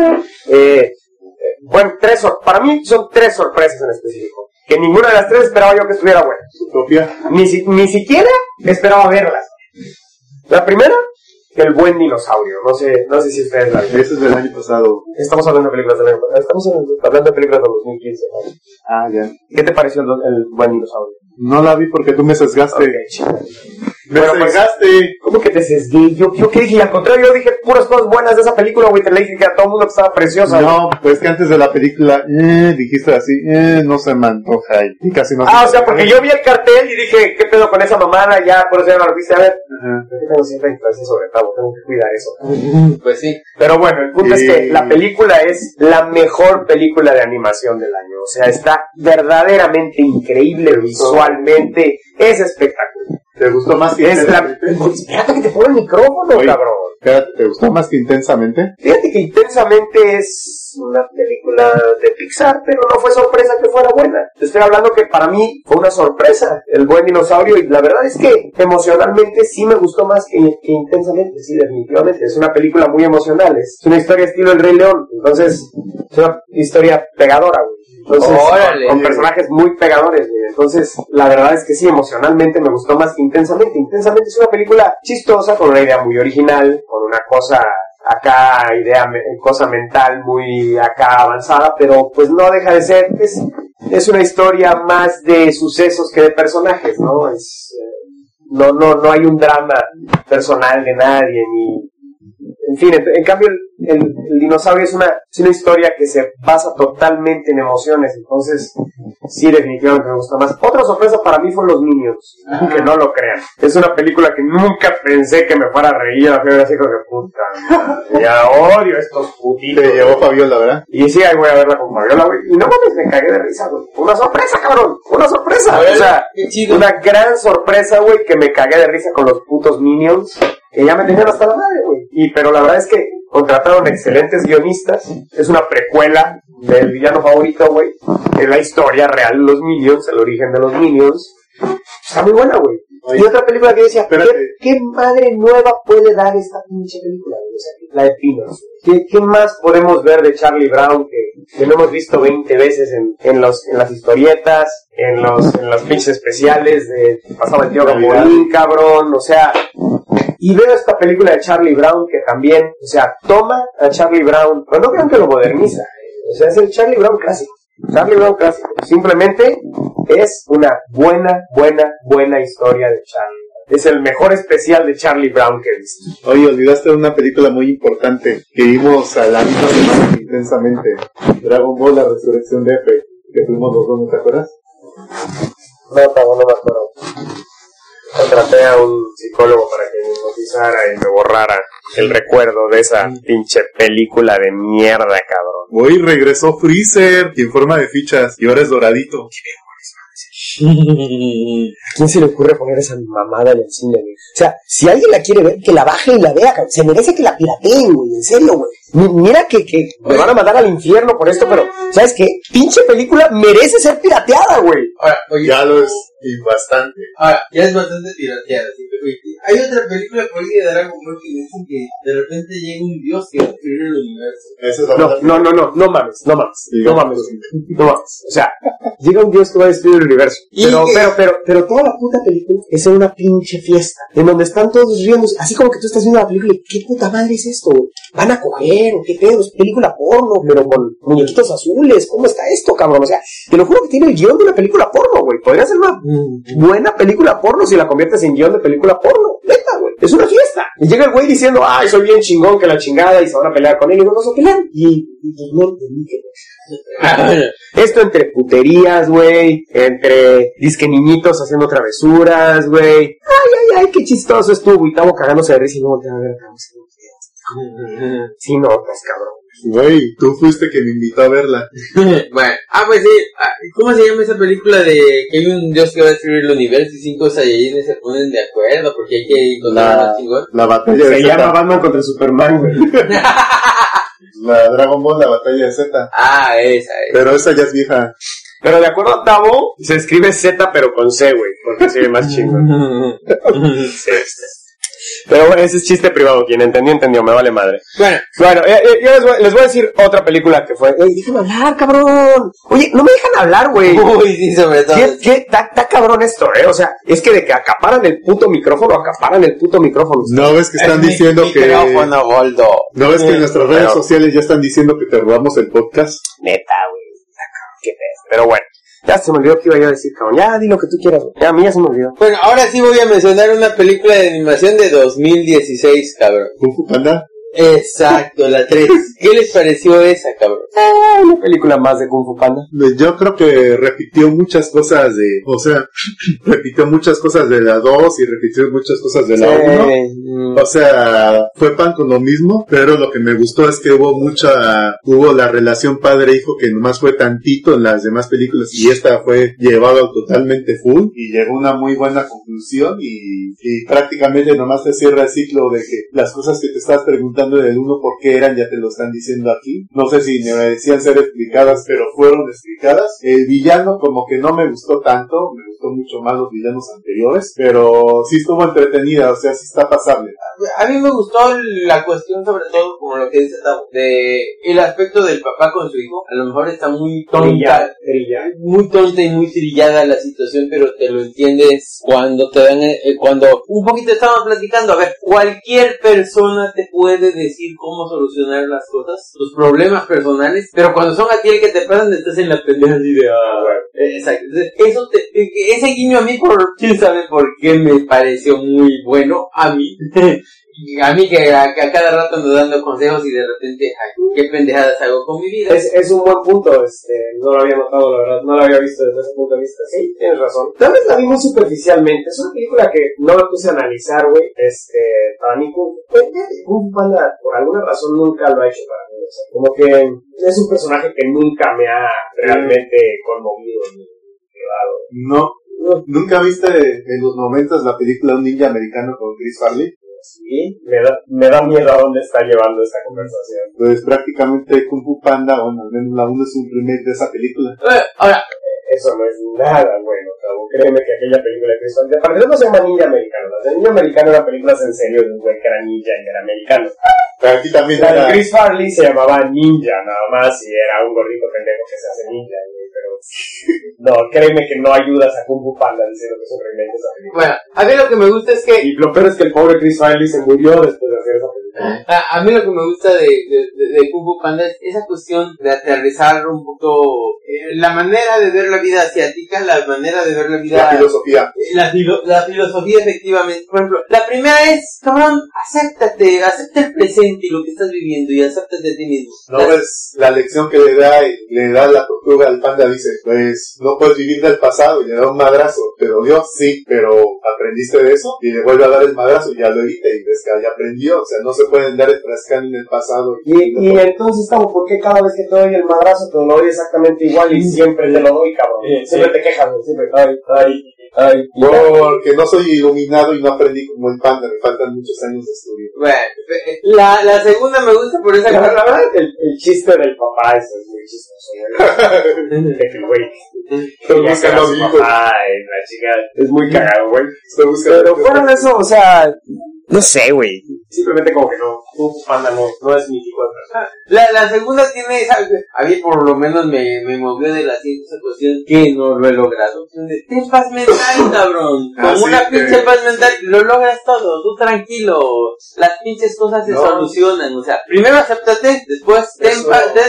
Bueno, para mí son 3 sorpresas en específico. Que ninguna de las 3 esperaba yo que estuviera buena. Utopia. Ni siquiera esperaba verlas. La primera, El Buen Dinosaurio. No sé si ustedes la vieron. Ese es del año pasado. Estamos hablando de películas del año pasado. Estamos hablando de películas del 2015. ¿no? Ya. ¿Qué te pareció el Buen Dinosaurio? No la vi porque tú me sesgaste. Me sesgaste. ¿Cómo que te sesgué? Yo qué dije, al contrario, yo dije puras cosas buenas de esa película, güey. Te le dije que a todo el mundo que estaba preciosa. No, pues que antes de la película, dijiste así, no se me antoja. Y casi no. O sea, porque yo vi el cartel y dije, ¿qué pedo con esa mamada? Ya, por eso ya no lo viste a ver. Tengo siempre influencia sobre Tavo, tengo que cuidar eso. Pues sí. Pero bueno, el punto es que la película es la mejor película de animación del año. O sea, está verdaderamente increíble visualmente. Es espectacular. ¿Te gustó más que Intensamente? Espérate que te ponga el micrófono, cabrón. Espérate, ¿te gustó más que Intensamente? Fíjate que Intensamente es una película de Pixar, pero no fue sorpresa que fuera buena. Te estoy hablando que para mí fue una sorpresa El Buen Dinosaurio, y la verdad es que emocionalmente sí me gustó más que Intensamente, sí, definitivamente. Es una película muy emocional, es una historia estilo El Rey León, entonces es una historia pegadora, güey. Entonces, con personajes muy pegadores, güey. Entonces, la verdad es que sí, emocionalmente me gustó más que Intensamente. Intensamente es una película chistosa, con una idea muy original, con una cosa cosa mental muy acá avanzada, pero pues no deja de ser, es una historia más de sucesos que de personajes, ¿no? No hay un drama personal de nadie, ni En fin, en cambio el dinosaurio es una historia que se basa totalmente en emociones, entonces sí, definitivamente me gusta más. Otra sorpresa para mí fueron los Minions, que no lo crean. Es una película que nunca pensé que me fuera a reír, a ver así como que puta madre, ya odio a estos putitos. Te llevó Fabiola, ¿verdad? Y sí, ahí voy a verla con Fabiola, güey. Y no mames, me cagué de risa, güey. Una sorpresa, cabrón. Una sorpresa. O sea, una gran sorpresa, güey, que me cagué de risa con los putos Minions. Que ya me tenían hasta la madre, güey. Pero la verdad es que contrataron excelentes guionistas. Es una precuela del villano favorito, güey. Es la historia real de los Minions, el origen de los Minions. Está muy buena, güey. Y otra película que decía, ¿qué madre nueva puede dar esta pinche película? O sea, la de Peanuts. ¿Qué más podemos ver de Charlie Brown que no hemos visto 20 veces en las historietas, en los pinches especiales de pasaba el tío Gambolín, cabrón? O sea, y veo esta película de Charlie Brown que también, o sea, toma a Charlie Brown, pero no creo que lo moderniza, o sea, es el Charlie Brown clásico. Charlie Brown clásico. Simplemente es una buena historia de Charlie. Es el mejor especial de Charlie Brown que he visto. Oye, olvidaste una película muy importante que vimos a la misma semana intensamente. Dragon Ball, la resurrección de F, que fuimos los dos, ¿no te acuerdas? No me acuerdo. Contraté a un psicólogo para que me hipnotizara y me borrara el recuerdo de esa pinche película de mierda, cabrón. Hoy regresó Freezer, en forma de fichas, y ahora es doradito. ¿A quién se le ocurre poner esa mamada en el cine, güey? O sea, si alguien la quiere ver, que la baje y la vea, cabrón. Se merece que la pirateen, güey, en serio, güey. Mira que me van a mandar al infierno por esto, pero ¿sabes qué? Pinche película merece ser pirateada, güey. Ahora, oye, ya lo es, y bastante. Ahora, ya es bastante pirateada, ¿sí? Hay otra película por ahí de Dragon Ball que dicen que de repente llega un dios que va a destruir el universo. Esa es la no mames. O sea, llega un dios que va a destruir el universo. Pero toda la puta película es en una pinche fiesta, en donde están todos riendo, así como que tú estás viendo la película y ¿qué puta madre es esto, güey? ¿Van a coger o qué pedo? Es película porno, pero con muñequitos azules. ¿Cómo está esto, cabrón? O sea, te lo juro que tiene el guión de una película porno, güey. Podría ser una buena película porno si la conviertes en guión de película porno. Neta, güey. Es una fiesta. Y llega el güey diciendo, ay, soy bien chingón, que la chingada, y se van a pelear con él. Y no se pelean. Y no entendí que... Esto entre puterías, güey, entre disque niñitos haciendo travesuras, güey. Ay, qué chistoso estuvo. Y estamos cagándose de risa y no te van a ver acá. Sí, notas, cabrón. Güey, tú fuiste que me invitó a verla. Bueno, pues sí, ¿cómo se llama esa película de que hay un dios que va a destruir el universo y 5 Saiyajines se ponen de acuerdo porque hay que encontrar más chingón? La batalla de Se llama Batman contra Superman, güey. La Dragon Ball, la batalla de Z. Esa. Pero esa ya es vieja. Pero de acuerdo a Tavo, se escribe Z pero con C, güey, porque se ve más chingón. Sí. Pero bueno, ese es chiste privado. Quien entendió, me vale madre. Bueno, yo les voy a decir otra película que fue. Déjame hablar, cabrón. Oye, no me dejan hablar, güey. Uy, sí, sobre todo. Está cabrón esto, O sea, es que de que acaparan el puto micrófono. No ves que están diciendo que... Micrófono, Goldo. No ves que en nuestras redes sociales ya están diciendo que te robamos el podcast. Neta, güey. Qué pedo. Pero bueno. Ya se me olvidó que iba yo a decir, cabrón. Ya, di lo que tú quieras, güey. Ya, a mí ya se me olvidó. Bueno, ahora sí voy a mencionar una película de animación de 2016, cabrón. ¿Kung Fu Panda? Exacto, la 3. ¿Qué les pareció esa, cabrón? Una película más de Kung Fu Panda. Yo creo que repitió muchas cosas de... O sea, repitió muchas cosas de la 2 y repitió muchas cosas de la 1. O sea, fue pan con lo mismo, pero lo que me gustó es que hubo la relación padre-hijo que nomás fue tantito en las demás películas y esta fue llevada totalmente full y llegó a una muy buena conclusión y prácticamente nomás te cierra el ciclo de que las cosas que te estás preguntando del uno por qué eran, ya te lo están diciendo aquí. No sé si merecían ser explicadas, pero fueron explicadas. El villano como que no me gustó tanto, me gustó mucho más los villanos anteriores, pero sí estuvo entretenida, o sea, sí está pasable. A mí me gustó la cuestión, sobre todo, como lo que dice Tavo, de el aspecto del papá con su hijo. A lo mejor está muy tonta, muy tonta y muy trillada la situación, pero te lo entiendes cuando te dan, cuando un poquito estábamos platicando. A ver, cualquier persona te puede decir cómo solucionar las cosas, tus problemas personales, pero cuando son a ti el que te pasan, estás en la pendeja así de exacto. Entonces, ese guiño a mí, quién sabe por qué me pareció muy bueno a mí. A mí que a cada rato ando dando consejos y de repente, ay, qué pendejadas hago con mi vida. Es un buen punto, no lo había notado, la verdad, no lo había visto desde ese punto de vista. Sí, tienes razón. Tal vez la vi muy superficialmente, es una película que no me puse a analizar, güey. Para mí, Kung Fu Panda, por alguna razón, nunca lo ha hecho para mí. O sea, como que es un personaje que nunca me ha realmente conmovido ni llevado. No, ¿nunca viste en los momentos la película Un Ninja Americano con Chris Farley? Sí, me da miedo a dónde está llevando esta conversación. Pues prácticamente Kung Fu Panda, bueno, al menos la 1 es un remake de esa película. Ahora, eso no es nada bueno, Cabo. Créeme que aquella película de Chris Farley, de partida no se llama Ninja Americano. Las de Ninja Americano eran películas en serio de un güey que era ninja y era americano. Pero aquí también La era... de Chris Farley se llamaba Ninja, nada más, y era un gordito pendejo que se hace ninja, güey, pero no, créeme que no ayudas a Kung Fu Panda diciendo que es un remake de esa película. bueno, a mí lo que me gusta es que... Y lo peor es que el pobre Chris Farley se murió después de hacer esa película. A mí lo que me gusta de Kung Fu Panda es esa cuestión de aterrizar un poco la manera de ver la vida asiática, la manera de ver la vida... La filosofía. La filosofía, efectivamente. Por ejemplo, la primera es, cabrón, acepta el presente y lo que estás viviendo y acéptate a ti mismo. No ves la lección que le da la tortuga al panda, dice, pues no puedes vivir del pasado, y le da un madrazo, te dolió, sí, pero aprendiste de eso, y le vuelve a dar el madrazo, y ya lo evita, y ves que ya aprendió, o sea, no se pueden dar enfrascando en el pasado. Y entonces, Cabo, ¿por qué cada vez que te doy el madrazo te lo doy exactamente igual y siempre te lo doy, cabrón? Siempre te quejas, siempre, ay. Porque no soy iluminado y no aprendí como el panda, me faltan muchos años de estudio. Bueno, la segunda me gusta por esa La cosa. verdad, el chiste del papá es muy chistoso, güey. De que el güey que busca a su papá y la chica es muy cagado, güey. Pero fuera de eso, o sea, no sé, güey. Simplemente como que no, Kung Fu Panda no es mi tipo de persona. La segunda tiene esa, a mí por lo menos me movió de la esa cuestión que no lo he logrado. Ten paz mental, cabrón. Con una pinche paz mental lo logras todo, tú tranquilo. Las pinches cosas se solucionan, o sea, primero acéptate, después ten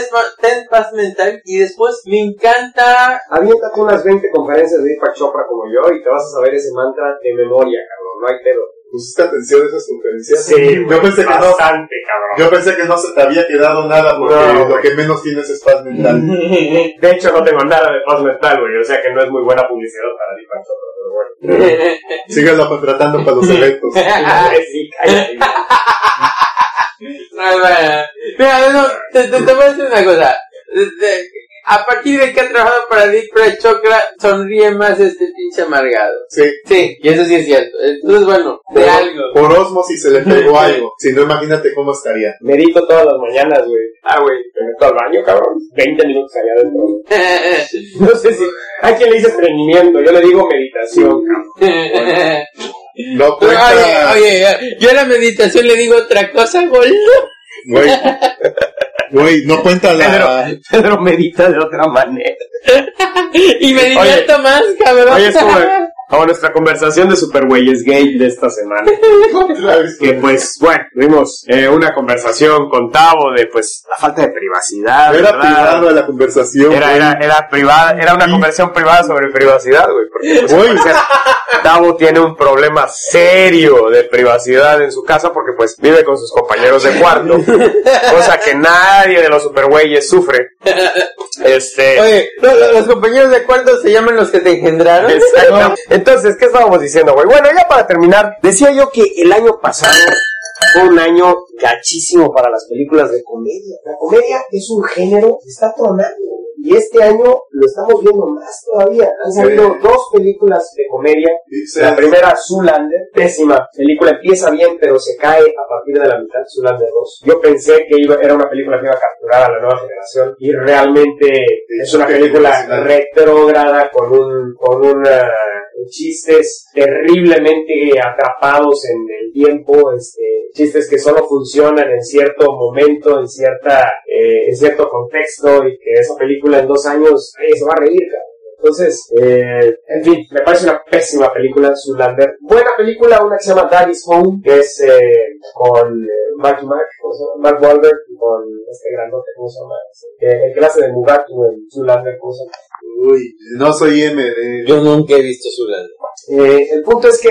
paz mental y después me encanta... Aviéntate unas 20 conferencias de Deepak Chopra como yo y te vas a saber ese mantra de memoria, cabrón, no hay pedo. ¿Pusiste atención a esas conferencias? Sí, yo pensé que bastante, cabrón. Yo pensé que no se te había quedado nada porque lo que menos tienes es paz mental. De hecho, no tengo nada de paz mental, güey. O sea que no es muy buena publicidad para Deepak Chopra, pero bueno. Síganlo contratando para los eventos. Sí, cállate. Mira, te voy a decir una cosa. A partir de que ha trabajado para Deepak Chopra, sonríe más este pinche amargado. Sí, y eso sí es cierto. Entonces, bueno, de algo. Por osmosis se le pegó algo. Si no, imagínate cómo estaría. Medito todas las mañanas, güey. Güey, me meto al baño, cabrón. 20 minutos allá adentro. No sé si... Hay quien le dice estreñimiento, yo le digo meditación, cabrón. No cuenta... Oye, yo a la meditación le digo otra cosa, gordo. Güey, no cuenta la... Pedro medita de otra manera. Y me divierto más, cabrón. Oye, como nuestra conversación de Super Güeyes Gay de esta semana. Que pues, bueno, tuvimos una conversación con Tavo de pues la falta de privacidad. Era privada la conversación. Era privada, era una conversación privada sobre privacidad, güey. Porque pues, Tavo tiene un problema serio de privacidad en su casa porque pues vive con sus compañeros de cuarto. Cosa que nadie de los Super Güeyes sufre. Oye, los compañeros de cuarto se llaman los que te engendraron. Exacto. Entonces, ¿qué estábamos diciendo, güey? Bueno, ya para terminar, decía yo que el año pasado fue un año gachísimo para las películas de comedia. La comedia es un género que está tronando. Y este año lo estamos viendo más todavía. Han salido 2 películas de comedia. La primera, Zoolander, pésima película. Empieza bien, pero se cae a partir de la mitad. Zoolander 2. Yo pensé que era una película que iba a capturar a la nueva generación. Y realmente es una película retrógrada con chistes terriblemente atrapados en el tiempo. Chistes que solo funcionan en cierto momento, en cierto contexto. Y que esa película en 2 años se va a reír, cabrón. Entonces, en fin, me parece una pésima película, Zoolander. Buena película, una que se llama Daddy's Home, que es con Mark Wahlberg, y con este grandote, ¿cómo se llama? El que hace de Mugatu en Zoolander, ¿cómo se llama? Uy, no soy M de... Yo nunca he visto Zoolander. El punto es que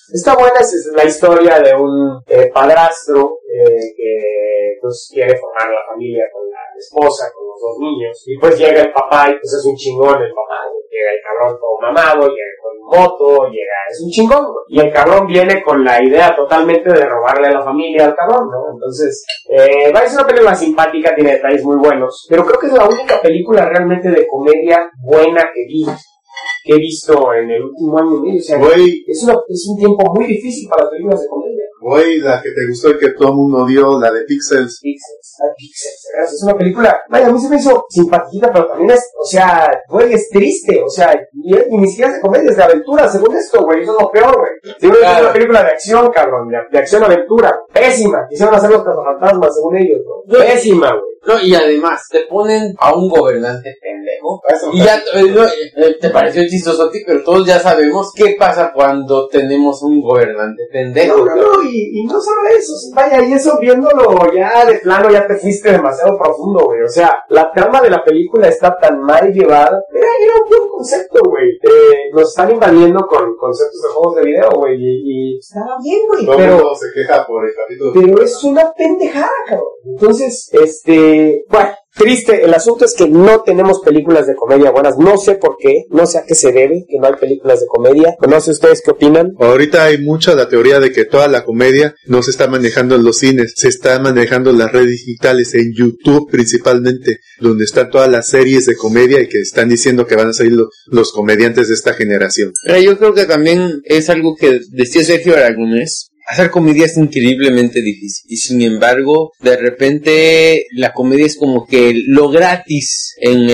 Está buena, es la historia de un padrastro que pues quiere formar la familia con la esposa, con los 2 niños, y pues llega el papá y pues es un chingón el papá, llega el cabrón todo mamado, llega con moto, es un chingón, y el cabrón viene con la idea totalmente de robarle a la familia al cabrón, ¿no? Entonces, va a ser una película simpática, tiene detalles muy buenos, pero creo que es la única película realmente de comedia buena que he visto en el último año y medio. O sea, es un tiempo muy difícil para las películas de comedia. La que te gustó y que todo el mundo dio, la de Pixels. Pixels, es una película, vaya, a mí se me hizo simpática, pero también es, o sea, güey, es triste, o sea, y ni siquiera es de comedia, es de aventura, según esto, güey, eso es lo peor, güey. Según es una película de acción, cabrón, de acción-aventura, pésima, quisieron hacer los cazafantasmas, según ellos, ¿no? Pésima, güey. No, y además, te ponen a un gobernante pendejo. Y ya, te pareció chistoso a ti, pero todos ya sabemos qué pasa cuando tenemos un gobernante pendejo. No, y no solo eso, vaya, y eso viéndolo ya de plano, ya te fuiste demasiado profundo, güey. O sea, la trama de la película está tan mal llevada. Era un buen concepto, güey. Nos están invadiendo con conceptos de juegos de video, güey, y estaba bien, güey. Pero se queja por el capítulo. Pero es una pendejada, cabrón. Entonces, bueno, triste, el asunto es que no tenemos películas de comedia buenas, no sé por qué, no sé a qué se debe que no hay películas de comedia, no sé ustedes qué opinan. Ahorita hay mucha la teoría de que toda la comedia no se está manejando en los cines, se está manejando en las redes digitales, en YouTube principalmente, donde están todas las series de comedia y que están diciendo que van a salir los comediantes de esta generación. Pero yo creo que también es algo que decía Sergio Aragonés. Hacer comedia es increíblemente difícil y sin embargo de repente la comedia es como que lo gratis en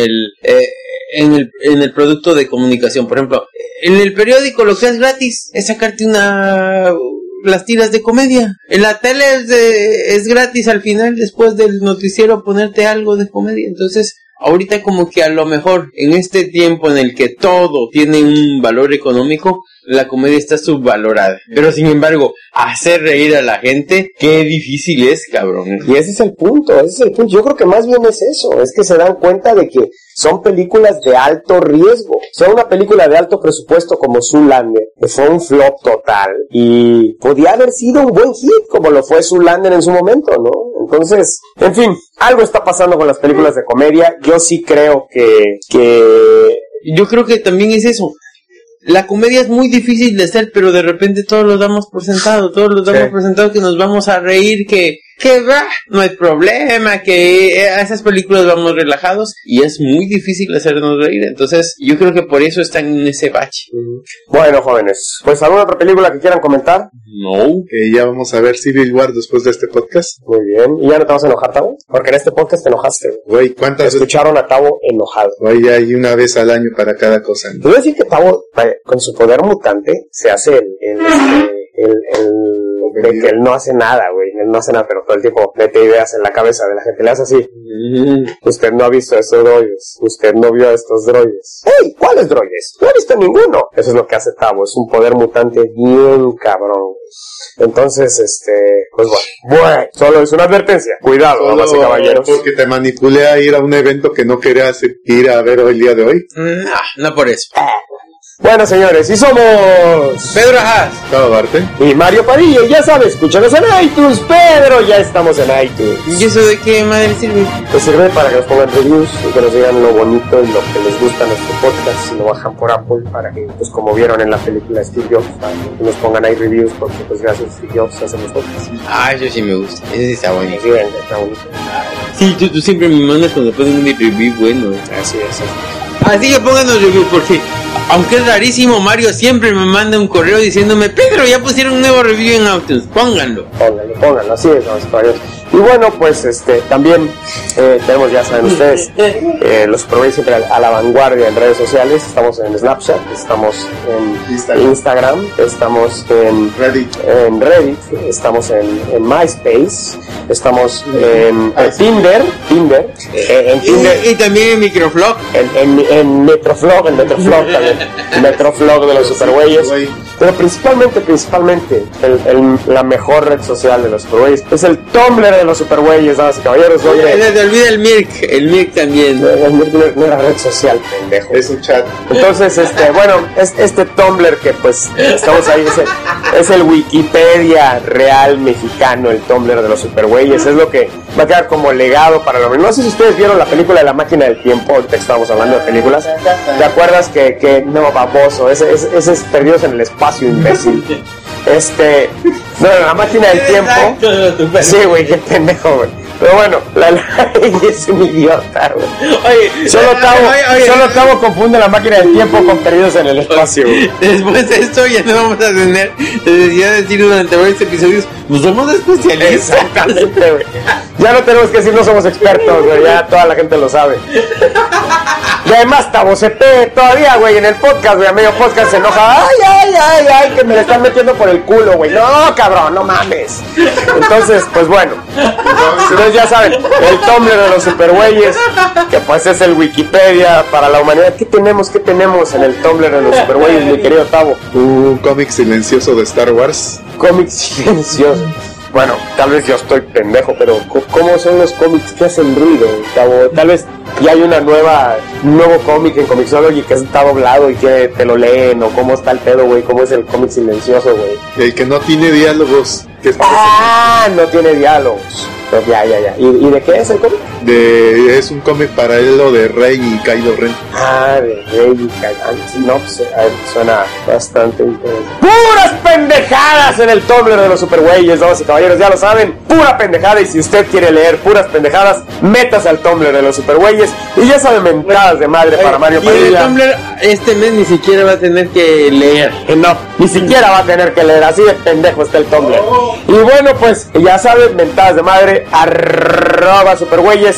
el producto de comunicación. Por ejemplo, en el periódico lo que es gratis es sacarte las tiras de comedia. En la tele es gratis al final, después del noticiero, ponerte algo de comedia. Entonces ahorita como que a lo mejor en este tiempo en el que todo tiene un valor económico, la comedia está subvalorada. Pero sin embargo, hacer reír a la gente, qué difícil es, cabrón. Y ese es el punto. Yo creo que más bien es eso, es que se dan cuenta de que son películas de alto riesgo. O sea, una película de alto presupuesto como Zoolander, que fue un flop total, y podía haber sido un buen hit, como lo fue Zoolander en su momento, ¿no? Entonces, en fin, algo está pasando con las películas de comedia. Yo sí creo que... Yo creo que también es eso. La comedia es muy difícil de hacer, pero de repente todos lo damos por sentado, que nos vamos a reír, que no hay problema, que a esas películas vamos relajados, y es muy difícil hacernos reír. Entonces yo creo que por eso están en ese bache. Bueno, jóvenes, pues ¿alguna otra película que quieran comentar? No. Que ya vamos a ver Civil War después de este podcast. Muy bien. ¿Y ya no te vas a enojar, Tavo? Porque en este podcast te enojaste. Güey, ¿cuántas escucharon a Tavo enojado? Güey, ya hay una vez al año para cada cosa. Te voy a decir que Tavo, con su poder mutante, se hace de que él no hace nada, güey. Él no hace nada, pero todo el tiempo mete ideas en la cabeza de la gente. Le hace así. Usted no ha visto estos droides. Usted no vio a estos droides. ¡Ey! ¿Cuáles droides? No he visto ninguno. Eso es lo que hace Tavo. Es un poder mutante bien cabrón. Entonces, pues bueno, solo es una advertencia. Cuidado, damas y caballeros. Porque te manipulé a ir a un evento que no querías ir a ver el día de hoy. No por eso. Bueno, señores, y somos Pedro Ajaz, Tavo Barte y Mario Padilla. Ya sabes, escúchanos en iTunes. Pedro, ya estamos en iTunes. ¿Y eso de qué madre sirve? Pues sirve para que nos pongan reviews y que nos digan lo bonito y lo que les gusta nuestro podcast. Si lo bajan por Apple, para que, pues como vieron en la película Steve Jobs, para que nos pongan ahí reviews, porque pues gracias a Steve Jobs hacemos podcast. Eso sí me gusta. Ese sí está bonito. Sí, está bonito. Sí, tú siempre me mandas cuando ponen un review bueno. Así es. Así que pónganos reviews, porque aunque es rarísimo, Mario siempre me manda un correo diciéndome: Pedro, ya pusieron un nuevo review en iTunes, pónganlo, así es, vamos a ver. Y bueno, pues también tenemos, ya saben ustedes, los programas siempre a la vanguardia en redes sociales. Estamos en Snapchat, estamos en Instagram, estamos en Reddit, estamos en MySpace, estamos en Tinder, en Tinder y también en Microflog, en Metroflog también, Metroflog de los supergüeyes. Pero principalmente, la mejor red social de los supergüeyes es el Tumblr de los supergüeyes, damas y caballeros. Oye, se te olvida el Mirk también. El Mirk no era red social, pendejo. Es un chat. Entonces, bueno, este Tumblr que pues estamos ahí, es el Wikipedia real mexicano, el Tumblr de los supergüeyes, es lo que va a quedar como legado para lo menos. No sé si ustedes vieron la película de La Máquina del Tiempo, ahorita estábamos hablando de películas. ¿Te acuerdas que no, baboso, ese es Perdidos en el Espacio, imbécil? No, La Máquina del Tiempo. Sí, güey, qué pendejo, güey. Pero bueno, la es un idiota, güey. Oye, solo Tavo confunde La Máquina del Tiempo con Perdidos en el Espacio, güey. Después de esto ya no vamos a tener necesidad de decir durante varios episodios, nos somos especialistas. Exactamente, güey. Ya no tenemos que decir no somos expertos, güey, ya toda la gente lo sabe. Y además Tavo se todavía, güey, en el podcast, güey, a medio podcast se enoja. Ay, que me le están metiendo por el culo, güey. No, cabrón, no mames. Entonces, pues bueno. Entonces ya saben, el Tumblr de los supergüeyes, que pues es el Wikipedia para la humanidad. ¿Qué tenemos en el Tumblr de los supergüeyes, mi querido Tavo? Un cómic silencioso de Star Wars. Cómic silencioso. Bueno, tal vez yo estoy pendejo, pero ¿cómo son los cómics que hacen ruido, Tavo? Tal vez ya hay un nuevo cómic en Comixology que está doblado y que te lo leen, o cómo está el pedo, güey, cómo es el cómic silencioso, güey. El que no tiene diálogos. No tiene diálogos. Pues ya. ¿Y de qué es el cómic? Es un cómic paralelo de Rey y Kylo Ren. De Rey y Kylo. No, pues suena bastante interesante. ¡Puras pendejadas en el Tumblr de los supergüeyes, damas y caballeros! Ya lo saben, pura pendejada. Y si usted quiere leer puras pendejadas, métase al Tumblr de los supergüeyes. Y ya saben, mentadas de madre para Mario Padilla. Y el Tumblr este mes ni siquiera va a tener que leer. No, ni siquiera va a tener que leer. Así de pendejo está el Tumblr. Y bueno, pues ya saben, mentadas de madre, @supergüeyes,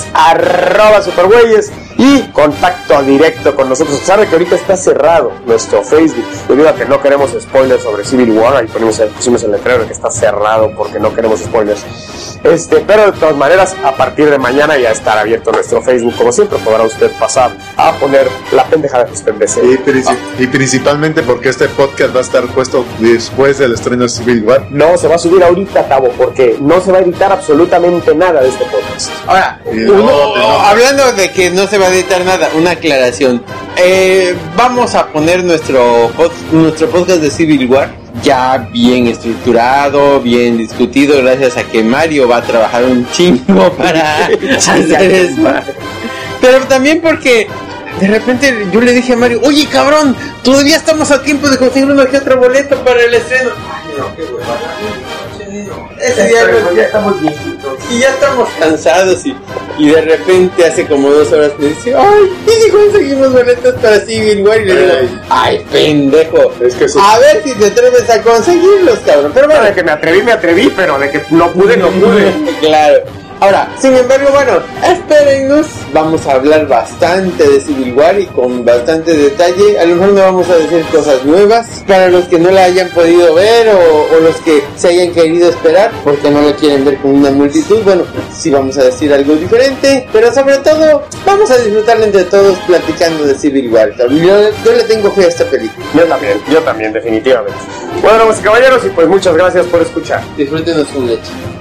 y contacto directo con nosotros. Sabe que ahorita está cerrado nuestro Facebook debido a que no queremos spoilers sobre Civil War. Ahí pusimos el letrero de que está cerrado porque no queremos spoilers. Pero de todas maneras, a partir de mañana ya estará abierto nuestro Facebook. Como siempre, podrá usted pasar a poner la pendejada que usted desee. Y principalmente porque este podcast va a estar puesto después del estreno de Civil War. No, se va a subir ahorita, Tavo, porque no se va a editar absolutamente nada de este podcast. Ahora, hablando de que no se va a editar nada, una aclaración. Vamos a poner nuestro podcast de Civil War ya bien estructurado, bien discutido, gracias a que Mario va a trabajar un chingo para hacer esto. Pero también porque de repente yo le dije a Mario, oye cabrón, todavía estamos a tiempo de conseguir uno que otro boleto para el estreno. Ay, no, qué huevada. Ese día ya estamos viejitos y ya estamos cansados y de repente hace como 2 horas me dice, ay, ¿y si conseguimos boletos para Civil War? Y le digo, ay, pendejo, es que a ver si te atreves a conseguirlos, cabrón. Pero bueno, de que me atreví, pero de que no pude. Claro. Ahora, sin embargo, bueno, espérennos, vamos a hablar bastante de Civil War y con bastante detalle. A lo mejor no vamos a decir cosas nuevas para los que no la hayan podido ver o los que se hayan querido esperar porque no la quieren ver con una multitud. Bueno, sí vamos a decir algo diferente, pero sobre todo vamos a disfrutar entre todos platicando de Civil War. Yo le tengo fe a esta película. Yo también, definitivamente. Bueno, damas y caballeros, y pues muchas gracias por escuchar. Disfrútenos con leche.